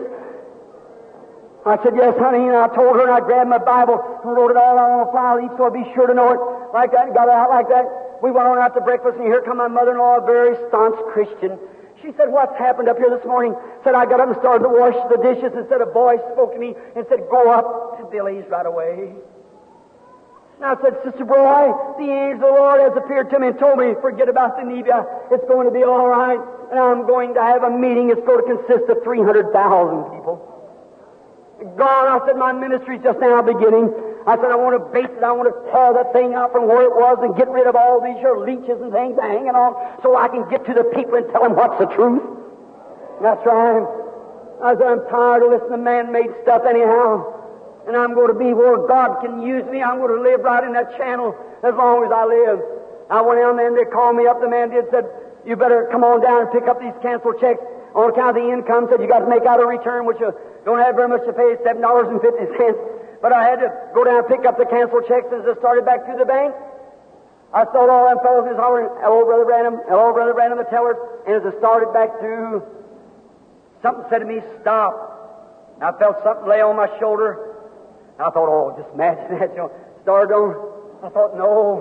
I said, yes, honey, and I told her, and I grabbed my Bible and wrote it all out on a file each so I'd be sure to know it like that, and got it out like that. We went on out to breakfast, and here come my mother-in-law, a very staunch Christian. She said, what's happened up here this morning? Said, I got up and started to wash the dishes, and said, a voice spoke to me and said, go up to Billy's right away. And I said, Sister Broy, the angel of the Lord has appeared to me and told me, forget about the Nebia. It's going to be all right. And I'm going to have a meeting. It's going to consist of 300,000 people. God, I said, my ministry's just now beginning. I said, I want to base it. I want to tear that thing out from where it was and get rid of all these your leeches and things hanging on so I can get to the people and tell them what's the truth. That's right. I said, I'm tired of listening to man-made stuff anyhow. And I'm going to be where God can use me. I'm going to live right in that channel as long as I live. I went down there and they called me up. The man did said, you better come on down and pick up these canceled checks on account of the income. Said you got to make out a return, which you don't have very much to pay, $7.50. But I had to go down and pick up the canceled checks as I started back through the bank. I saw all them fellows just hollering, hello, Brother Branham, the tellers. And as I started back through, something said to me, stop. And I felt something lay on my shoulder. I thought, oh, just imagine that, started on. I thought,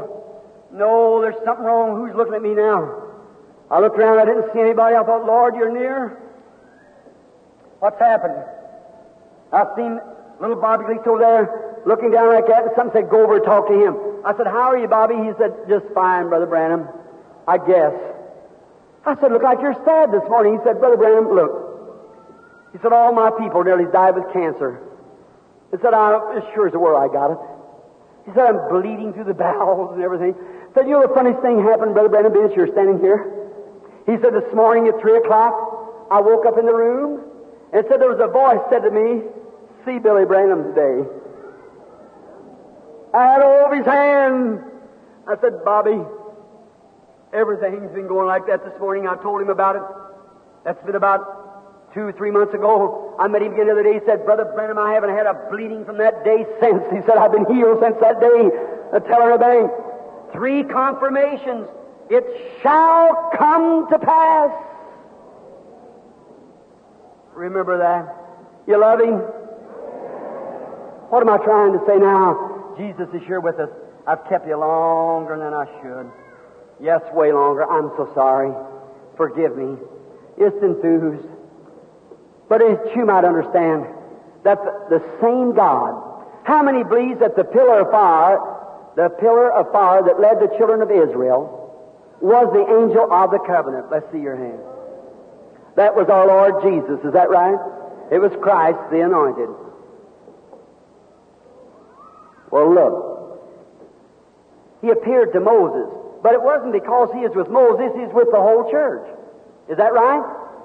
no, there's something wrong. Who's looking at me now? I looked around, I didn't see anybody. I thought, Lord, you're near. What's happened? I've seen little Bobby Gleason over there looking down like that, and something said, go over and talk to him. I said, how are you, Bobby? He said, just fine, Brother Branham, I guess. I said, look like you're sad this morning. He said, Brother Branham, look. He said, all my people nearly died with cancer. He said, as sure as the world I got it. He said, I'm bleeding through the bowels and everything. He said, you know the funniest thing happened, Brother Branham, is you're standing here. He said, this morning at 3 o'clock, I woke up in the room and said there was a voice said to me, see Billy Branham today. I had to hold his hand. I said, Bobby, everything's been going like that this morning. I told him about it. That's been about 2 or 3 months ago. I met him again the other day. He said, Brother Branham, I haven't had a bleeding from that day since. He said, I've been healed since that day. The teller of the bank. 3 confirmations. It shall come to pass. Remember that. You love Him? What am I trying to say now? Jesus is here with us. I've kept you longer than I should. Yes, way longer. I'm so sorry. Forgive me. It's enthused. But as you might understand, that the same God, how many believes that the pillar of fire that led the children of Israel was the angel of the covenant? Let's see your hand. That was our Lord Jesus, is that right? It was Christ, the anointed. Well, look. He appeared to Moses, but it wasn't because he is with Moses, he's with the whole church. Is that right?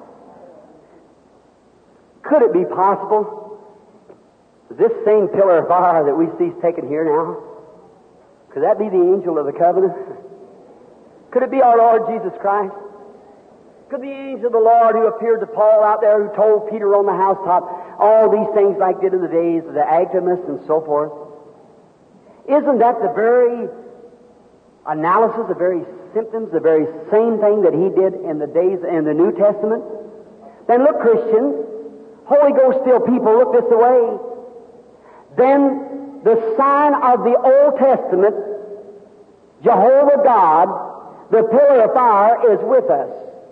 Could it be possible this same pillar of fire that we see taken here now, could that be the angel of the covenant? Could it be our Lord Jesus Christ? Could the angel of the Lord who appeared to Paul out there, who told Peter on the housetop all these things like did in the days of the Agabus and so forth? Isn't that the very analysis, the very symptoms, the very same thing that he did in the days in the New Testament? Then look, Christians, Holy Ghost filled people, look this way. Then the sign of the Old Testament, Jehovah God, the pillar of fire, is with us.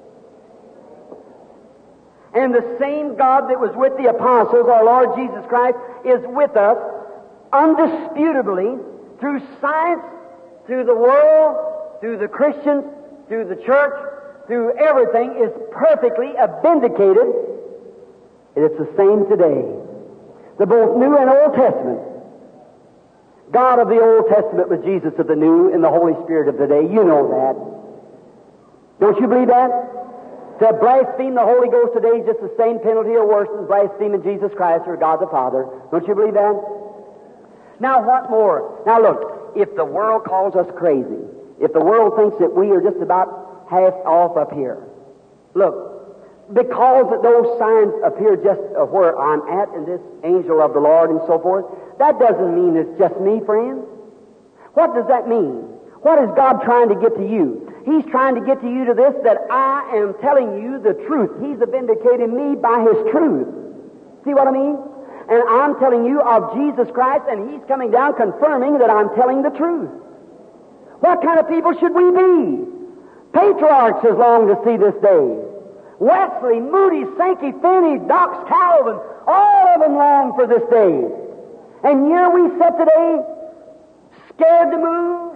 And the same God that was with the apostles, our Lord Jesus Christ, is with us undisputably through science, through the world, through the Christians, through the church, through everything, is perfectly vindicated. And it's the same today. The both New and Old Testament. God of the Old Testament was Jesus of the New, and the Holy Spirit of the day. You know that. Don't you believe that? To blaspheme the Holy Ghost today is just the same penalty or worse than blaspheming Jesus Christ or God the Father. Don't you believe that? Now what more? Now look, if the world calls us crazy, if the world thinks that we are just about half off up here, look, because those signs appear just where I'm at in this angel of the Lord and so forth, That doesn't mean it's just me, friends. What does that mean? What is God trying to get to you? He's trying to get to you to this, that I am telling you the truth. He's vindicating me by His truth. See what I mean? And I'm telling you of Jesus Christ, and He's coming down confirming that I'm telling the truth. What kind of people should we be? Patriarchs has longed to see this day. Wesley, Moody, Sankey, Finney, Knox, Calvin, all of them long for this day. And here we sit today, scared to move.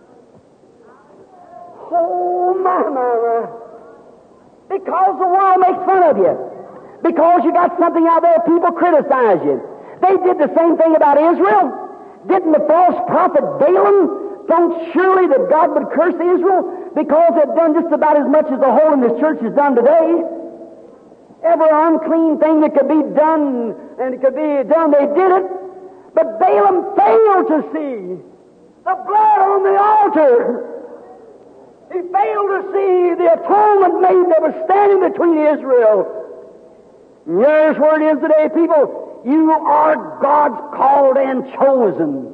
Oh, my. Because the world makes fun of you. Because you got something out there, people criticize you. They did the same thing about Israel. Didn't the false prophet Balaam think surely that God would curse Israel because they'd done just about as much as the Holiness Church has done today? Every unclean thing that could be done, and it could be done, they did it. But Balaam failed to see the blood on the altar. He failed to see the atonement made that was standing between Israel. And here's where it is today, people. You are God's called and chosen.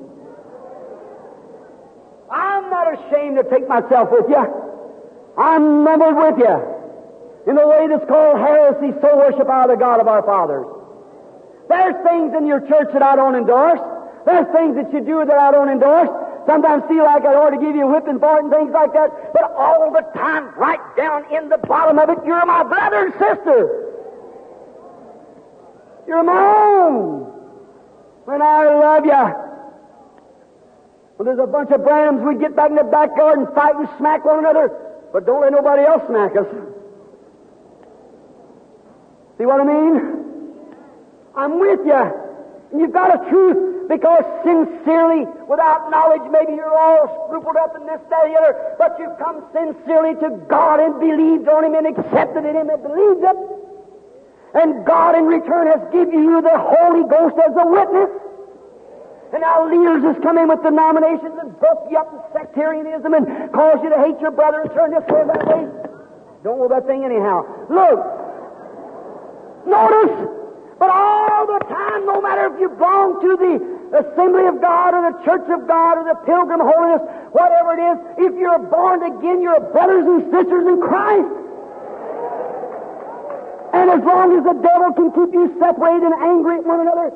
I'm not ashamed to take myself with you. I'm numbered with you in the way that's called heresy, soul worship out of the God of our fathers. There's things in your church that I don't endorse. There's things that you do that I don't endorse. Sometimes feel like I ought to give you a whipping for it and things like that. But all the time, right down in the bottom of it, you're my brother and sister. You're my own. And I love you. Well, there's a bunch of Branhams, we'd get back in the backyard and fight and smack one another. But don't let nobody else smack us. See what I mean? I'm with you. And you've got a truth, because sincerely, without knowledge, maybe you're all scrupled up in this, that, the other, but you've come sincerely to God and believed on Him and accepted in Him and believed it. And God in return has given you the Holy Ghost as a witness. And now leaders has come in with denominations and broke you up in sectarianism and caused you to hate your brother and turn this way and that way. Don't know that thing anyhow. Look. Notice. But all the time, no matter if you belong to the Assembly of God or the Church of God or the Pilgrim Holiness, whatever it is, if you're born again, you're brothers and sisters in Christ. And as long as the devil can keep you separated and angry at one another.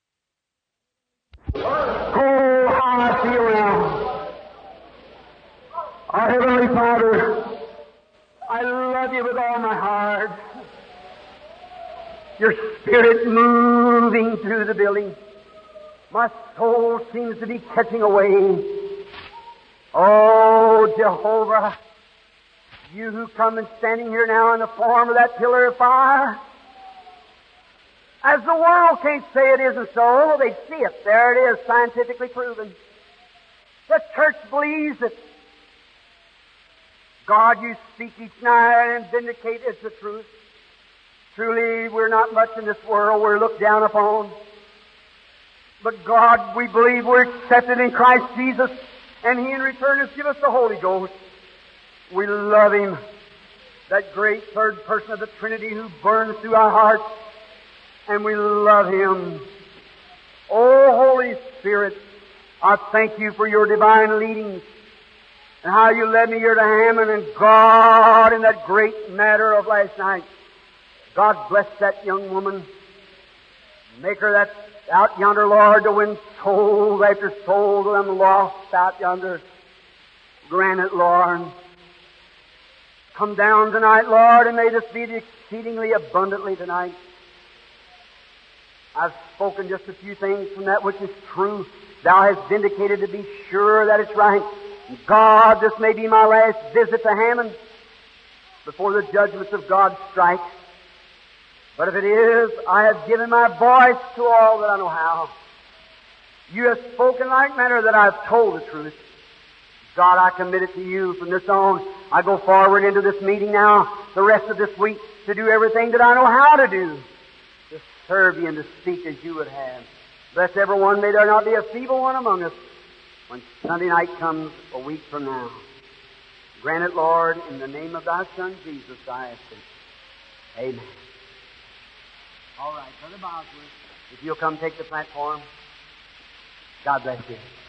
Oh, how I feel now. Our Heavenly Father, I love you with all my heart. Your Spirit moving through the building. My soul seems to be catching away. Oh, Jehovah, you who come and standing here now in the form of that pillar of fire. As the world can't say it isn't so, they see it. There it is, scientifically proven. The church believes it. God, you speak each night and vindicate it's the truth. Truly, we're not much in this world. We're looked down upon. But God, we believe we're accepted in Christ Jesus, and He in return has given us the Holy Ghost. We love Him, that great third person of the Trinity who burns through our hearts, and we love Him. Oh, Holy Spirit, I thank You for Your divine leadings and how You led me here to Hammond, and God, in that great matter of last night. God bless that young woman. Make her that out yonder, Lord, to win soul after soul to them lost out yonder. Grant it, Lord. Come down tonight, Lord, and may this be exceedingly abundantly tonight. I've spoken just a few things from that which is true. Thou hast vindicated to be sure that it's right. God, this may be my last visit to Hammond before the judgments of God strike. But if it is, I have given my voice to all that I know how. You have spoken like manner that I have told the truth. God, I commit it to You from this on. I go forward into this meeting now, the rest of this week, to do everything that I know how to do, to serve You and to speak as You would have. Bless everyone. May there not be a feeble one among us when Sunday night comes a week from now. Grant it, Lord, in the name of Thy Son, Jesus, I ask it. Amen. All right, Brother Bosworth, if you'll come take the platform. God bless you.